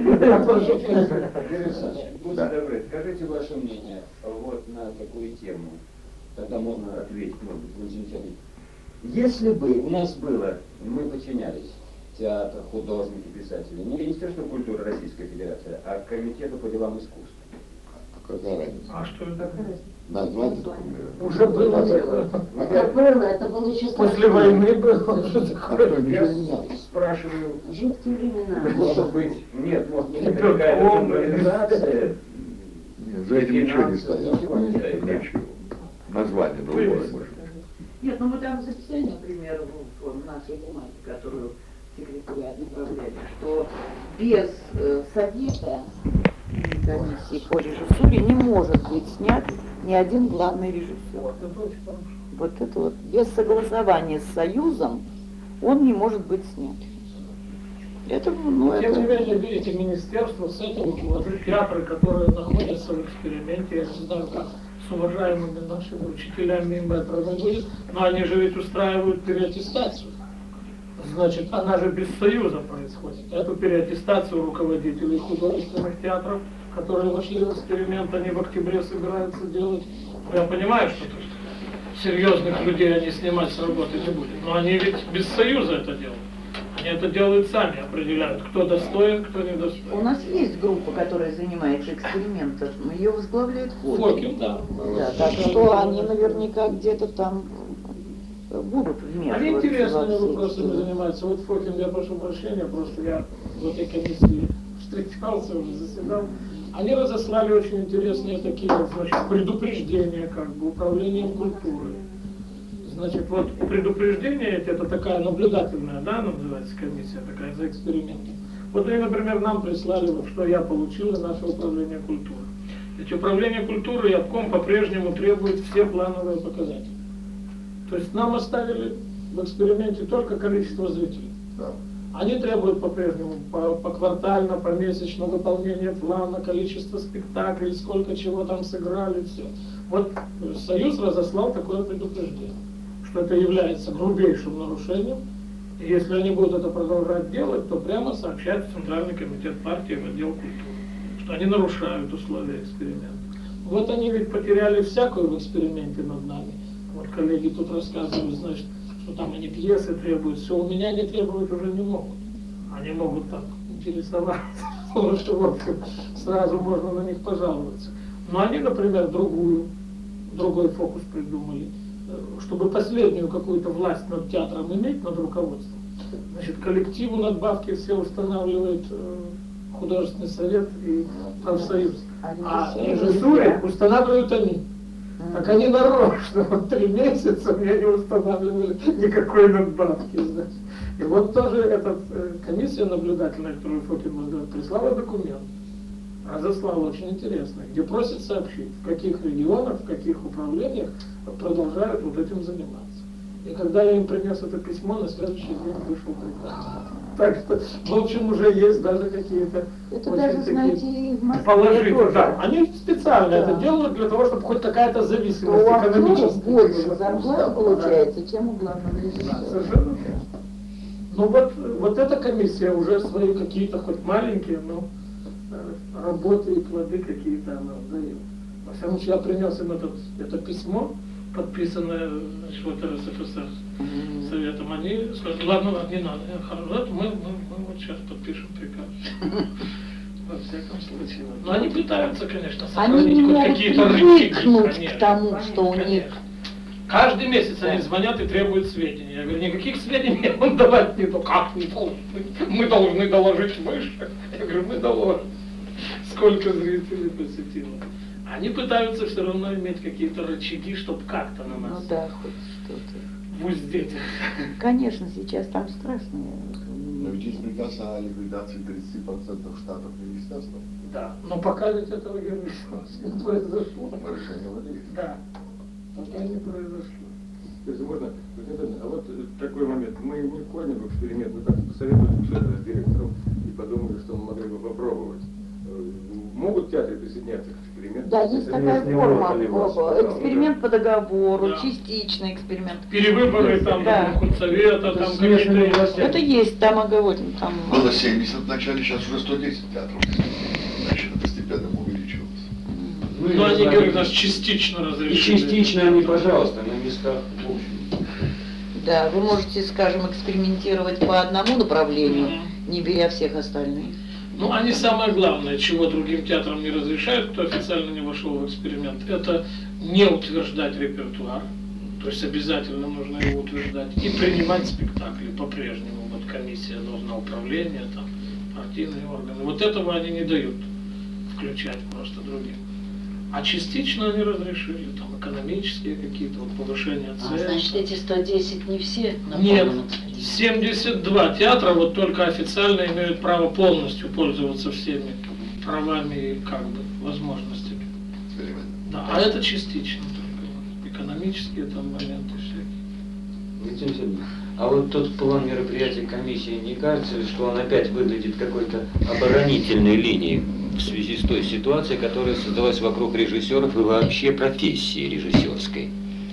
[SPEAKER 14] Будьте добры, скажите ваше мнение вот на такую тему. Тогда можно ответить, может быть, Владимир Сергеевич. Если бы у нас было, мы подчинялись, театр, художники, писатели, не Министерство культуры Российской Федерации, а Комитету по делам искусств.
[SPEAKER 1] Какая разница?
[SPEAKER 3] А что это?
[SPEAKER 1] Название такое.
[SPEAKER 3] Уже было такое.
[SPEAKER 4] Это было, это было еще
[SPEAKER 3] После войны было. Что
[SPEAKER 1] А
[SPEAKER 3] такое?
[SPEAKER 1] что, ничего не надо?
[SPEAKER 14] Спрашиваю,
[SPEAKER 4] жуткие времена.
[SPEAKER 14] может быть, нет, может быть,
[SPEAKER 3] Кипятком,
[SPEAKER 14] какая-то централизация.
[SPEAKER 1] Нет, за этим ничего не стояло.
[SPEAKER 14] Ничего не стоит.
[SPEAKER 1] Ничего. Название другое. может.
[SPEAKER 8] Нет, ну мы там записали, например, в, в нашей бумаге, которую секретариат направляли, что без э, совета
[SPEAKER 12] комиссии по режиссуре не может быть снят ни один главный режиссер.
[SPEAKER 3] Это очень хорошо.
[SPEAKER 12] Вот это вот без согласования с Союзом он не может быть снят. Это, ну,
[SPEAKER 3] Тем
[SPEAKER 12] это...
[SPEAKER 3] не менее, эти министерства с этого, вот театры, которые находятся в эксперименте, я не знаю, как с уважаемыми нашими учителями и мэтрами будет, но они же ведь устраивают переаттестацию. Значит, она же без союза происходит. Эту переаттестацию руководителей художественных театров, которые вошли в эксперимент, они в октябре собираются делать. Я понимаю, что тут серьезных людей они снимать с работы не будут, но они ведь без союза это делают. Они это делают сами, определяют, кто достоин, кто не достоин.
[SPEAKER 12] У нас есть группа, которая занимается экспериментом, ее возглавляет Фокин.
[SPEAKER 3] Фокин, да.
[SPEAKER 12] Да, так что они наверняка где-то там будут
[SPEAKER 3] Они
[SPEAKER 12] вмешиваться
[SPEAKER 3] интересными
[SPEAKER 12] во все
[SPEAKER 3] вопросами
[SPEAKER 12] эти-
[SPEAKER 3] занимаются. Вот Фокин, я прошу прощения, просто я в этой комиссии встречался, уже заседал. Они разослали очень интересные такие, значит, предупреждения, как бы, управлением культуры. Значит, вот предупреждения эти, это такая наблюдательная, да, называется комиссия, такая за эксперименты. Вот они, например, нам прислали, вот, что я получил из нашего управления культуры. Ведь управление культуры и обком по-прежнему требует все плановые показатели. То есть нам оставили в эксперименте только количество зрителей.
[SPEAKER 1] Да.
[SPEAKER 3] Они требуют по-прежнему по, поквартально, помесячно выполнение плана, количество спектаклей, сколько чего там сыграли, все. Вот Союз разослал такое предупреждение, что это является грубейшим нарушением, и если они будут это продолжать делать, то прямо сообщат в Центральный комитет партии в отдел культуры, что они нарушают условия эксперимента. Вот они ведь потеряли всякую в эксперименте над нами. Вот коллеги тут рассказывают, значит, что там они пьесы требуют, все, у меня не требовать уже не могут. Они могут так интересоваться, что в общем сразу можно на них пожаловаться. Но они, например, другую, другой фокус придумали, чтобы последнюю какую-то власть над театром иметь, над руководством. Значит, коллективу надбавки все устанавливает э, художественный совет и профсоюз. А режиссуре устанавливают они. Так они нарочно, вот три месяца мне не устанавливали никакой надбавки, значит. И вот тоже эта э, комиссия наблюдательная, которую Фокин возглавляет, прислала документ, разослала очень интересный, где просит сообщить, в каких регионах, в каких управлениях продолжают вот этим заниматься. И когда я им принес это письмо, на следующий день вышел приказ. Так что, в общем, уже есть даже какие-то
[SPEAKER 12] Это
[SPEAKER 3] очень
[SPEAKER 12] даже,
[SPEAKER 3] такие
[SPEAKER 12] знаете, и в Москве
[SPEAKER 3] положительные.
[SPEAKER 12] тоже.
[SPEAKER 3] Да, они специально
[SPEAKER 12] Да.
[SPEAKER 3] это делают для того, чтобы хоть какая-то зависимость
[SPEAKER 12] У актеров
[SPEAKER 3] экономическая.
[SPEAKER 12] больше зарплаты
[SPEAKER 3] Да,
[SPEAKER 12] получается, чем у главного
[SPEAKER 3] да,
[SPEAKER 12] режиссера.
[SPEAKER 3] совершенно верно. Ну вот, вот эта комиссия уже свои какие-то хоть маленькие, но э, работы и плоды какие-то она дает. Во всяком случае, я принес им этот, это письмо, подписанное, значит, вот эр эс эф эс эр советом. Они сказали, ладно, ладно, не надо, хорошо, мы, мы, мы вот сейчас подпишем приказ. Во всяком случае. Но они пытаются, конечно,
[SPEAKER 12] Они
[SPEAKER 3] сохранить
[SPEAKER 12] не
[SPEAKER 3] хоть
[SPEAKER 12] могут
[SPEAKER 3] какие-то рычаги.
[SPEAKER 12] привыкнуть
[SPEAKER 3] Конечно,
[SPEAKER 12] к тому, что у них...
[SPEAKER 3] конечно. Каждый месяц они звонят и требуют сведений. Я говорю, никаких сведений я вам давать не то. Как не должны? Мы должны доложить выше. Я говорю, мы доложим. Сколько зрителей посетило. Они пытаются все равно иметь какие-то рычаги, чтобы как-то на нас
[SPEAKER 12] Ну да, хоть что-то.
[SPEAKER 3] в узде.
[SPEAKER 12] Конечно, сейчас там страшные.
[SPEAKER 1] Но ведь есть приказ о ликвидации тридцати процентов штатов министерства.
[SPEAKER 3] Да, но пока ведь этого я не не произошло.
[SPEAKER 1] Решение владельца.
[SPEAKER 3] Да, пока не произошло.
[SPEAKER 6] Если можно, а вот такой момент. Мы не входим в эксперимент, мы как-то посоветовали с директором и подумали, что мы могли бы попробовать. Могут театры присоединяться к эксперименту?
[SPEAKER 12] Да, есть
[SPEAKER 6] Если
[SPEAKER 12] такая
[SPEAKER 6] не
[SPEAKER 12] форма.
[SPEAKER 6] можете ли вас,
[SPEAKER 12] Эксперимент по договору,
[SPEAKER 3] Да.
[SPEAKER 12] частичный эксперимент.
[SPEAKER 3] Перевыборы там,
[SPEAKER 12] Да.
[SPEAKER 3] худсовета, там какие-то...
[SPEAKER 12] Это есть, там оговорено. Там...
[SPEAKER 1] Было семьдесят в начале, сейчас уже сто десять театров. Значит, постепенно увеличивалось.
[SPEAKER 3] Ну, ну они говорят, нас частично
[SPEAKER 14] И
[SPEAKER 3] разрешили.
[SPEAKER 14] частично они, пожалуйста, на местах, в общем.
[SPEAKER 12] Да, вы можете, скажем, экспериментировать по одному направлению,
[SPEAKER 3] Мгм.
[SPEAKER 12] не беря всех остальных.
[SPEAKER 3] Ну, они самое главное, чего другим театрам не разрешают, кто официально не вошел в эксперимент, это не утверждать репертуар, то есть обязательно нужно его утверждать, и принимать спектакли по-прежнему. Вот комиссия должна, управление, там, партийные органы. Вот этого они не дают включать просто другим. А частично они разрешили, там, экономические какие-то, вот, повышение
[SPEAKER 4] А,
[SPEAKER 3] цен.
[SPEAKER 4] значит, эти сто десять не все на
[SPEAKER 3] Нет,
[SPEAKER 4] полном эксперименте?
[SPEAKER 3] семьдесят два театра вот только официально имеют право полностью пользоваться всеми правами и как бы возможностями. Да, а это частично только. Вот, экономические там моменты всякие.
[SPEAKER 14] Валентин Сергеевич, а вот тот план мероприятий комиссии, не кажется ли, что он опять выглядит какой-то оборонительной линией в связи с той ситуацией, которая создалась вокруг режиссеров и вообще профессии режиссерской?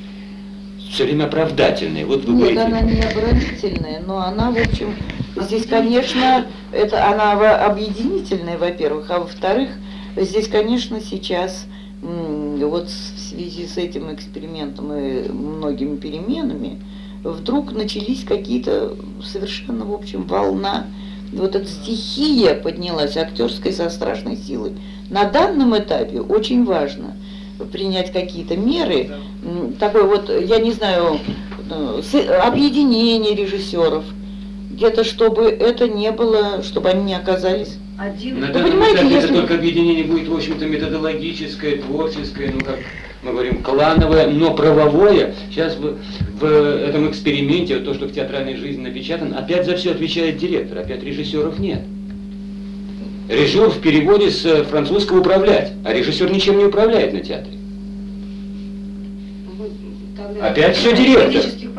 [SPEAKER 14] Все время оправдательной. Вот вы
[SPEAKER 12] Нет,
[SPEAKER 14] говорите...
[SPEAKER 12] она не оборонительная, но она, в общем, здесь, конечно, это она во- объединительная, во-первых, а во-вторых, здесь, конечно, сейчас м, вот в связи с этим экспериментом и многими переменами вдруг начались какие-то совершенно, в общем, волна, вот эта стихия поднялась актерской со страшной силой. На данном этапе очень важно принять какие-то меры. М, Такой вот, я не знаю, э, с- объединение режиссеров, где-то чтобы это не было, чтобы они не оказались.
[SPEAKER 4] Один.
[SPEAKER 16] На
[SPEAKER 12] Вы
[SPEAKER 16] данном
[SPEAKER 12] понимаете,
[SPEAKER 16] этапе
[SPEAKER 12] если-
[SPEAKER 16] это только объединение будет, в общем-то, методологическое, творческое, ну как мы говорим, клановое, но правовое. Сейчас в, в этом эксперименте, вот то, что в театральной жизни напечатано, опять за все отвечает директор, опять режиссеров нет. Режиссер в переводе с французского «управлять», а режиссер ничем не управляет на театре. Опять все директор.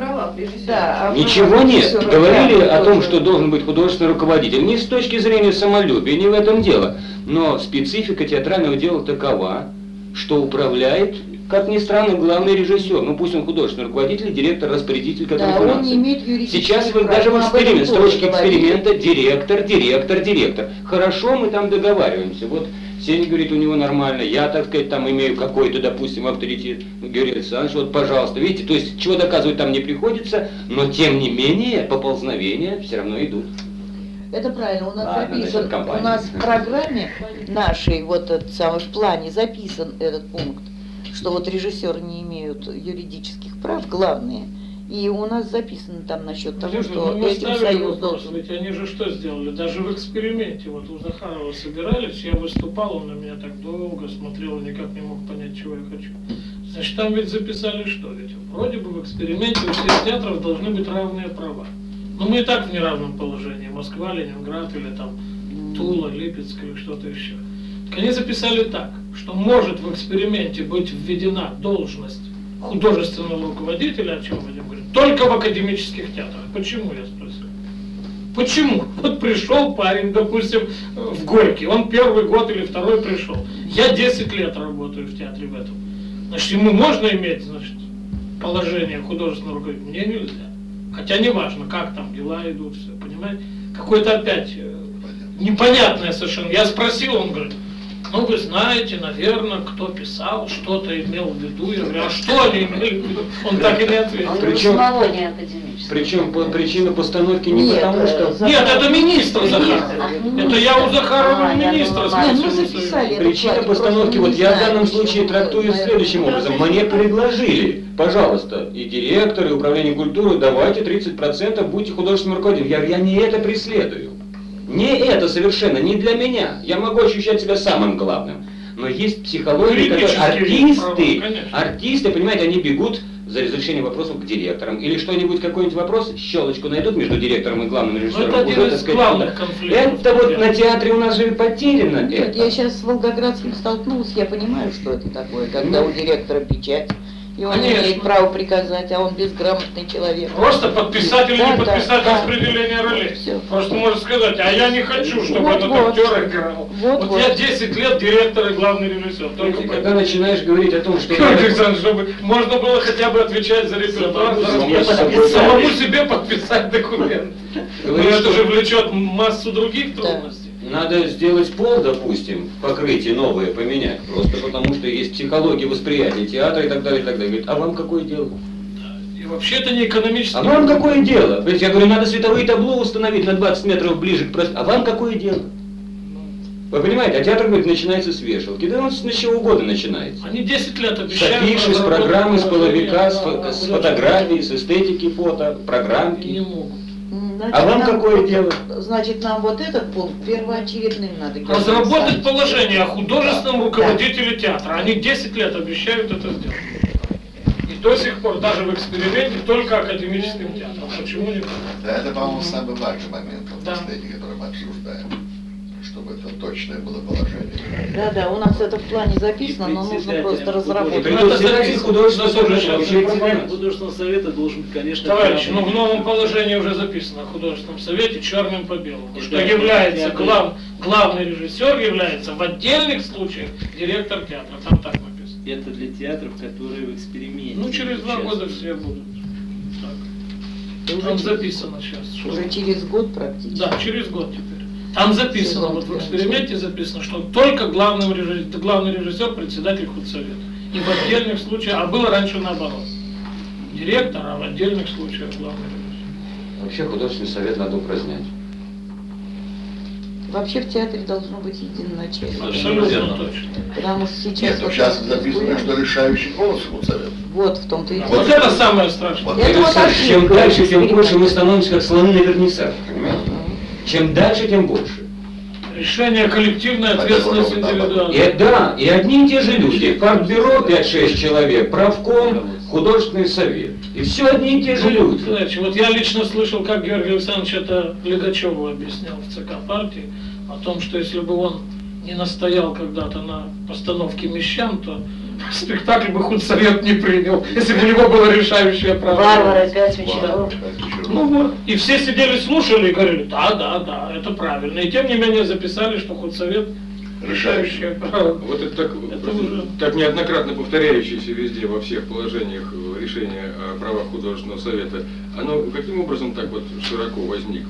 [SPEAKER 8] Да, а вы-
[SPEAKER 16] Ничего нет.
[SPEAKER 8] режиссеры,
[SPEAKER 16] Говорили
[SPEAKER 8] да,
[SPEAKER 16] о том,
[SPEAKER 8] тоже.
[SPEAKER 16] что должен быть художественный руководитель. Не с точки зрения самолюбия, не в этом дело. Но специфика театрального дела такова, что управляет, как ни странно, главный режиссер. Ну пусть он художественный руководитель, директор, распорядитель, который
[SPEAKER 12] Да, он не
[SPEAKER 16] финансовый.
[SPEAKER 12] имеет юридических
[SPEAKER 16] Сейчас вы
[SPEAKER 12] прав.
[SPEAKER 16] даже в
[SPEAKER 12] Мы об этом
[SPEAKER 16] эксперимент,
[SPEAKER 12] тоже
[SPEAKER 16] строчке
[SPEAKER 12] говорили.
[SPEAKER 16] эксперимента директор, директор, директор. Хорошо, мы там договариваемся. Вот Сеня говорит, у него нормально, я, так сказать, там имею какой-то, допустим, авторитет. Георгий Александрович, вот, пожалуйста, видите, то есть чего доказывать там не приходится, но тем не менее поползновения все равно идут.
[SPEAKER 12] Это правильно, у нас
[SPEAKER 16] Ладно,
[SPEAKER 12] записан,
[SPEAKER 16] насчет компании.
[SPEAKER 12] у нас в программе нашей, вот этот самый, в плане записан этот пункт, что вот режиссеры не имеют юридических прав, главные. И у нас записано там насчет того,
[SPEAKER 3] Слушай,
[SPEAKER 12] что
[SPEAKER 3] ну мы
[SPEAKER 12] этим
[SPEAKER 3] ставили
[SPEAKER 12] союз
[SPEAKER 3] вопрос,
[SPEAKER 12] должен.
[SPEAKER 3] ведь они же что сделали? Даже в эксперименте, вот у Захарова собирались, я выступал, он на меня так долго смотрел, никак не мог понять, чего я хочу. Значит, там ведь записали что? Ведь вроде бы в эксперименте у всех театров должны быть равные права. Но мы и так в неравном положении. Москва, Ленинград или там Тула, Липецк или что-то еще. Так они записали так, что может в эксперименте быть введена должность художественного руководителя, о чем Вадим говорит, только в академических театрах. Почему, я спросил? Почему? Вот пришел парень, допустим, в Горький, он первый год или второй пришел. Я десять лет работаю в театре в этом. Значит, ему можно иметь, значит, положение художественного руководителя? Мне нельзя. Хотя не важно, как там дела идут, все, понимаете? Какое-то опять э, непонятное совершенно. Я спросил, он говорит, ну вы знаете, наверное, кто писал, что-то имел в виду. Я говорю, а что они имели в виду? Он так и не ответил.
[SPEAKER 4] Он
[SPEAKER 16] Причем-
[SPEAKER 4] самого не академический.
[SPEAKER 16] Причем по причина постановки не
[SPEAKER 12] Нет,
[SPEAKER 16] потому, что...
[SPEAKER 3] Нет, это министр Захарова. Это я у Захарова
[SPEAKER 4] А, я
[SPEAKER 3] министра
[SPEAKER 4] думала,
[SPEAKER 12] Нет, мы
[SPEAKER 3] спросил.
[SPEAKER 12] записали это в
[SPEAKER 16] Причина
[SPEAKER 12] плане,
[SPEAKER 16] постановки,
[SPEAKER 12] просто
[SPEAKER 16] вот
[SPEAKER 12] не
[SPEAKER 16] я в
[SPEAKER 12] знаем,
[SPEAKER 16] данном
[SPEAKER 12] почему,
[SPEAKER 16] случае трактую
[SPEAKER 12] наверное.
[SPEAKER 16] следующим образом. Мне предложили, пожалуйста, и директор, и управление культуры, давайте тридцать процентов будьте художественным руководителем. Я говорю, я не это преследую. Не это совершенно, не для меня. Я могу ощущать себя самым главным. Но есть психология, которая...
[SPEAKER 3] Юридические права,
[SPEAKER 16] Артисты,
[SPEAKER 3] конечно.
[SPEAKER 16] артисты, понимаете, они бегут за разрешением вопросов к директорам. Или что-нибудь, какой-нибудь вопрос, щелочку найдут между директором и главным режиссером.
[SPEAKER 3] это один
[SPEAKER 16] Уже,
[SPEAKER 3] из
[SPEAKER 16] так сказать,
[SPEAKER 3] главных
[SPEAKER 16] туда.
[SPEAKER 3] конфликтов.
[SPEAKER 16] Это вот на театре у нас же потеряно.
[SPEAKER 12] Нет,
[SPEAKER 16] это.
[SPEAKER 12] я сейчас с Волгоградским столкнулась, я понимаю, что это такое, когда у директора печать, и он
[SPEAKER 3] Конечно.
[SPEAKER 12] имеет право приказать, а он безграмотный человек.
[SPEAKER 3] Просто подписать или
[SPEAKER 12] Да,
[SPEAKER 3] не
[SPEAKER 12] да,
[SPEAKER 3] подписать
[SPEAKER 12] да.
[SPEAKER 3] распределение ролей.
[SPEAKER 12] Всё.
[SPEAKER 3] Просто может сказать, а я не хочу, чтобы
[SPEAKER 12] Вот,
[SPEAKER 3] этот
[SPEAKER 12] вот.
[SPEAKER 3] актер играл.
[SPEAKER 12] Вот,
[SPEAKER 3] Вот,
[SPEAKER 12] вот.
[SPEAKER 3] я десять лет директор и главный режиссер. Только
[SPEAKER 16] Знаете,
[SPEAKER 3] поэтому.
[SPEAKER 16] когда начинаешь говорить о том, что...
[SPEAKER 3] Георгий Александрович, чтобы можно было хотя бы отвечать за репертуар, за
[SPEAKER 16] Самому
[SPEAKER 3] работу,
[SPEAKER 16] себе
[SPEAKER 3] самому
[SPEAKER 16] подписать.
[SPEAKER 3] себе подписать документ. Но
[SPEAKER 16] Говоришь,
[SPEAKER 3] это
[SPEAKER 16] что-
[SPEAKER 3] же влечет массу других
[SPEAKER 12] Да.
[SPEAKER 3] трудностей.
[SPEAKER 16] Надо сделать пол, допустим, покрытие новое поменять, просто потому что есть психология восприятия театра и так далее, и так далее. Говорит, а вам какое дело?
[SPEAKER 3] И вообще это не экономически.
[SPEAKER 16] А вам какое дело? То есть я говорю, надо световые табло установить на двадцать метров ближе к пространству. А вам какое дело? Вы понимаете, а театр, говорит, начинается с вешалки. Да он с чего угодно начинается.
[SPEAKER 3] Они десять лет
[SPEAKER 16] С
[SPEAKER 3] обещают.
[SPEAKER 16] афиши, с
[SPEAKER 3] разработать
[SPEAKER 16] программы, с
[SPEAKER 3] положение,
[SPEAKER 16] половика, с,
[SPEAKER 3] а-
[SPEAKER 16] фо-
[SPEAKER 3] а
[SPEAKER 16] с
[SPEAKER 3] куда
[SPEAKER 16] фотографий, с эстетики фото,
[SPEAKER 3] же
[SPEAKER 16] программки.
[SPEAKER 3] не могут.
[SPEAKER 12] Значит,
[SPEAKER 16] А вам
[SPEAKER 12] нам
[SPEAKER 16] какое
[SPEAKER 12] вот-
[SPEAKER 16] дело?
[SPEAKER 12] Значит, нам вот этот пункт первоочередным надо. Георгий
[SPEAKER 3] Разработать
[SPEAKER 12] Александрович.
[SPEAKER 3] положение о художественном
[SPEAKER 12] Да.
[SPEAKER 3] руководителе театра. Они десять лет обещают это сделать. И до сих пор, даже в эксперименте, только академическим театром. Почему не так?
[SPEAKER 1] Да, это, по-моему, самый важный момент, вот
[SPEAKER 3] Да.
[SPEAKER 1] последний, который мы обсуждаем, чтобы это точное было положение.
[SPEAKER 12] Да, да, у нас это в плане записано,
[SPEAKER 7] И
[SPEAKER 12] но нужно
[SPEAKER 7] председателем
[SPEAKER 12] просто
[SPEAKER 7] художественного-
[SPEAKER 12] разработать.
[SPEAKER 16] И председатель
[SPEAKER 3] записано.
[SPEAKER 16] художественного
[SPEAKER 3] Это тоже
[SPEAKER 16] совета
[SPEAKER 3] сейчас
[SPEAKER 16] вообще
[SPEAKER 7] Председатель
[SPEAKER 16] информация.
[SPEAKER 7] художественного совета должен быть, конечно,
[SPEAKER 3] Товарищи, ну
[SPEAKER 7] главным.
[SPEAKER 3] в новом положении уже записано о художественном совете черным по белому,
[SPEAKER 7] И
[SPEAKER 3] что
[SPEAKER 7] да,
[SPEAKER 3] является
[SPEAKER 7] я
[SPEAKER 3] глав, главный режиссер является в отдельных случаях директор театра. Там так написано.
[SPEAKER 7] Это для театров, которые в эксперименте.
[SPEAKER 3] Ну через два
[SPEAKER 7] участвуют.
[SPEAKER 3] года все будут. Так.
[SPEAKER 12] Уже
[SPEAKER 3] Там
[SPEAKER 12] через-
[SPEAKER 3] записано сейчас. что-
[SPEAKER 12] Уже через год практически.
[SPEAKER 3] Да, через год теперь. Там записано, вот в эксперименте записано, что только главный режиссер, главный режиссер председатель худсовета. И в отдельных случаях, а было раньше наоборот. Директор, а в отдельных случаях главный режиссер.
[SPEAKER 16] Вообще художественный совет надо упразднять.
[SPEAKER 12] Вообще в театре должно быть единоначалие.
[SPEAKER 3] Абсолютно точно.
[SPEAKER 12] Потому что сейчас...
[SPEAKER 1] Нет, ну сейчас записано, что решающий голос худсовет.
[SPEAKER 12] Вот в том-то и дело.
[SPEAKER 3] Вот это самое страшное.
[SPEAKER 12] Вот это вот
[SPEAKER 16] Чем дальше, тем больше мы становимся как слоны на вернисах, понимаете? Чем дальше, тем больше.
[SPEAKER 3] Решение коллективной, ответственность индивидуальной.
[SPEAKER 16] И, да, и одни и те же люди. Партбюро пять-шесть человек, правком, художественный совет. И все одни и те же люди.
[SPEAKER 3] Знаете, вот я лично слышал, как Георгий Александрович это Легачеву объяснял в ЦК партии, о том, что если бы он не настоял когда-то на постановке «Мещан», то спектакль бы худсовет не принял, если бы у него было решающее право.
[SPEAKER 4] Варвара, пять вечеров.
[SPEAKER 3] Ну вот. И все сидели, слушали и говорили, да, да, да, это правильно. И тем не менее записали, что худсовет решающее право.
[SPEAKER 6] Вот это так,
[SPEAKER 3] Это уже...
[SPEAKER 6] так неоднократно повторяющееся везде во всех положениях решения о правах художественного совета, оно каким образом так вот широко возникло?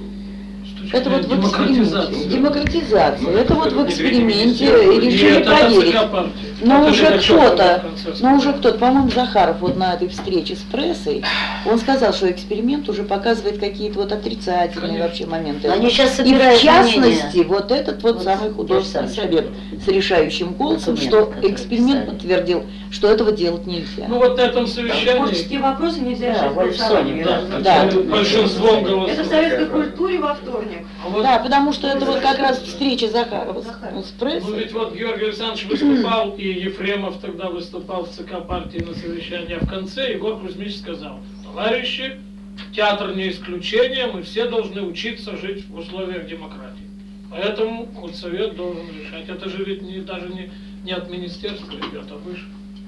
[SPEAKER 12] Это вот в эксперименте. Демократизация.
[SPEAKER 6] Ну,
[SPEAKER 12] это вот
[SPEAKER 6] это
[SPEAKER 12] в
[SPEAKER 6] не
[SPEAKER 12] эксперименте
[SPEAKER 6] третий
[SPEAKER 12] решили
[SPEAKER 3] Нет, это
[SPEAKER 12] проверить.
[SPEAKER 3] ЦК партии.
[SPEAKER 12] Но
[SPEAKER 3] Это
[SPEAKER 12] уже
[SPEAKER 3] Легачев
[SPEAKER 12] кто-то,
[SPEAKER 3] в конце
[SPEAKER 12] но уже кто-то, по-моему, Захаров вот на этой встрече с прессой, он сказал, что эксперимент уже показывает какие-то вот отрицательные
[SPEAKER 3] Конечно.
[SPEAKER 12] вообще моменты.
[SPEAKER 4] Они сейчас
[SPEAKER 12] И в
[SPEAKER 4] собирают
[SPEAKER 12] частности,
[SPEAKER 4] мнение.
[SPEAKER 12] вот этот вот,
[SPEAKER 4] Вот
[SPEAKER 12] самый художественный
[SPEAKER 4] Александр
[SPEAKER 12] совет с решающим голосом,
[SPEAKER 4] Документ,
[SPEAKER 12] что
[SPEAKER 4] который
[SPEAKER 12] эксперимент
[SPEAKER 4] писали.
[SPEAKER 12] подтвердил, что этого делать нельзя.
[SPEAKER 3] Ну вот на этом совещании...
[SPEAKER 15] Творческие вопросы нельзя
[SPEAKER 4] Да,
[SPEAKER 15] решать голосованием.
[SPEAKER 3] Да,
[SPEAKER 12] Да.
[SPEAKER 3] большинством голосов.
[SPEAKER 15] Это в советской культуре во вторник.
[SPEAKER 3] А вот-
[SPEAKER 12] Да, потому что это вот как раз встреча Захарова с, с
[SPEAKER 3] Ну
[SPEAKER 12] прессой.
[SPEAKER 3] ведь вот Георгий Александрович выступал, и Ефремов тогда выступал в ЦК партии на совещании, а в конце Егор Кузьмич сказал, товарищи, театр не исключение, мы все должны учиться жить в условиях демократии. Поэтому худсовет должен решать. Это же ведь не, даже не, не от министерства идет, а выше.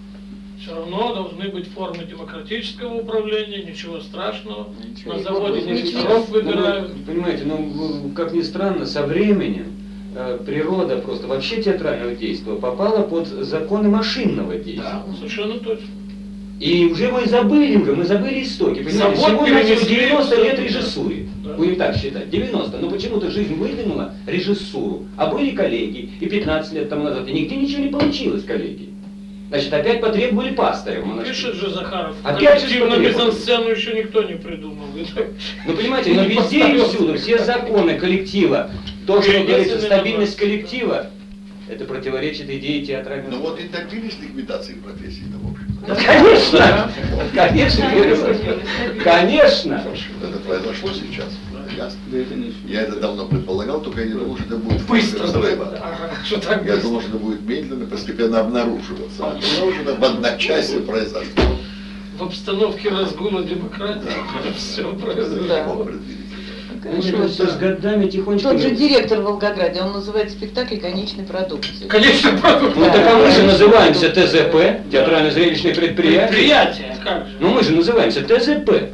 [SPEAKER 3] Все равно должны быть формы демократического управления, ничего страшного.
[SPEAKER 12] Ничего.
[SPEAKER 3] На заводе
[SPEAKER 12] Вот
[SPEAKER 3] не
[SPEAKER 12] ничего.
[SPEAKER 3] директоров
[SPEAKER 16] Ну,
[SPEAKER 3] выбирают.
[SPEAKER 16] вы понимаете, ну, как ни странно, со временем э, природа просто вообще театрального действия попала под законы машинного действия.
[SPEAKER 3] Да, совершенно точно.
[SPEAKER 16] И уже мы забыли, уже мы забыли истоки. Понимаете,
[SPEAKER 3] Завод
[SPEAKER 16] всего
[SPEAKER 3] перенесли,
[SPEAKER 16] девяносто лет
[SPEAKER 3] да.
[SPEAKER 16] режиссуре.
[SPEAKER 3] Да.
[SPEAKER 16] Будем так считать, девяносто. Но почему-то жизнь выдвинула режиссуру. А были коллеги и пятнадцать лет тому назад, и нигде ничего не получилось, коллеги. Значит, опять потребовали пастыря.
[SPEAKER 3] Пишет же Захаров,
[SPEAKER 16] Опять же
[SPEAKER 3] коллективную
[SPEAKER 16] потребовали.
[SPEAKER 3] мизансцену еще никто не придумал.
[SPEAKER 16] Ну, понимаете, но везде и всюду, все законы коллектива, то, что говорится, стабильность коллектива, это противоречит идее театрального.
[SPEAKER 1] Ну вот и добились ликвидации профессии, да, в общем-то.
[SPEAKER 16] Да, конечно! Конечно, Юрий Владимирович, конечно!
[SPEAKER 1] Это произошло сейчас. Ясно. Я это давно предполагал, только я не думал, что это будет
[SPEAKER 3] Быстро.
[SPEAKER 1] взрыва.
[SPEAKER 3] Ага, что так
[SPEAKER 1] Я
[SPEAKER 3] быстро?
[SPEAKER 1] думал, что это будет медленно, постепенно обнаруживаться. А обнаружено в одночасье произошло.
[SPEAKER 3] В обстановке разгула демократии все произошло.
[SPEAKER 12] Да.
[SPEAKER 1] Мог предвидеть.
[SPEAKER 16] Ну, просто с годами тихонечко...
[SPEAKER 12] Тот же директор в Волгограде, он называет спектакль конечной продукцией.
[SPEAKER 3] Конечный продукт.
[SPEAKER 16] Ну, так а мы же называемся ТЗП, театрально-зрелищное предприятие.
[SPEAKER 3] Предприятие, как же?
[SPEAKER 16] Ну, мы же называемся ТЗП.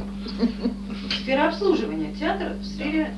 [SPEAKER 15] Сфера обслуживания. Театр в сфере...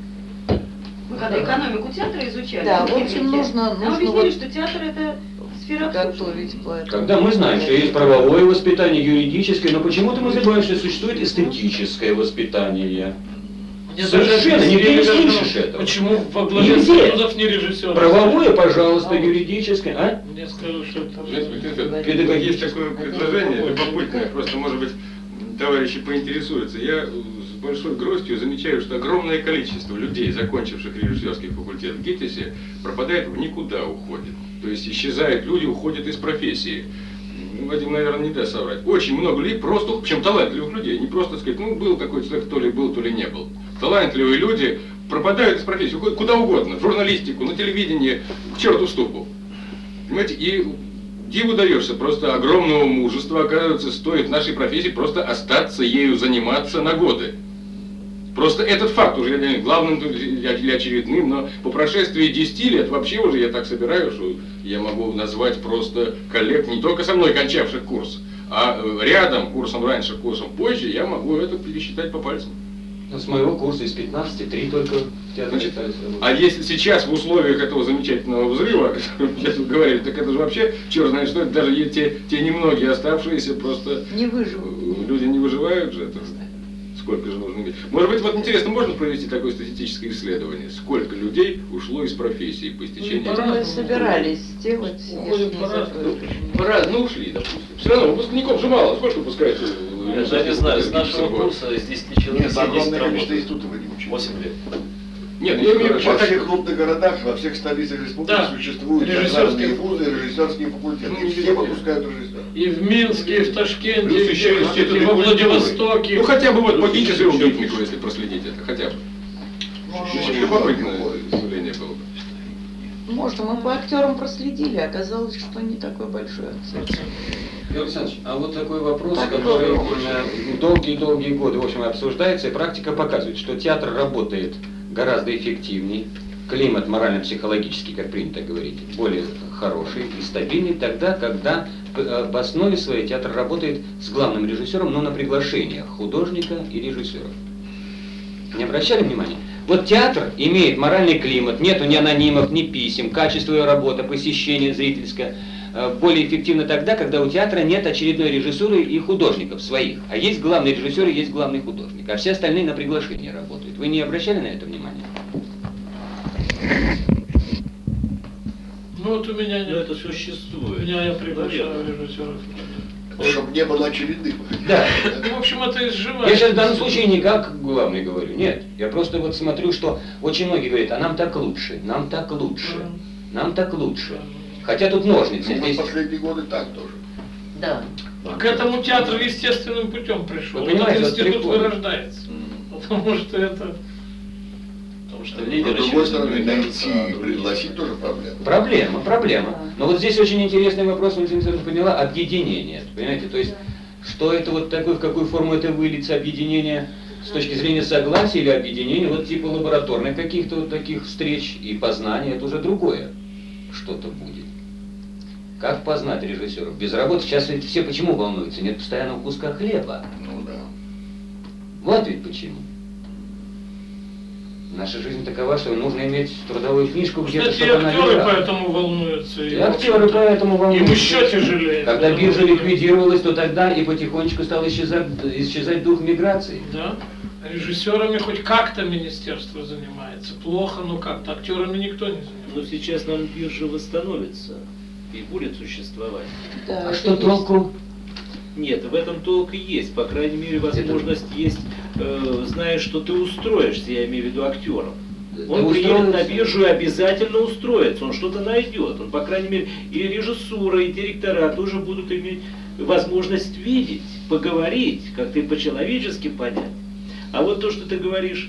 [SPEAKER 15] Мы когда экономику театра изучали,
[SPEAKER 12] Да, в общем,
[SPEAKER 15] Кембридже,
[SPEAKER 12] нужно-
[SPEAKER 15] нам
[SPEAKER 12] нужно
[SPEAKER 15] объяснили,
[SPEAKER 12] вот
[SPEAKER 15] что театр это сфера обслуживания.
[SPEAKER 12] Готовить по этому.
[SPEAKER 16] Когда мы знаем, что есть правовое воспитание, юридическое, но почему-то мы забываем, что существует эстетическое воспитание.
[SPEAKER 3] Мне
[SPEAKER 16] Совершенно,
[SPEAKER 3] даже
[SPEAKER 16] нигде не
[SPEAKER 3] объяснили,
[SPEAKER 16] слышишь этого.
[SPEAKER 3] Почему во главе
[SPEAKER 16] Нигде.
[SPEAKER 3] союзов не режиссер?
[SPEAKER 16] Правовое, пожалуйста, юридическое, а?
[SPEAKER 3] Мне сказали, что это...
[SPEAKER 6] Знаете, есть такое предложение любопытное, просто, может быть, товарищи поинтересуются. Я с большой грустью замечаю, что огромное количество людей, закончивших режиссерский факультет в ГИТИСе, пропадает в никуда, уходит. То есть исчезают люди, уходят из профессии. Вадим, наверное, не даст соврать. Очень много людей, просто, причем талантливых людей, не просто сказать, ну, был такой человек, то ли был, то ли не был. Талантливые люди пропадают из профессии, уходят куда угодно, в журналистику, на телевидение, к черту в ступу. Понимаете, и диву даешься, просто огромного мужества, оказывается, стоит в нашей профессии просто остаться ею заниматься на годы. Просто этот факт уже не главным или очередным, но по прошествии десяти лет вообще уже я так собираю, что я могу назвать просто коллег, не только со мной кончавших курс, а рядом, курсом раньше, курсом позже, я могу это пересчитать по пальцам.
[SPEAKER 16] Ну, с моего курса из пятнадцати три только в театре
[SPEAKER 6] Значит,
[SPEAKER 16] остались работать.
[SPEAKER 6] а если сейчас в условиях этого замечательного взрыва, о котором сейчас вы говорили, так это же вообще, черт знает что, это даже е- те, те немногие оставшиеся просто
[SPEAKER 12] Не выживут.
[SPEAKER 6] э, люди не выживают же. Это, сколько же нужно иметь. Может быть, вот интересно, можно провести такое статистическое исследование? Сколько людей ушло из профессии по истечении?
[SPEAKER 12] Мы собирались сделать,
[SPEAKER 3] Уходим
[SPEAKER 12] если не
[SPEAKER 3] по-разному.
[SPEAKER 12] забыли.
[SPEAKER 6] По-разному, ну ушли, допустим. Все равно выпускников же мало. Сколько выпускается?
[SPEAKER 13] Я даже не знаю, с нашего курса из десяти человек
[SPEAKER 1] Нет, огромное
[SPEAKER 13] семьдесят
[SPEAKER 1] количество
[SPEAKER 13] работают.
[SPEAKER 1] институтов они учат.
[SPEAKER 13] восемь лет.
[SPEAKER 6] Нет, я имею в виду,
[SPEAKER 1] во всех крупных городах, во всех столицах республики
[SPEAKER 3] Да.
[SPEAKER 1] существуют
[SPEAKER 3] Режиссерские
[SPEAKER 1] театральные вузы, режиссерские факультеты.
[SPEAKER 3] Ну,
[SPEAKER 1] И все выпускают режиссеров.
[SPEAKER 3] И в Минске, и в Ташкенте,
[SPEAKER 6] Плюс еще
[SPEAKER 3] и
[SPEAKER 6] институты
[SPEAKER 3] во
[SPEAKER 6] культуры.
[SPEAKER 3] Владивостоке.
[SPEAKER 6] Ну хотя бы вот по
[SPEAKER 3] Плюс еще
[SPEAKER 6] Гинчесову
[SPEAKER 3] что-то.
[SPEAKER 6] ритмику, если проследить это, хотя бы.
[SPEAKER 1] Ну,
[SPEAKER 6] Очень любопытное явление было бы.
[SPEAKER 12] Может, мы по актерам проследили, оказалось, что не такой большой отсет.
[SPEAKER 16] Юрий Александрович, а вот такой вопрос,
[SPEAKER 12] Так,
[SPEAKER 16] который
[SPEAKER 12] попробуй.
[SPEAKER 16] э, долгие-долгие годы, в общем, обсуждается, и практика показывает, что театр работает гораздо эффективнее, климат морально-психологический, как принято говорить, более хороший и стабильный тогда, когда э, в основе своей театр работает с главным режиссером, но на приглашениях художника и режиссера. Не обращали внимания? Вот театр имеет моральный климат, нету ни анонимов, ни писем, качество ее работы, посещение зрительское э, более эффективно тогда, когда у театра нет очередной режиссуры и художников своих, а есть главный режиссер и есть главный художник, а все остальные на приглашение работают. Вы не обращали на это внимания?
[SPEAKER 3] Ну вот у меня нет.
[SPEAKER 13] Но это существует.
[SPEAKER 3] У меня я приглашаю
[SPEAKER 13] Наверное.
[SPEAKER 3] режиссеров.
[SPEAKER 1] Чтобы не было очередных.
[SPEAKER 16] Да.
[SPEAKER 3] Ну, в общем, это изживается.
[SPEAKER 16] Я сейчас в данном случае не как главный говорю, нет. Я просто вот смотрю, что очень многие говорят, а нам так лучше, нам так лучше, нам так лучше. Хотя тут ножницы.
[SPEAKER 1] Ну,
[SPEAKER 16] Здесь...
[SPEAKER 1] в последние годы так тоже.
[SPEAKER 4] Да.
[SPEAKER 3] К этому театр естественным путем пришел.
[SPEAKER 16] Вы понимаете,
[SPEAKER 3] Этот
[SPEAKER 16] вот
[SPEAKER 3] институт
[SPEAKER 16] приходит.
[SPEAKER 3] вырождается. Потому что это...
[SPEAKER 13] Потому что
[SPEAKER 1] Но,
[SPEAKER 13] лидеры
[SPEAKER 1] с другой
[SPEAKER 13] через
[SPEAKER 1] стороны,
[SPEAKER 13] это
[SPEAKER 1] найти
[SPEAKER 13] кажутся,
[SPEAKER 1] и
[SPEAKER 13] а другие-
[SPEAKER 1] пригласить тоже проблема.
[SPEAKER 16] Проблема, проблема. Но вот здесь очень интересный вопрос, Валентина Александровна поняла, объединение. Понимаете, то есть, что это вот такое, в какую форму это выльется, объединение с точки зрения согласия или объединение, вот типа лабораторных каких-то вот таких встреч и познания, это уже другое что-то будет. Как познать режиссеров? Без работы сейчас ведь все почему волнуются? Нет постоянного куска хлеба.
[SPEAKER 1] Ну да.
[SPEAKER 16] Вот ведь почему. Наша жизнь такова, что нужно иметь трудовую книжку где-то,
[SPEAKER 3] Кстати, и
[SPEAKER 16] чтобы она
[SPEAKER 3] актеры
[SPEAKER 16] лежала.
[SPEAKER 3] поэтому волнуются.
[SPEAKER 16] И актеры поэтому волнуются.
[SPEAKER 3] Им еще тяжелее.
[SPEAKER 16] Когда
[SPEAKER 3] потому
[SPEAKER 16] биржа
[SPEAKER 3] что-
[SPEAKER 16] ликвидировалась, то тогда и потихонечку стал исчезать, исчезать дух миграции.
[SPEAKER 3] Да. Режиссерами хоть как-то министерство занимается. Плохо, но как-то. Актерами никто не занимается.
[SPEAKER 13] Но сейчас нам биржа восстановится и будет существовать.
[SPEAKER 12] Да,
[SPEAKER 16] А
[SPEAKER 12] это
[SPEAKER 16] что
[SPEAKER 12] есть.
[SPEAKER 16] толку?
[SPEAKER 13] Нет, в этом толк и есть. По крайней мере, возможность есть, э, знаешь, что ты устроишься, я имею в виду актеров. Он
[SPEAKER 16] Да
[SPEAKER 13] приедет на
[SPEAKER 16] устроится.
[SPEAKER 13] биржу и обязательно устроится, он что-то найдет. Он, по крайней мере, и режиссура, и директора тоже будут иметь возможность видеть, поговорить, как ты по-человечески понять. А вот то, что ты говоришь,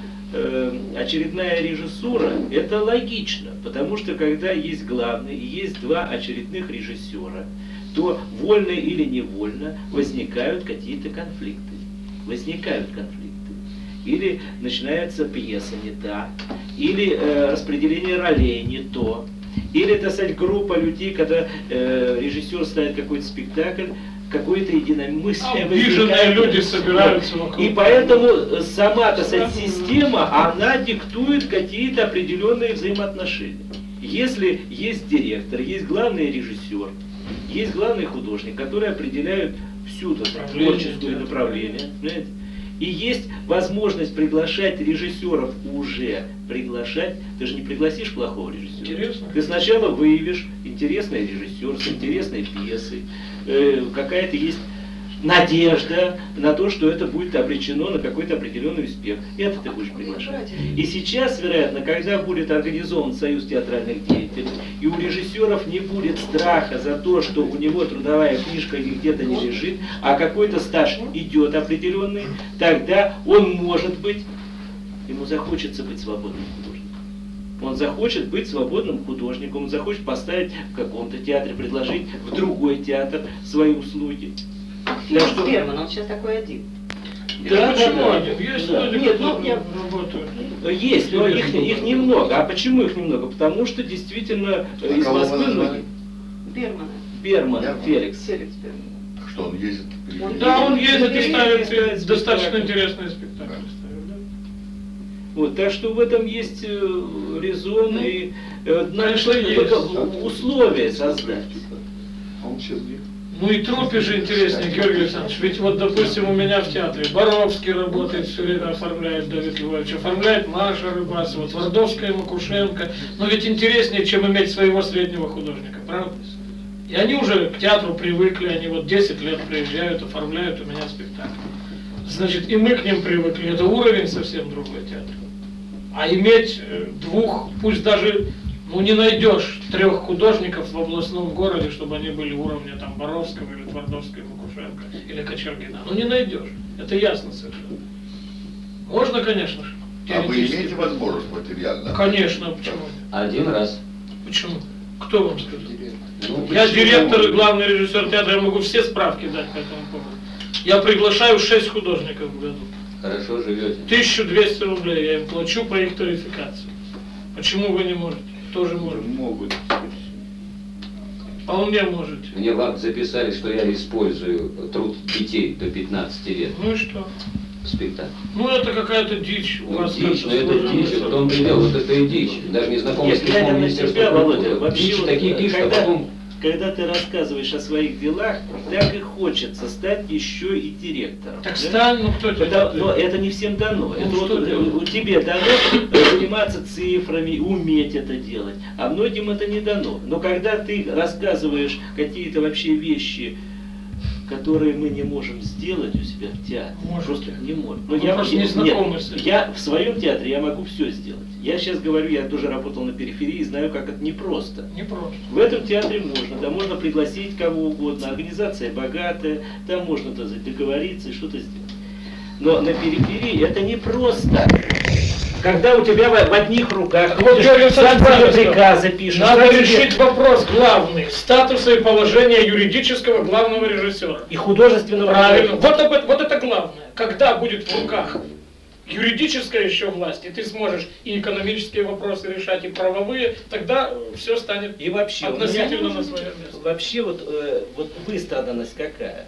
[SPEAKER 13] э, очередная режиссура, это логично, потому что когда есть главный и есть два очередных режиссера, то вольно или невольно возникают какие-то конфликты. Возникают конфликты. Или начинается пьеса не та, или э, распределение ролей не то, или, так сказать, группа людей, когда э, режиссер ставит какой-то спектакль, какое-то единомыслие
[SPEAKER 3] Обиженные
[SPEAKER 13] возникает.
[SPEAKER 3] люди собираются вокруг.
[SPEAKER 13] И поэтому сама, так сказать, система, она диктует какие-то определенные взаимоотношения. Если есть директор, есть главный режиссер, есть главный художник, которые определяют всю, так сказать, творческое направление, понимаете? И есть возможность приглашать режиссеров уже, приглашать, ты же не пригласишь плохого режиссера.
[SPEAKER 3] Интересно.
[SPEAKER 13] Ты сначала выявишь интересный режиссер с интересной пьесой, э, какая-то есть надежда на то, что это будет обречено на какой-то определенный успех. Это ты будешь приглашать. И сейчас, вероятно, когда будет организован союз театральных деятелей, и у режиссеров не будет страха за то, что у него трудовая книжка где-то не лежит, а какой-то стаж идет определенный, тогда он может быть, ему захочется быть свободным художником. Он захочет быть свободным художником, он захочет поставить в каком-то театре, предложить в другой театр свои услуги.
[SPEAKER 15] Филипп что... Берман, он сейчас такой один.
[SPEAKER 3] Да,
[SPEAKER 13] Да,
[SPEAKER 3] почему
[SPEAKER 13] да,
[SPEAKER 3] один?
[SPEAKER 13] да.
[SPEAKER 3] Есть
[SPEAKER 13] Да.
[SPEAKER 3] люди,
[SPEAKER 13] Нет, ну,
[SPEAKER 3] которые
[SPEAKER 13] я-
[SPEAKER 3] работают.
[SPEAKER 13] Есть, но их, их немного. А почему их немного? Потому что действительно э,
[SPEAKER 1] А
[SPEAKER 13] из
[SPEAKER 1] кого
[SPEAKER 13] Москвы
[SPEAKER 1] вы назвали?
[SPEAKER 13] многие.
[SPEAKER 15] Бермана.
[SPEAKER 13] Берман,
[SPEAKER 1] Берман.
[SPEAKER 13] Феликс.
[SPEAKER 15] Феликс Берман.
[SPEAKER 1] Что он ездит?
[SPEAKER 15] Он
[SPEAKER 3] Да, он ездит и
[SPEAKER 13] ездит,
[SPEAKER 3] ставит
[SPEAKER 13] ставит
[SPEAKER 3] достаточно
[SPEAKER 13] спектакли.
[SPEAKER 3] интересные спектакли. ставит, да.
[SPEAKER 13] Вот, так что в этом есть э, резон и э, надо
[SPEAKER 3] конечно,
[SPEAKER 13] только
[SPEAKER 3] есть.
[SPEAKER 13] условия создать.
[SPEAKER 1] А он сейчас где?
[SPEAKER 3] Ну и труппе же интереснее, Георгий Александрович. Ведь вот, допустим, у меня в театре Боровский работает, все время оформляет Давид Львович, оформляет Маша Рыбасова, Твардовская, Макушенко. Но ведь интереснее, чем иметь своего среднего художника, правда? И они уже к театру привыкли, они вот десять лет приезжают, оформляют у меня спектакль. Значит, и мы к ним привыкли. Это уровень совсем другой театра. А иметь э, двух, пусть даже, ну не найдешь трех художников в областном городе, чтобы они были уровня там Боровского или Твардовского, или Лукашенко, или Кочергина. Ну не найдешь. Это ясно совершенно. Можно, конечно же.
[SPEAKER 1] А вы имеете возможность материально?
[SPEAKER 3] Конечно, почему?
[SPEAKER 16] Один раз.
[SPEAKER 3] Почему? Кто вам сказал?
[SPEAKER 16] Ну,
[SPEAKER 3] Я
[SPEAKER 16] почему?
[SPEAKER 3] директор и главный режиссер театра, я могу все справки дать по этому поводу. Я приглашаю шесть художников в году.
[SPEAKER 16] Хорошо живете.
[SPEAKER 3] тысяча двести рублей я им плачу по их тарификации. Почему вы не можете? Тоже можете.
[SPEAKER 1] Могут.
[SPEAKER 3] Вполне можете.
[SPEAKER 16] Мне в акт записали, что я использую труд детей до пятнадцати лет.
[SPEAKER 3] Ну и что?
[SPEAKER 16] Спектакль.
[SPEAKER 3] Ну это какая-то дичь у
[SPEAKER 16] Ну,
[SPEAKER 3] вас.
[SPEAKER 16] дичь, но это дичь, в том дело, вот это и дичь. Даже не знакомый с
[SPEAKER 13] Нет, глядя
[SPEAKER 16] письмом
[SPEAKER 13] на
[SPEAKER 16] Министерства
[SPEAKER 13] тебя, Володя,
[SPEAKER 16] культуры.
[SPEAKER 13] вообще
[SPEAKER 16] Дичь
[SPEAKER 13] вот,
[SPEAKER 16] такие пишут, а
[SPEAKER 13] когда,
[SPEAKER 16] потом...
[SPEAKER 13] когда ты рассказываешь о своих делах, так и хочется стать еще и директором.
[SPEAKER 3] Так
[SPEAKER 13] да?
[SPEAKER 3] стань, ну кто тебе
[SPEAKER 13] Потому-
[SPEAKER 3] дает?
[SPEAKER 13] Но это не всем дано.
[SPEAKER 3] Ну,
[SPEAKER 13] это
[SPEAKER 3] что
[SPEAKER 13] вот,
[SPEAKER 3] делать?
[SPEAKER 13] у тебе дано э, заниматься цифрами, уметь это делать, а многим это не дано. Но когда ты рассказываешь какие-то вообще вещи, которые мы не можем сделать у себя в театре,
[SPEAKER 3] Можете.
[SPEAKER 13] просто не можем.
[SPEAKER 3] Вы просто не знакомы с этим.
[SPEAKER 13] Я в своем театре я могу все сделать. Я сейчас говорю, я тоже работал на периферии и знаю, как это непросто.
[SPEAKER 3] Не просто.
[SPEAKER 13] В этом театре можно, да, можно пригласить кого угодно, организация богатая, там можно, так сказать, договориться и что-то сделать. Но на периферии это непросто. Когда у тебя в, в одних руках,
[SPEAKER 3] Вот
[SPEAKER 13] ты
[SPEAKER 3] Георгий
[SPEAKER 13] сам
[SPEAKER 3] Александрович
[SPEAKER 13] себе
[SPEAKER 3] правильно
[SPEAKER 13] приказы
[SPEAKER 3] сказал.
[SPEAKER 13] пишешь.
[SPEAKER 3] Надо
[SPEAKER 13] сам себе-
[SPEAKER 3] решить вопрос главный. Статуса и положения юридического главного режиссера.
[SPEAKER 13] И художественного
[SPEAKER 3] Правильно.
[SPEAKER 13] руководителя.
[SPEAKER 3] Вот, об этом- вот это главное. Когда будет в руках юридическая еще власть, и ты сможешь и экономические вопросы решать, и правовые, тогда все станет
[SPEAKER 13] И вообще, у
[SPEAKER 3] относительно
[SPEAKER 13] меня-
[SPEAKER 3] на свое место.
[SPEAKER 13] Вообще вот, э, вот выстраданность какая?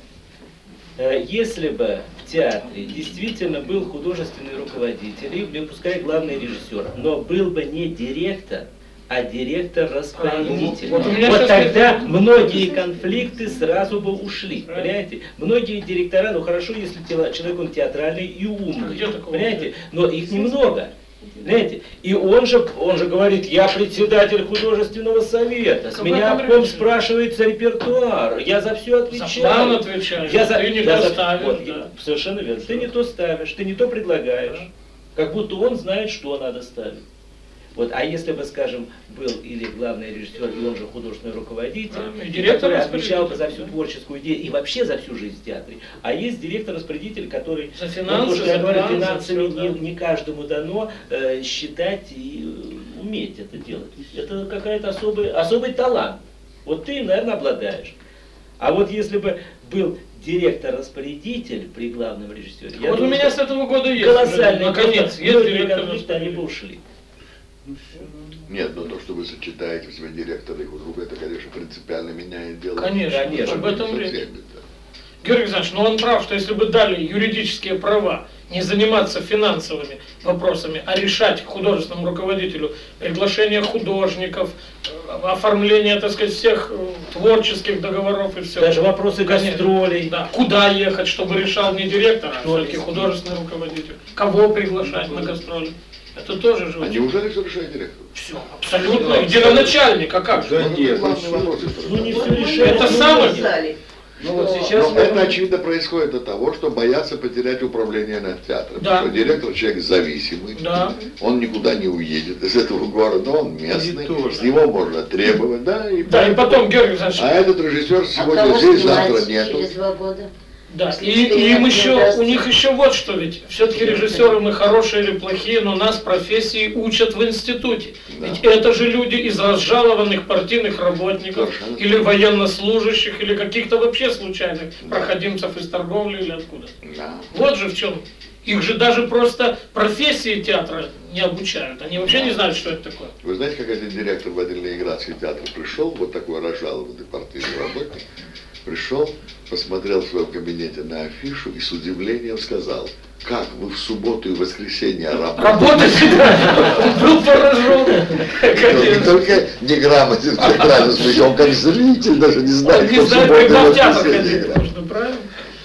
[SPEAKER 13] Э, Если бы в театре действительно был художественный руководитель, или пускай главный режиссер, но был бы не директор, а директор-распорядитель.
[SPEAKER 3] Вот у меня
[SPEAKER 13] Вот
[SPEAKER 3] сейчас
[SPEAKER 13] тогда
[SPEAKER 3] это-
[SPEAKER 13] многие конфликты сразу бы ушли. Понимаете? Многие директора, ну хорошо, если тело- человек он театральный и умный.
[SPEAKER 3] Где такого
[SPEAKER 13] Понимаете? Но их немного. Знаете, и он же, он же говорит, я председатель художественного совета, с
[SPEAKER 3] Какой
[SPEAKER 13] меня
[SPEAKER 3] там
[SPEAKER 13] обком
[SPEAKER 3] режиссер?
[SPEAKER 13] спрашивается репертуар, я за все отвечаю.
[SPEAKER 3] За план отвечаешь,
[SPEAKER 13] Я за,
[SPEAKER 3] ты не
[SPEAKER 13] я
[SPEAKER 3] то
[SPEAKER 13] за-
[SPEAKER 3] ставишь,
[SPEAKER 13] вот,
[SPEAKER 3] да.
[SPEAKER 13] совершенно верно. Ты не то ставишь, ты не то предлагаешь. Как будто он знает, что надо ставить. Вот, а если бы, скажем, был или главный режиссер, и он же художественный руководитель,
[SPEAKER 3] А, и директор
[SPEAKER 13] который отвечал бы
[SPEAKER 3] распорядитель.
[SPEAKER 13] за всю творческую идею и вообще за всю жизнь в театре, а есть директор-распорядитель, который,
[SPEAKER 3] За
[SPEAKER 13] ну,
[SPEAKER 3] финансы,
[SPEAKER 13] то, что
[SPEAKER 3] за
[SPEAKER 13] я говорю,
[SPEAKER 3] план, за
[SPEAKER 13] финансами
[SPEAKER 3] всё,
[SPEAKER 13] не,
[SPEAKER 3] да.
[SPEAKER 13] не каждому дано э, считать и э, уметь это делать. Это какая-то особый, особый талант. Вот ты, наверное, обладаешь. А вот если бы был директор-распорядитель при главном режиссере, я
[SPEAKER 3] Вот у
[SPEAKER 13] думаю,
[SPEAKER 3] меня
[SPEAKER 13] что
[SPEAKER 3] с этого года есть.
[SPEAKER 13] колоссальный,
[SPEAKER 3] Наконец,
[SPEAKER 13] просто
[SPEAKER 3] есть
[SPEAKER 13] многие
[SPEAKER 3] директор.
[SPEAKER 13] конфликты, они бы ушли.
[SPEAKER 1] Нет, но то, что вы сочетаете в себе директора и худруга, это, конечно, принципиально меняет дело.
[SPEAKER 3] Конечно,
[SPEAKER 13] Конечно.
[SPEAKER 3] об этом
[SPEAKER 1] Совсем,
[SPEAKER 3] речь.
[SPEAKER 1] да.
[SPEAKER 3] Георгий Александрович, но он прав, что если бы дали юридические права не заниматься финансовыми вопросами, а решать художественному руководителю приглашение художников, э, оформление, так сказать, всех э, творческих договоров и все.
[SPEAKER 13] Даже вопросы гастролей.
[SPEAKER 3] Да. Куда ехать, чтобы решал не директор, а
[SPEAKER 13] Что
[SPEAKER 3] все-таки
[SPEAKER 13] есть?
[SPEAKER 3] художественный руководитель. Кого приглашать на гастроли. Это тоже же
[SPEAKER 1] А
[SPEAKER 3] очень-
[SPEAKER 1] неужели все решает директор?
[SPEAKER 3] Все, абсолютно. Единоначальник, а как же?
[SPEAKER 1] Вот это главный вопрос.
[SPEAKER 13] Ну не все
[SPEAKER 3] Это
[SPEAKER 13] решает.
[SPEAKER 3] самое.
[SPEAKER 16] Ну вот сейчас...
[SPEAKER 1] Но это, очевидно, происходит от того, что боятся потерять управление над театром.
[SPEAKER 3] Да.
[SPEAKER 1] Что директор человек зависимый,
[SPEAKER 3] Да.
[SPEAKER 1] он никуда не уедет из этого города, он местный,
[SPEAKER 6] тоже.
[SPEAKER 1] с него можно требовать, да, и,
[SPEAKER 3] Да, и потом, Георгий Александрович,
[SPEAKER 1] а этот режиссер
[SPEAKER 4] А
[SPEAKER 1] сегодня
[SPEAKER 4] кого
[SPEAKER 1] здесь,
[SPEAKER 4] снимать
[SPEAKER 1] завтра нету.
[SPEAKER 4] через два года?
[SPEAKER 3] да,
[SPEAKER 4] Если
[SPEAKER 3] и,
[SPEAKER 4] четыре
[SPEAKER 3] и им
[SPEAKER 4] не
[SPEAKER 3] еще,
[SPEAKER 4] удастся.
[SPEAKER 3] у них еще вот что ведь, все-таки режиссеры мы хорошие или плохие, но нас профессии учат в институте.
[SPEAKER 1] Да.
[SPEAKER 3] Ведь это же люди из разжалованных партийных работников,
[SPEAKER 1] Совершенно
[SPEAKER 3] или военнослужащих, или каких-то вообще случайных
[SPEAKER 1] Да.
[SPEAKER 3] проходимцев из торговли или откуда.
[SPEAKER 1] Да.
[SPEAKER 3] Вот же в чем. Их же даже просто профессии театра не обучают. Они вообще не знают, что это такое.
[SPEAKER 1] Вы знаете, как один директор в один Ленинградский театр пришел, вот такой разжалованный партийный работник, пришел, посмотрел в своем кабинете на афишу и с удивлением сказал, как вы в субботу и воскресенье работаете?
[SPEAKER 3] Работать, да, он был поражен.
[SPEAKER 1] Он не только неграмотен в театральном смысле, он как зритель даже не знает,
[SPEAKER 3] Он не
[SPEAKER 1] кто в
[SPEAKER 3] знает,
[SPEAKER 1] субботу и
[SPEAKER 3] когда в театр
[SPEAKER 1] воскресенье
[SPEAKER 3] ходить
[SPEAKER 1] играет.
[SPEAKER 3] нужно, правильно?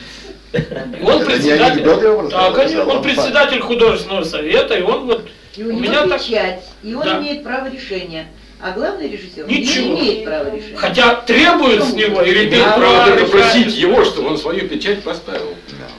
[SPEAKER 3] И он
[SPEAKER 1] Это не
[SPEAKER 3] председатель,
[SPEAKER 1] анекдот, я вам
[SPEAKER 3] да,
[SPEAKER 1] рассказал,
[SPEAKER 3] конечно,
[SPEAKER 1] это
[SPEAKER 3] он
[SPEAKER 1] вам
[SPEAKER 3] председатель художественного совета, и он вот,
[SPEAKER 8] И
[SPEAKER 3] у
[SPEAKER 8] у него
[SPEAKER 3] меня так,
[SPEAKER 8] печать, и он
[SPEAKER 3] Да.
[SPEAKER 8] имеет право решения. А главный режиссер
[SPEAKER 3] Ничего.
[SPEAKER 8] не имеет права решения.
[SPEAKER 3] хотя требует с него и
[SPEAKER 6] Имеет
[SPEAKER 3] ребят
[SPEAKER 6] право
[SPEAKER 3] право
[SPEAKER 6] только просить
[SPEAKER 3] решать.
[SPEAKER 6] его, чтобы он свою печать поставил.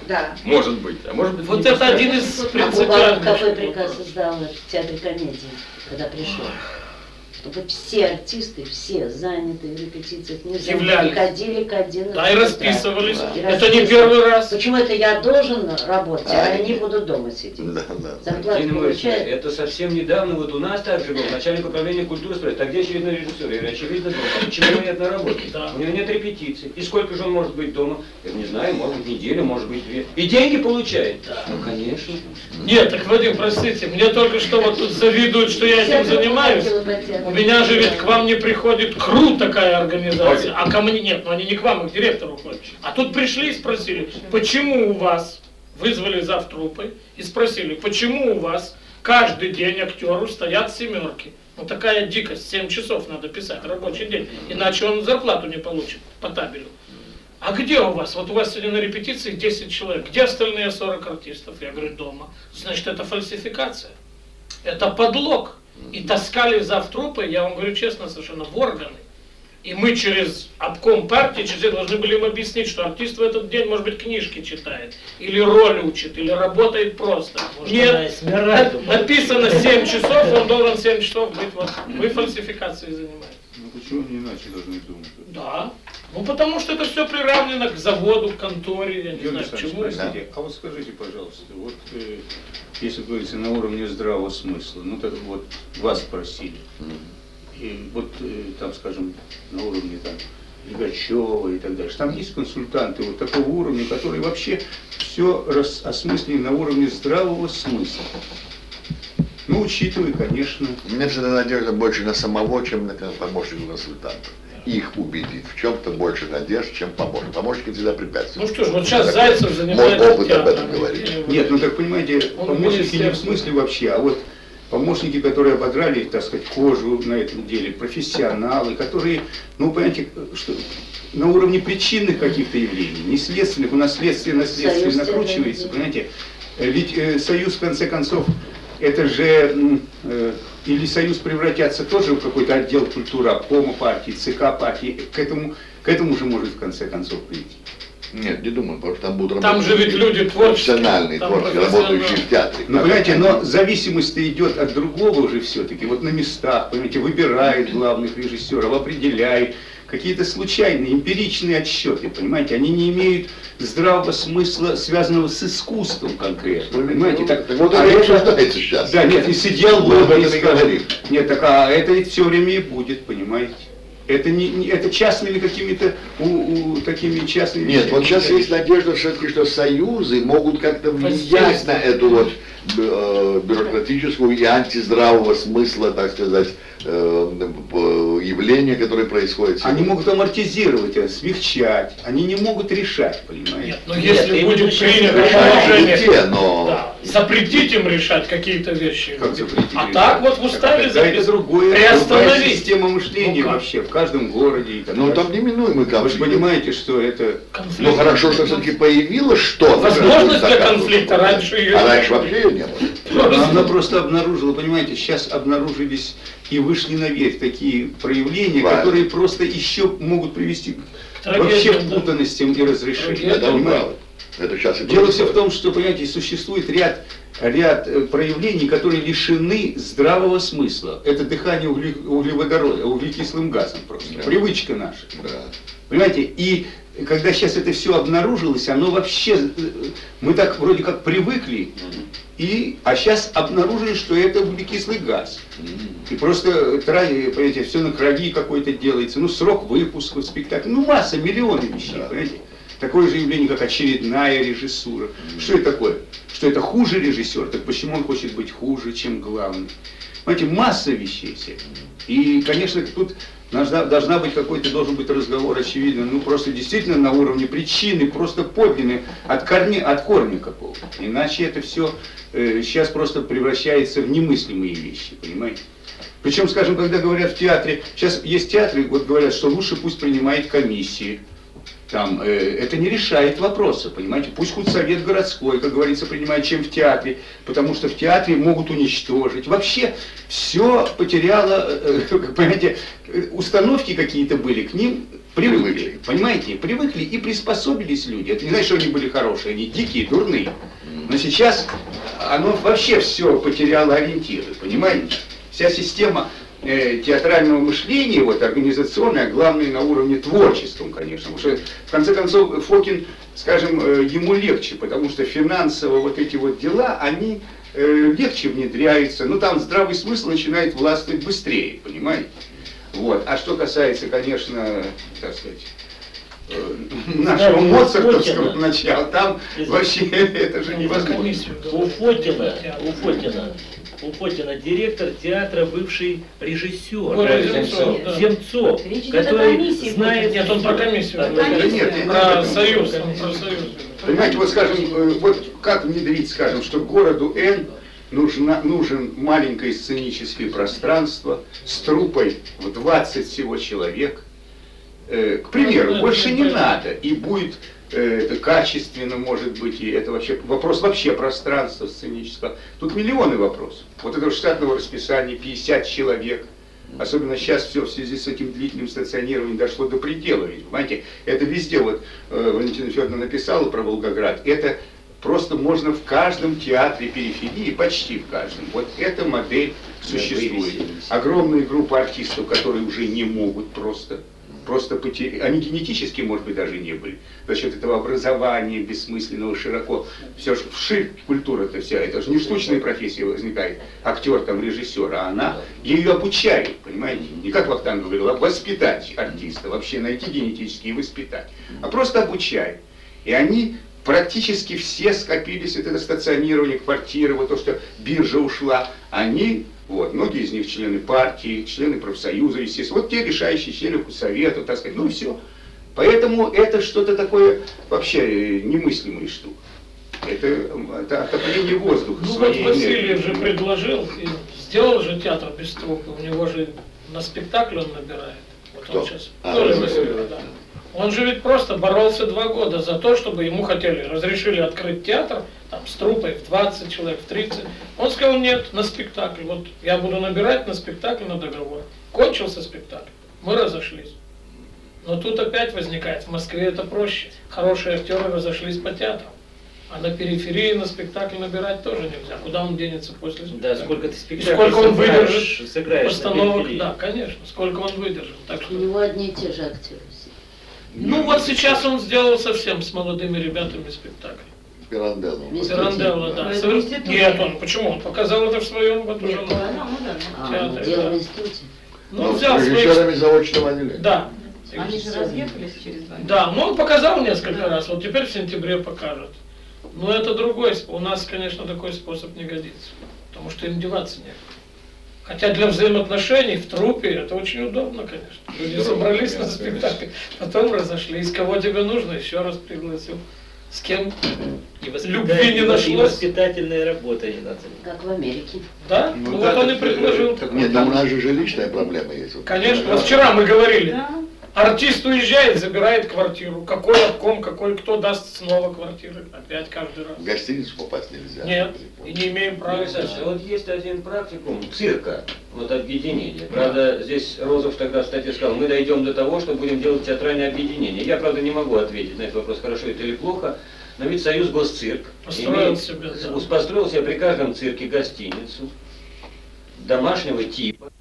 [SPEAKER 8] Да.
[SPEAKER 6] Может быть. А может быть,
[SPEAKER 3] Вот
[SPEAKER 6] не
[SPEAKER 3] это один
[SPEAKER 6] поставить.
[SPEAKER 3] из
[SPEAKER 4] А
[SPEAKER 3] принципиальных.
[SPEAKER 4] Бубалов какой приказ издал в театре комедии, когда пришел? Чтобы все артисты, все занятые в репетициях, не занятые,
[SPEAKER 3] Являлись.
[SPEAKER 4] ходили к одиннадцати
[SPEAKER 3] Да, и
[SPEAKER 4] утра.
[SPEAKER 3] расписывались.
[SPEAKER 4] И
[SPEAKER 3] Это
[SPEAKER 4] расписывались.
[SPEAKER 3] не первый раз.
[SPEAKER 4] Почему это я должен работать, а,
[SPEAKER 1] А,
[SPEAKER 4] они будут дома сидеть?
[SPEAKER 1] Да, да.
[SPEAKER 4] Зарплату
[SPEAKER 16] Ирина Борисовна,
[SPEAKER 4] получают.
[SPEAKER 16] это совсем недавно, вот у нас также был начальник управления культуры спрашивает, а где очевидно режиссер? Я говорю, очевидно дома. Почему его нет на работе?
[SPEAKER 3] Да.
[SPEAKER 16] У него нет репетиций. И сколько же он может быть дома? Я не знаю, может быть неделю, может быть две. И деньги получает?
[SPEAKER 3] Да.
[SPEAKER 16] Ну, конечно.
[SPEAKER 3] Нет, так, Вадим, простите, мне только что вот тут завидуют, что я этим занимаюсь. У меня же ведь к вам не приходит КРУ такая организация, а ко мне нет, но они не к вам, а к директору ходят. А тут пришли и спросили, почему у вас, вызвали завтрупы и спросили, почему у вас каждый день актеру стоят семерки. Ну такая дикость, семь часов надо писать, рабочий день, иначе он зарплату не получит по табелю. А где у вас? Вот у вас сегодня на репетиции десять человек, где остальные сорок артистов? Я говорю, дома. Значит, это фальсификация, это подлог. И таскали завтрупы, я вам говорю честно, совершенно в органы. И мы через обком партии, через это должны были им объяснить, что артист в этот день, может быть, книжки читает, или роль учит, или работает просто.
[SPEAKER 7] Может,
[SPEAKER 3] Нет,
[SPEAKER 7] она и Смиральду
[SPEAKER 3] на- написано семь часов, он должен семь часов быть. Вот вы фальсификацией занимаетесь.
[SPEAKER 17] Ну почему они иначе должны думать?
[SPEAKER 3] Да. Ну потому что это все приравнено к заводу, к конторе, я не
[SPEAKER 17] Георгий
[SPEAKER 3] знаю, к
[SPEAKER 17] Александрович,
[SPEAKER 3] чему.
[SPEAKER 17] простите, а вот скажите, пожалуйста, вот э, если говорится на уровне здравого смысла, ну так вот вас спросили, и вот э, там, скажем, на уровне там Лигачева и так далее, там есть консультанты вот такого уровня, которые вообще все осмыслили на уровне здравого смысла. Ну, учитывая, конечно.
[SPEAKER 1] У меня всегда надежда больше на самого, чем на помощника консультанта. Их убедить в чем-то больше надежд, чем помощник. Помощники всегда препятствуют.
[SPEAKER 3] Ну что ж, вот сейчас Зайцев занимается
[SPEAKER 1] Мой опыт об этом
[SPEAKER 3] театром.
[SPEAKER 1] говорит.
[SPEAKER 17] Нет, ну так понимаете,
[SPEAKER 3] Он
[SPEAKER 17] помощники не в
[SPEAKER 3] министерство.
[SPEAKER 17] смысле вообще, а вот помощники, которые ободрали, так сказать, кожу на этом деле, профессионалы, которые, ну, понимаете, что на уровне причинных каких-то явлений, не следственных, у нас следствие на следствие
[SPEAKER 4] Союз
[SPEAKER 17] накручивается,
[SPEAKER 4] тех
[SPEAKER 17] понимаете. Ведь э, союз, в конце концов, это же, м, э, или союз превратятся тоже в какой-то отдел культуры обкома партии, ЦК партии, к этому, к этому же может в конце концов прийти.
[SPEAKER 1] Нет, не думаю, потому что там будут
[SPEAKER 3] Там же ведь люди творческие,
[SPEAKER 1] профессиональные,
[SPEAKER 3] там
[SPEAKER 1] творческие,
[SPEAKER 3] профессионалы.
[SPEAKER 1] работающие в театре.
[SPEAKER 17] Ну, понимаете, но зависимость-то идет от другого уже все-таки. Вот на местах, понимаете, выбирает главных режиссеров, определяет. Какие-то случайные, эмпиричные отсчеты, понимаете, они не имеют здравого смысла, связанного с искусством конкретно, понимаете. Так,
[SPEAKER 1] Так вот
[SPEAKER 17] а
[SPEAKER 1] это и
[SPEAKER 17] это-
[SPEAKER 1] обсуждается сейчас.
[SPEAKER 17] Да, нет, и с
[SPEAKER 1] Мы об
[SPEAKER 17] идеологией,
[SPEAKER 1] этом и
[SPEAKER 17] скажем.
[SPEAKER 1] говорим.
[SPEAKER 17] Нет, так а это ведь все время и будет, понимаете. Это не, не- это частными какими-то у, у- такими частными
[SPEAKER 1] Нет,
[SPEAKER 17] вещами.
[SPEAKER 1] вот сейчас есть надежда все-таки, что союзы могут как-то влиять на эту вот э, бюрократическую и антиздравого смысла, так сказать, э, э, явления, которые происходят сегодня.
[SPEAKER 17] Они могут амортизировать, э, смягчать, они не могут решать, понимаете.
[SPEAKER 3] Нет, но если
[SPEAKER 7] Нет,
[SPEAKER 3] будет
[SPEAKER 7] именно
[SPEAKER 3] принято
[SPEAKER 1] решать
[SPEAKER 3] положение,
[SPEAKER 1] не те, но-
[SPEAKER 3] да, запретить им решать какие-то вещи.
[SPEAKER 17] Как запретить
[SPEAKER 3] А
[SPEAKER 17] решать?
[SPEAKER 3] так вот в уставе
[SPEAKER 17] Так, это
[SPEAKER 3] записано.
[SPEAKER 17] другое, другая
[SPEAKER 3] Приостановить.
[SPEAKER 17] система мышления
[SPEAKER 3] Ну как?
[SPEAKER 17] вообще в каждом городе и так
[SPEAKER 1] Ну
[SPEAKER 17] далее.
[SPEAKER 1] там неминуемый
[SPEAKER 17] Вы
[SPEAKER 1] конфликт.
[SPEAKER 17] же понимаете, что это...
[SPEAKER 1] Ну хорошо, что все-таки появилось что-то.
[SPEAKER 3] Возможность для
[SPEAKER 1] Такая
[SPEAKER 3] конфликта,
[SPEAKER 1] вот.
[SPEAKER 3] раньше ее
[SPEAKER 1] А
[SPEAKER 3] не
[SPEAKER 1] раньше
[SPEAKER 3] было.
[SPEAKER 1] вообще ее не было.
[SPEAKER 17] Она, она просто обнаружила, понимаете, сейчас обнаружились и вышли наверх такие проявления,
[SPEAKER 1] Правильно.
[SPEAKER 17] которые просто еще могут привести к
[SPEAKER 3] Трагедиям,
[SPEAKER 17] вообще
[SPEAKER 3] да.
[SPEAKER 17] путанностям и разрешениям.
[SPEAKER 1] Это вы
[SPEAKER 17] понимаете?
[SPEAKER 1] правы. Это сейчас и
[SPEAKER 17] Дело все
[SPEAKER 1] происходит.
[SPEAKER 17] в том, что, понимаете, существует ряд, ряд э, проявлений, которые лишены здравого смысла. Это дыхание угле- углеводорода, углекислым газом просто.
[SPEAKER 1] Да.
[SPEAKER 17] Привычка наша.
[SPEAKER 1] Да.
[SPEAKER 17] Понимаете, и когда сейчас это все обнаружилось, оно вообще, э, мы так вроде как привыкли, и, а сейчас обнаружили, что это углекислый газ. И просто, тра- понимаете, все на крови какой-то делается, ну срок выпуска в спектакле, ну масса, миллионы вещей,
[SPEAKER 1] Да.
[SPEAKER 17] понимаете. Такое же явление, как очередная режиссура. Что это такое? Что это хуже режиссер? Так почему он хочет быть хуже, чем главный? Понимаете, масса вещей всех. И, конечно, тут должна, должна быть какой-то, должен быть разговор, очевидно, ну просто действительно на уровне причины, просто подлинной, от корня, от корня какого-то. Иначе это все э, сейчас просто превращается в немыслимые вещи, понимаете? Причем, скажем, когда говорят в театре, сейчас есть театры, вот говорят, что лучше пусть принимает комиссии. Там, э, это не решает вопроса, понимаете? Пусть худсовет городской, как говорится, принимает, чем в театре, потому что в театре могут уничтожить. Вообще все потеряло, э, понимаете, установки какие-то были, к ним привыкли, привыкли, понимаете? Привыкли и приспособились люди. Это не значит, что они были хорошие, они дикие, дурные. Но сейчас оно вообще все потеряло ориентиры, понимаете? Вся система театрального мышления, вот, организационное, а главное на уровне творчества, конечно. Потому что, в конце концов, Фокин, скажем, ему легче, потому что финансово вот эти вот дела, они э, легче внедряются, ну там здравый смысл начинает властвовать быстрее, понимаете? Вот. А что касается, конечно, так сказать, э, нашего да, моцартовского начала, там вообще это же невозможно.
[SPEAKER 13] У Фокина, у Фокина У Фокина директор театра бывший режиссер
[SPEAKER 3] Земцов, да.
[SPEAKER 13] Земцов, который знает...
[SPEAKER 3] Нет, он про комиссию.
[SPEAKER 17] Да нет,
[SPEAKER 3] про союз. Про союз.
[SPEAKER 17] Понимаете, вот скажем, вот как внедрить, скажем, что городу Н нужна, нужен маленькое сценическое пространство с труппой в двадцать всего человек. Э, к примеру, больше не надо, и будет это качественно, может быть, и это вообще вопрос вообще пространства сценического. Тут миллионы вопросов. Вот этого штатного расписания, пятьдесят человек. Особенно сейчас все в связи с этим длительным стационированием дошло до предела. Ведь, понимаете, это везде, вот э, Валентина Федоровна написала про Волгоград, это просто можно в каждом театре периферии, почти в каждом. Вот эта модель существует. Огромная группа артистов, которые уже не могут просто... Просто потеряли, они генетически, может быть, даже не были. За счет этого образования бессмысленного, широко. Все же вширь культура-то вся, это же не штучная профессия возникает, актер там, режиссер, а она ее обучает, понимаете? Не как Вахтанг говорил, а воспитать артиста, вообще найти генетически и воспитать. А просто обучает. И они практически все скопились, это стационирование, квартиры, вот то, что биржа ушла, они... Вот, многие из них члены партии, члены профсоюза, естественно. Вот те решающие члены совета, так сказать, ну и все. Поэтому это что-то такое вообще немыслимая штука. Это, это отопление воздуха.
[SPEAKER 3] Ну вот Васильев же предложил, и сделал же театр без труппы, у него же на спектакль он набирает. Вот
[SPEAKER 1] Кто?
[SPEAKER 3] Он сейчас.
[SPEAKER 1] А,
[SPEAKER 3] Тоже
[SPEAKER 1] Васильев,
[SPEAKER 3] Васильев, да. Он же ведь просто боролся два года за то, чтобы ему хотели, разрешили открыть театр, там, с труппой в двадцать человек, в тридцать. Он сказал, нет, на спектакль. Вот я буду набирать на спектакль, на договор. Кончился спектакль, мы разошлись. Но тут опять возникает, в Москве это проще. Хорошие актеры разошлись по театрам. А на периферии на спектакль набирать тоже нельзя. Куда он денется после спектакля?
[SPEAKER 13] Да, сколько ты спектаклей
[SPEAKER 3] сколько он
[SPEAKER 13] сыграешь,
[SPEAKER 3] выдержит
[SPEAKER 13] сыграешь
[SPEAKER 3] постановок, да, конечно. Сколько он выдержит. Так что...
[SPEAKER 4] У него одни и те же актеры.
[SPEAKER 3] Ну вот сейчас он сделал совсем с молодыми ребятами спектакль.
[SPEAKER 1] Пиранделло.
[SPEAKER 3] Пиранделло, да. Совер... Нет, он почему? Он показал это в своем вот уже
[SPEAKER 4] А, дело в институте.
[SPEAKER 3] Ну,
[SPEAKER 1] Ну,
[SPEAKER 3] взял
[SPEAKER 1] с
[SPEAKER 3] своих...
[SPEAKER 1] режиссерами заочного отделения.
[SPEAKER 3] Да.
[SPEAKER 15] Они же разъехались через два месяца.
[SPEAKER 3] Да, но он показал несколько раз, вот теперь в сентябре покажет. Но это другой способ. У нас, конечно, такой способ не годится, потому что им деваться некуда. Хотя для взаимоотношений в труппе это очень удобно, конечно. Люди собрались на спектакль, потом разошлись. Кого тебе нужно, еще раз пригласил. С кем любви не нашлось.
[SPEAKER 13] И воспитательная работа не надо.
[SPEAKER 4] Как в Америке.
[SPEAKER 3] Да? Ну, ну вот он и предложил.
[SPEAKER 1] Нет, там у нас же жилищная проблема есть.
[SPEAKER 3] Конечно, вот вчера мы говорили. Артист уезжает, забирает квартиру. Какой обком, какой кто даст снова квартиры. Опять каждый раз.
[SPEAKER 1] В гостиницу попасть нельзя.
[SPEAKER 3] Нет, и не имеем права.
[SPEAKER 5] Кстати, вот есть один практикум цирка, вот объединение. Правда, здесь Розов тогда в статье сказал, мы дойдем до того, что будем делать театральное объединение. Я, правда, не могу ответить на этот вопрос, хорошо это или плохо, но ведь Союз Госцирк
[SPEAKER 3] построил,
[SPEAKER 5] имеет,
[SPEAKER 3] себе, да.
[SPEAKER 5] построил себе при каждом цирке гостиницу домашнего типа.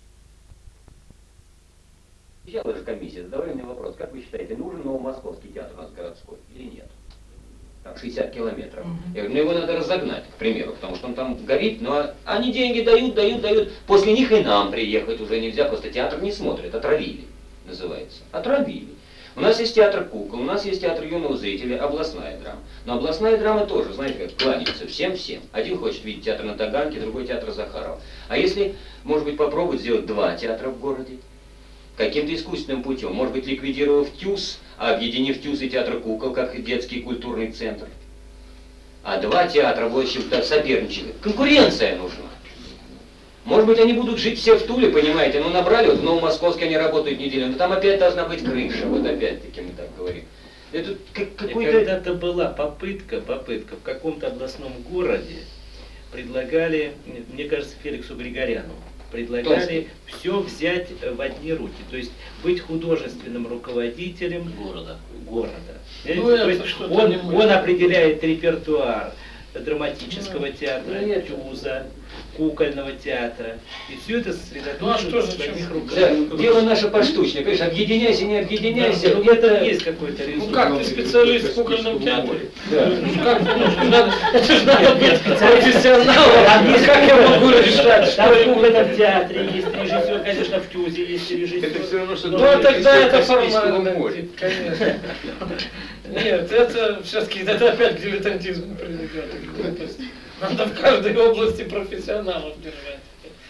[SPEAKER 5] Приезжала же комиссия, задавали мне вопрос, как вы считаете, нужен Новомосковский театр у нас городской или нет? Там шестьдесят километров. Я говорю, ну его надо разогнать, к примеру, потому что он там горит, но они деньги дают, дают, дают. После них и нам приехать уже нельзя, просто театр не смотрит, отравили, называется. Отравили. У нас есть театр кукол, у нас есть театр юного зрителя, областная драма. Но областная драма тоже, знаете, как кланяется всем-всем. Один хочет видеть театр на Таганке, другой театр Захарова. А если, может быть, попробовать сделать два театра в городе? Каким-то искусственным путем, может быть, ликвидировав ТЮЗ, а объединив ТЮЗ и театр кукол, как детский культурный центр. А два театра, в общем-то, соперничают. Конкуренция нужна. Может быть, они будут жить все в Туле, понимаете, ну набрали, вот в Новомосковске они работают неделю, но там опять должна быть крыша, вот опять-таки мы так говорим.
[SPEAKER 16] Это как-
[SPEAKER 13] И
[SPEAKER 16] какой-то...
[SPEAKER 13] когда-то была попытка, попытка в каком-то областном городе предлагали, мне кажется, Феликсу Григоряну, предлагали все взять в одни руки, то есть быть художественным руководителем
[SPEAKER 11] города.
[SPEAKER 13] города.
[SPEAKER 3] Ну,
[SPEAKER 13] То
[SPEAKER 3] это
[SPEAKER 13] есть
[SPEAKER 3] что-то
[SPEAKER 13] он,
[SPEAKER 3] не мы.
[SPEAKER 13] он определяет репертуар драматического
[SPEAKER 3] Ну,
[SPEAKER 13] театра,
[SPEAKER 3] ну, это-
[SPEAKER 13] тюза, кукольного театра. И все это сосредоточено
[SPEAKER 3] Ну, а что
[SPEAKER 13] в
[SPEAKER 3] же,
[SPEAKER 13] своих
[SPEAKER 3] чем-
[SPEAKER 13] руках.
[SPEAKER 16] Да, дело наше поштучное, конечно, объединяйся, не объединяйся,
[SPEAKER 13] Да, ну,
[SPEAKER 16] это...
[SPEAKER 13] есть какой-то результат.
[SPEAKER 3] Ну как ты специалист в кукольном театре?
[SPEAKER 16] Да.
[SPEAKER 3] Ну как ты можешь? Надо, это же надо быть профессионалом. Как я могу решать,
[SPEAKER 13] Там
[SPEAKER 3] что
[SPEAKER 13] в
[SPEAKER 3] ему...
[SPEAKER 13] кукольном театре есть режиссер, конечно, в тюзе есть режиссер.
[SPEAKER 6] Это все равно, что
[SPEAKER 3] Ну
[SPEAKER 6] говорить
[SPEAKER 3] тогда
[SPEAKER 6] о
[SPEAKER 3] это
[SPEAKER 6] Каспийском
[SPEAKER 3] формально,
[SPEAKER 6] море.
[SPEAKER 3] конечно. Нет, это все-таки это опять к дилетантизму приведет. и к глупости. Надо в каждой области профессионалов держать.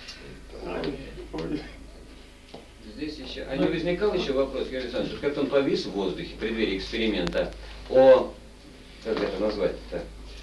[SPEAKER 16] Здесь еще, а не возникал еще вопрос, Георгий Александрович, как он повис в воздухе в преддверии эксперимента о, как это назвать-то,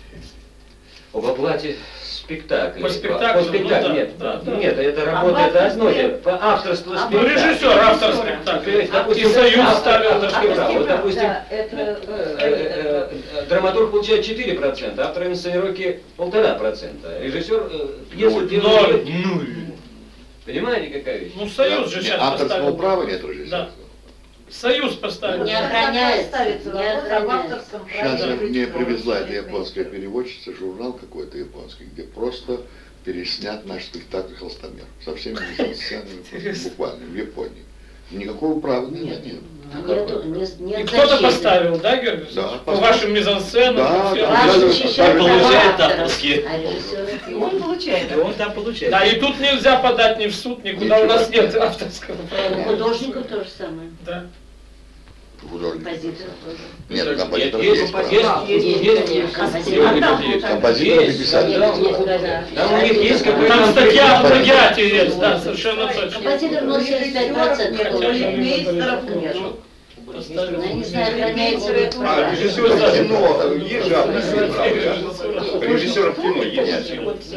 [SPEAKER 16] об оплате спектакля.
[SPEAKER 3] По спектаклю,
[SPEAKER 16] По спектаклю,
[SPEAKER 3] ну да,
[SPEAKER 16] нет,
[SPEAKER 3] да, да.
[SPEAKER 16] нет, это работает
[SPEAKER 3] А
[SPEAKER 16] одно
[SPEAKER 3] автор-
[SPEAKER 16] дело, по авторству
[SPEAKER 3] Ну,
[SPEAKER 16] спектакля.
[SPEAKER 3] режиссер, автор спектакля.
[SPEAKER 16] То есть,
[SPEAKER 3] И
[SPEAKER 16] допустим,
[SPEAKER 3] Союз
[SPEAKER 16] автор-
[SPEAKER 3] ставил
[SPEAKER 16] автор-
[SPEAKER 3] даже
[SPEAKER 16] автор- вот, допустим,
[SPEAKER 8] Да, это...
[SPEAKER 16] э,
[SPEAKER 8] э,
[SPEAKER 16] э, э, драматург получает четыре процента, автор инсценировки полтора процента, режиссер э, пьесу
[SPEAKER 3] Ноль.
[SPEAKER 16] делает нуль. Понимаете, какая вещь?
[SPEAKER 3] Ну, Союз же сейчас
[SPEAKER 1] Авторского
[SPEAKER 3] поставил.
[SPEAKER 1] права нет режиссера.
[SPEAKER 3] Да. Союз поставил.
[SPEAKER 4] Не охраняется,
[SPEAKER 8] ставится
[SPEAKER 4] не
[SPEAKER 8] вопрос об
[SPEAKER 4] охраняется.
[SPEAKER 8] авторском
[SPEAKER 1] Сейчас
[SPEAKER 8] праве.
[SPEAKER 1] мне привезла эта японская переводчица, журнал какой-то японский, где просто переснят наш спектакль «Холстомер». Со всеми мизансценами, буквально, в Японии. Никакого права нет. нет.
[SPEAKER 4] Нету, не- нет
[SPEAKER 3] И кто-то
[SPEAKER 4] защиты.
[SPEAKER 3] поставил, да, Георгий
[SPEAKER 1] Да,
[SPEAKER 3] Александрович? По
[SPEAKER 1] поставил.
[SPEAKER 3] вашим мизансценам.
[SPEAKER 1] Да,
[SPEAKER 3] по всем.
[SPEAKER 1] да,
[SPEAKER 4] Ваш
[SPEAKER 1] да, да,
[SPEAKER 4] защищает
[SPEAKER 1] да,
[SPEAKER 4] права
[SPEAKER 11] получает
[SPEAKER 4] авторов,
[SPEAKER 11] авторские.
[SPEAKER 4] а режиссер-
[SPEAKER 8] И он получает.
[SPEAKER 13] И он там получает.
[SPEAKER 3] Да, и тут нельзя подать ни в суд, никуда, у
[SPEAKER 1] Ничего.
[SPEAKER 3] нас нет авторского права.
[SPEAKER 4] Художников то же самое.
[SPEAKER 3] Да.
[SPEAKER 1] Художник.
[SPEAKER 4] Композитор тоже.
[SPEAKER 1] Нет, композитор
[SPEAKER 16] Есть,
[SPEAKER 1] есть право.
[SPEAKER 16] есть, есть, есть, есть.
[SPEAKER 4] Композитор.
[SPEAKER 1] Композитор и
[SPEAKER 16] Есть,
[SPEAKER 1] писатель.
[SPEAKER 16] да, там у них есть какой-то...
[SPEAKER 3] Там статья в плагиате есть, да, совершенно точно.
[SPEAKER 4] Композитор носит семьдесят пять процентов.
[SPEAKER 8] Мейстеров нет.
[SPEAKER 4] Ну, я не знаю, охраняется ли это
[SPEAKER 17] А
[SPEAKER 4] право.
[SPEAKER 17] режиссер кино есть же авторское право, да? Режиссеров кино есть.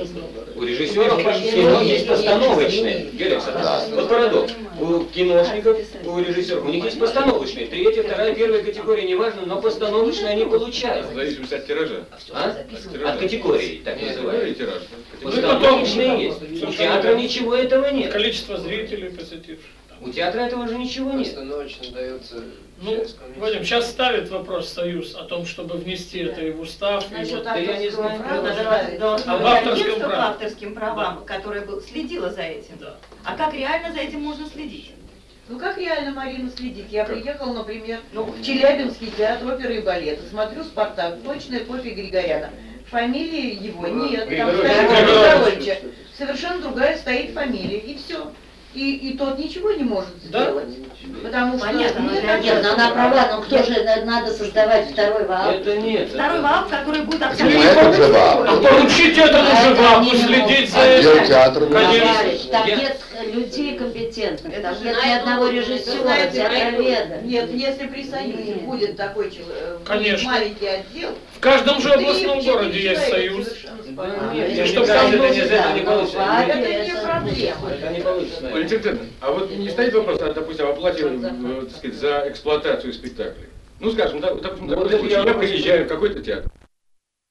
[SPEAKER 16] У режиссеров кино есть постановочные. Георгий Александрович, вот парадокс. У киношников, у режиссеров, у них есть постановочные. Третья, вторая, первая категория, неважно, но постановочные они получают.
[SPEAKER 6] В зависимости от тиража.
[SPEAKER 16] А? От категории, так
[SPEAKER 6] Категория и
[SPEAKER 16] называемой.
[SPEAKER 6] тираж.
[SPEAKER 3] Ну и потом
[SPEAKER 16] Постановочные есть. У театра ничего этого нет.
[SPEAKER 3] Количество зрителей посетивших.
[SPEAKER 16] У театра этого же ничего нет.
[SPEAKER 10] Постановочно дается
[SPEAKER 3] Ну, Вадим, сейчас ставит вопрос Союз о том, чтобы внести это и в устав. И
[SPEAKER 8] Насчет
[SPEAKER 3] вот-
[SPEAKER 8] авторского права,
[SPEAKER 3] А в авторском
[SPEAKER 15] Агентство по
[SPEAKER 3] праве?
[SPEAKER 15] авторским правам, которое был- следило за этим.
[SPEAKER 3] Да.
[SPEAKER 15] А как реально за этим можно следить?
[SPEAKER 8] Ну как реально, Марина, следить? Я приехала, например, ну, в Челябинский театр оперы и балета, смотрю «Спартак», точная копия Григоряна. Фамилии его нет, там
[SPEAKER 16] Григорович.
[SPEAKER 8] стоит
[SPEAKER 3] Григорович.
[SPEAKER 8] Григоровича. Совершенно другая стоит фамилия, и все. И, и тот ничего не может
[SPEAKER 3] Да?
[SPEAKER 8] сделать. Потому что
[SPEAKER 15] Понятно, но
[SPEAKER 8] нет
[SPEAKER 15] для-
[SPEAKER 4] Нет, но она права, но кто же на- надо создавать второй вал?
[SPEAKER 16] Это нет.
[SPEAKER 15] Второй вал, который будет
[SPEAKER 1] Почему
[SPEAKER 15] абсолютно...
[SPEAKER 1] это уже вам?
[SPEAKER 3] А поручить этому
[SPEAKER 4] А
[SPEAKER 3] же
[SPEAKER 4] это
[SPEAKER 3] вам,
[SPEAKER 4] они не
[SPEAKER 3] следить за
[SPEAKER 1] Отдел
[SPEAKER 3] этим.
[SPEAKER 1] театра.
[SPEAKER 3] Конечно.
[SPEAKER 4] Товарищ, там
[SPEAKER 16] Я-
[SPEAKER 4] нет людей компетентных,
[SPEAKER 8] Это
[SPEAKER 4] там
[SPEAKER 8] же
[SPEAKER 4] нет ни
[SPEAKER 8] найдут,
[SPEAKER 4] одного
[SPEAKER 8] вы
[SPEAKER 4] режиссера,
[SPEAKER 8] знаете,
[SPEAKER 4] театроведа.
[SPEAKER 8] Нет, если при Союзе
[SPEAKER 4] Нет.
[SPEAKER 8] будет такой чел- э, будет
[SPEAKER 3] Конечно.
[SPEAKER 8] маленький отдел,
[SPEAKER 3] В каждом же
[SPEAKER 8] три,
[SPEAKER 3] областном
[SPEAKER 8] четыре
[SPEAKER 3] городе есть
[SPEAKER 8] человека
[SPEAKER 3] Союз.
[SPEAKER 8] совершенно
[SPEAKER 16] Да
[SPEAKER 8] спокойно.
[SPEAKER 16] нет,
[SPEAKER 4] Ну,
[SPEAKER 16] я
[SPEAKER 3] чтоб
[SPEAKER 16] не
[SPEAKER 3] там
[SPEAKER 16] знаю,
[SPEAKER 3] был
[SPEAKER 16] это не- это
[SPEAKER 4] да,
[SPEAKER 16] не
[SPEAKER 4] но
[SPEAKER 16] получится.
[SPEAKER 4] вал-
[SPEAKER 8] Это не проблема.
[SPEAKER 16] Это не получится, наверное.
[SPEAKER 6] Валентин Петрович, а вот не стоит вопрос, а, допустим, об оплате, э, так сказать, за эксплуатацию спектаклей? Ну, скажем, да, допустим,
[SPEAKER 16] Ну,
[SPEAKER 6] такой
[SPEAKER 16] вот это
[SPEAKER 6] случай.
[SPEAKER 16] я
[SPEAKER 6] Я
[SPEAKER 16] вопрос-
[SPEAKER 6] приезжаю в какой-то театр,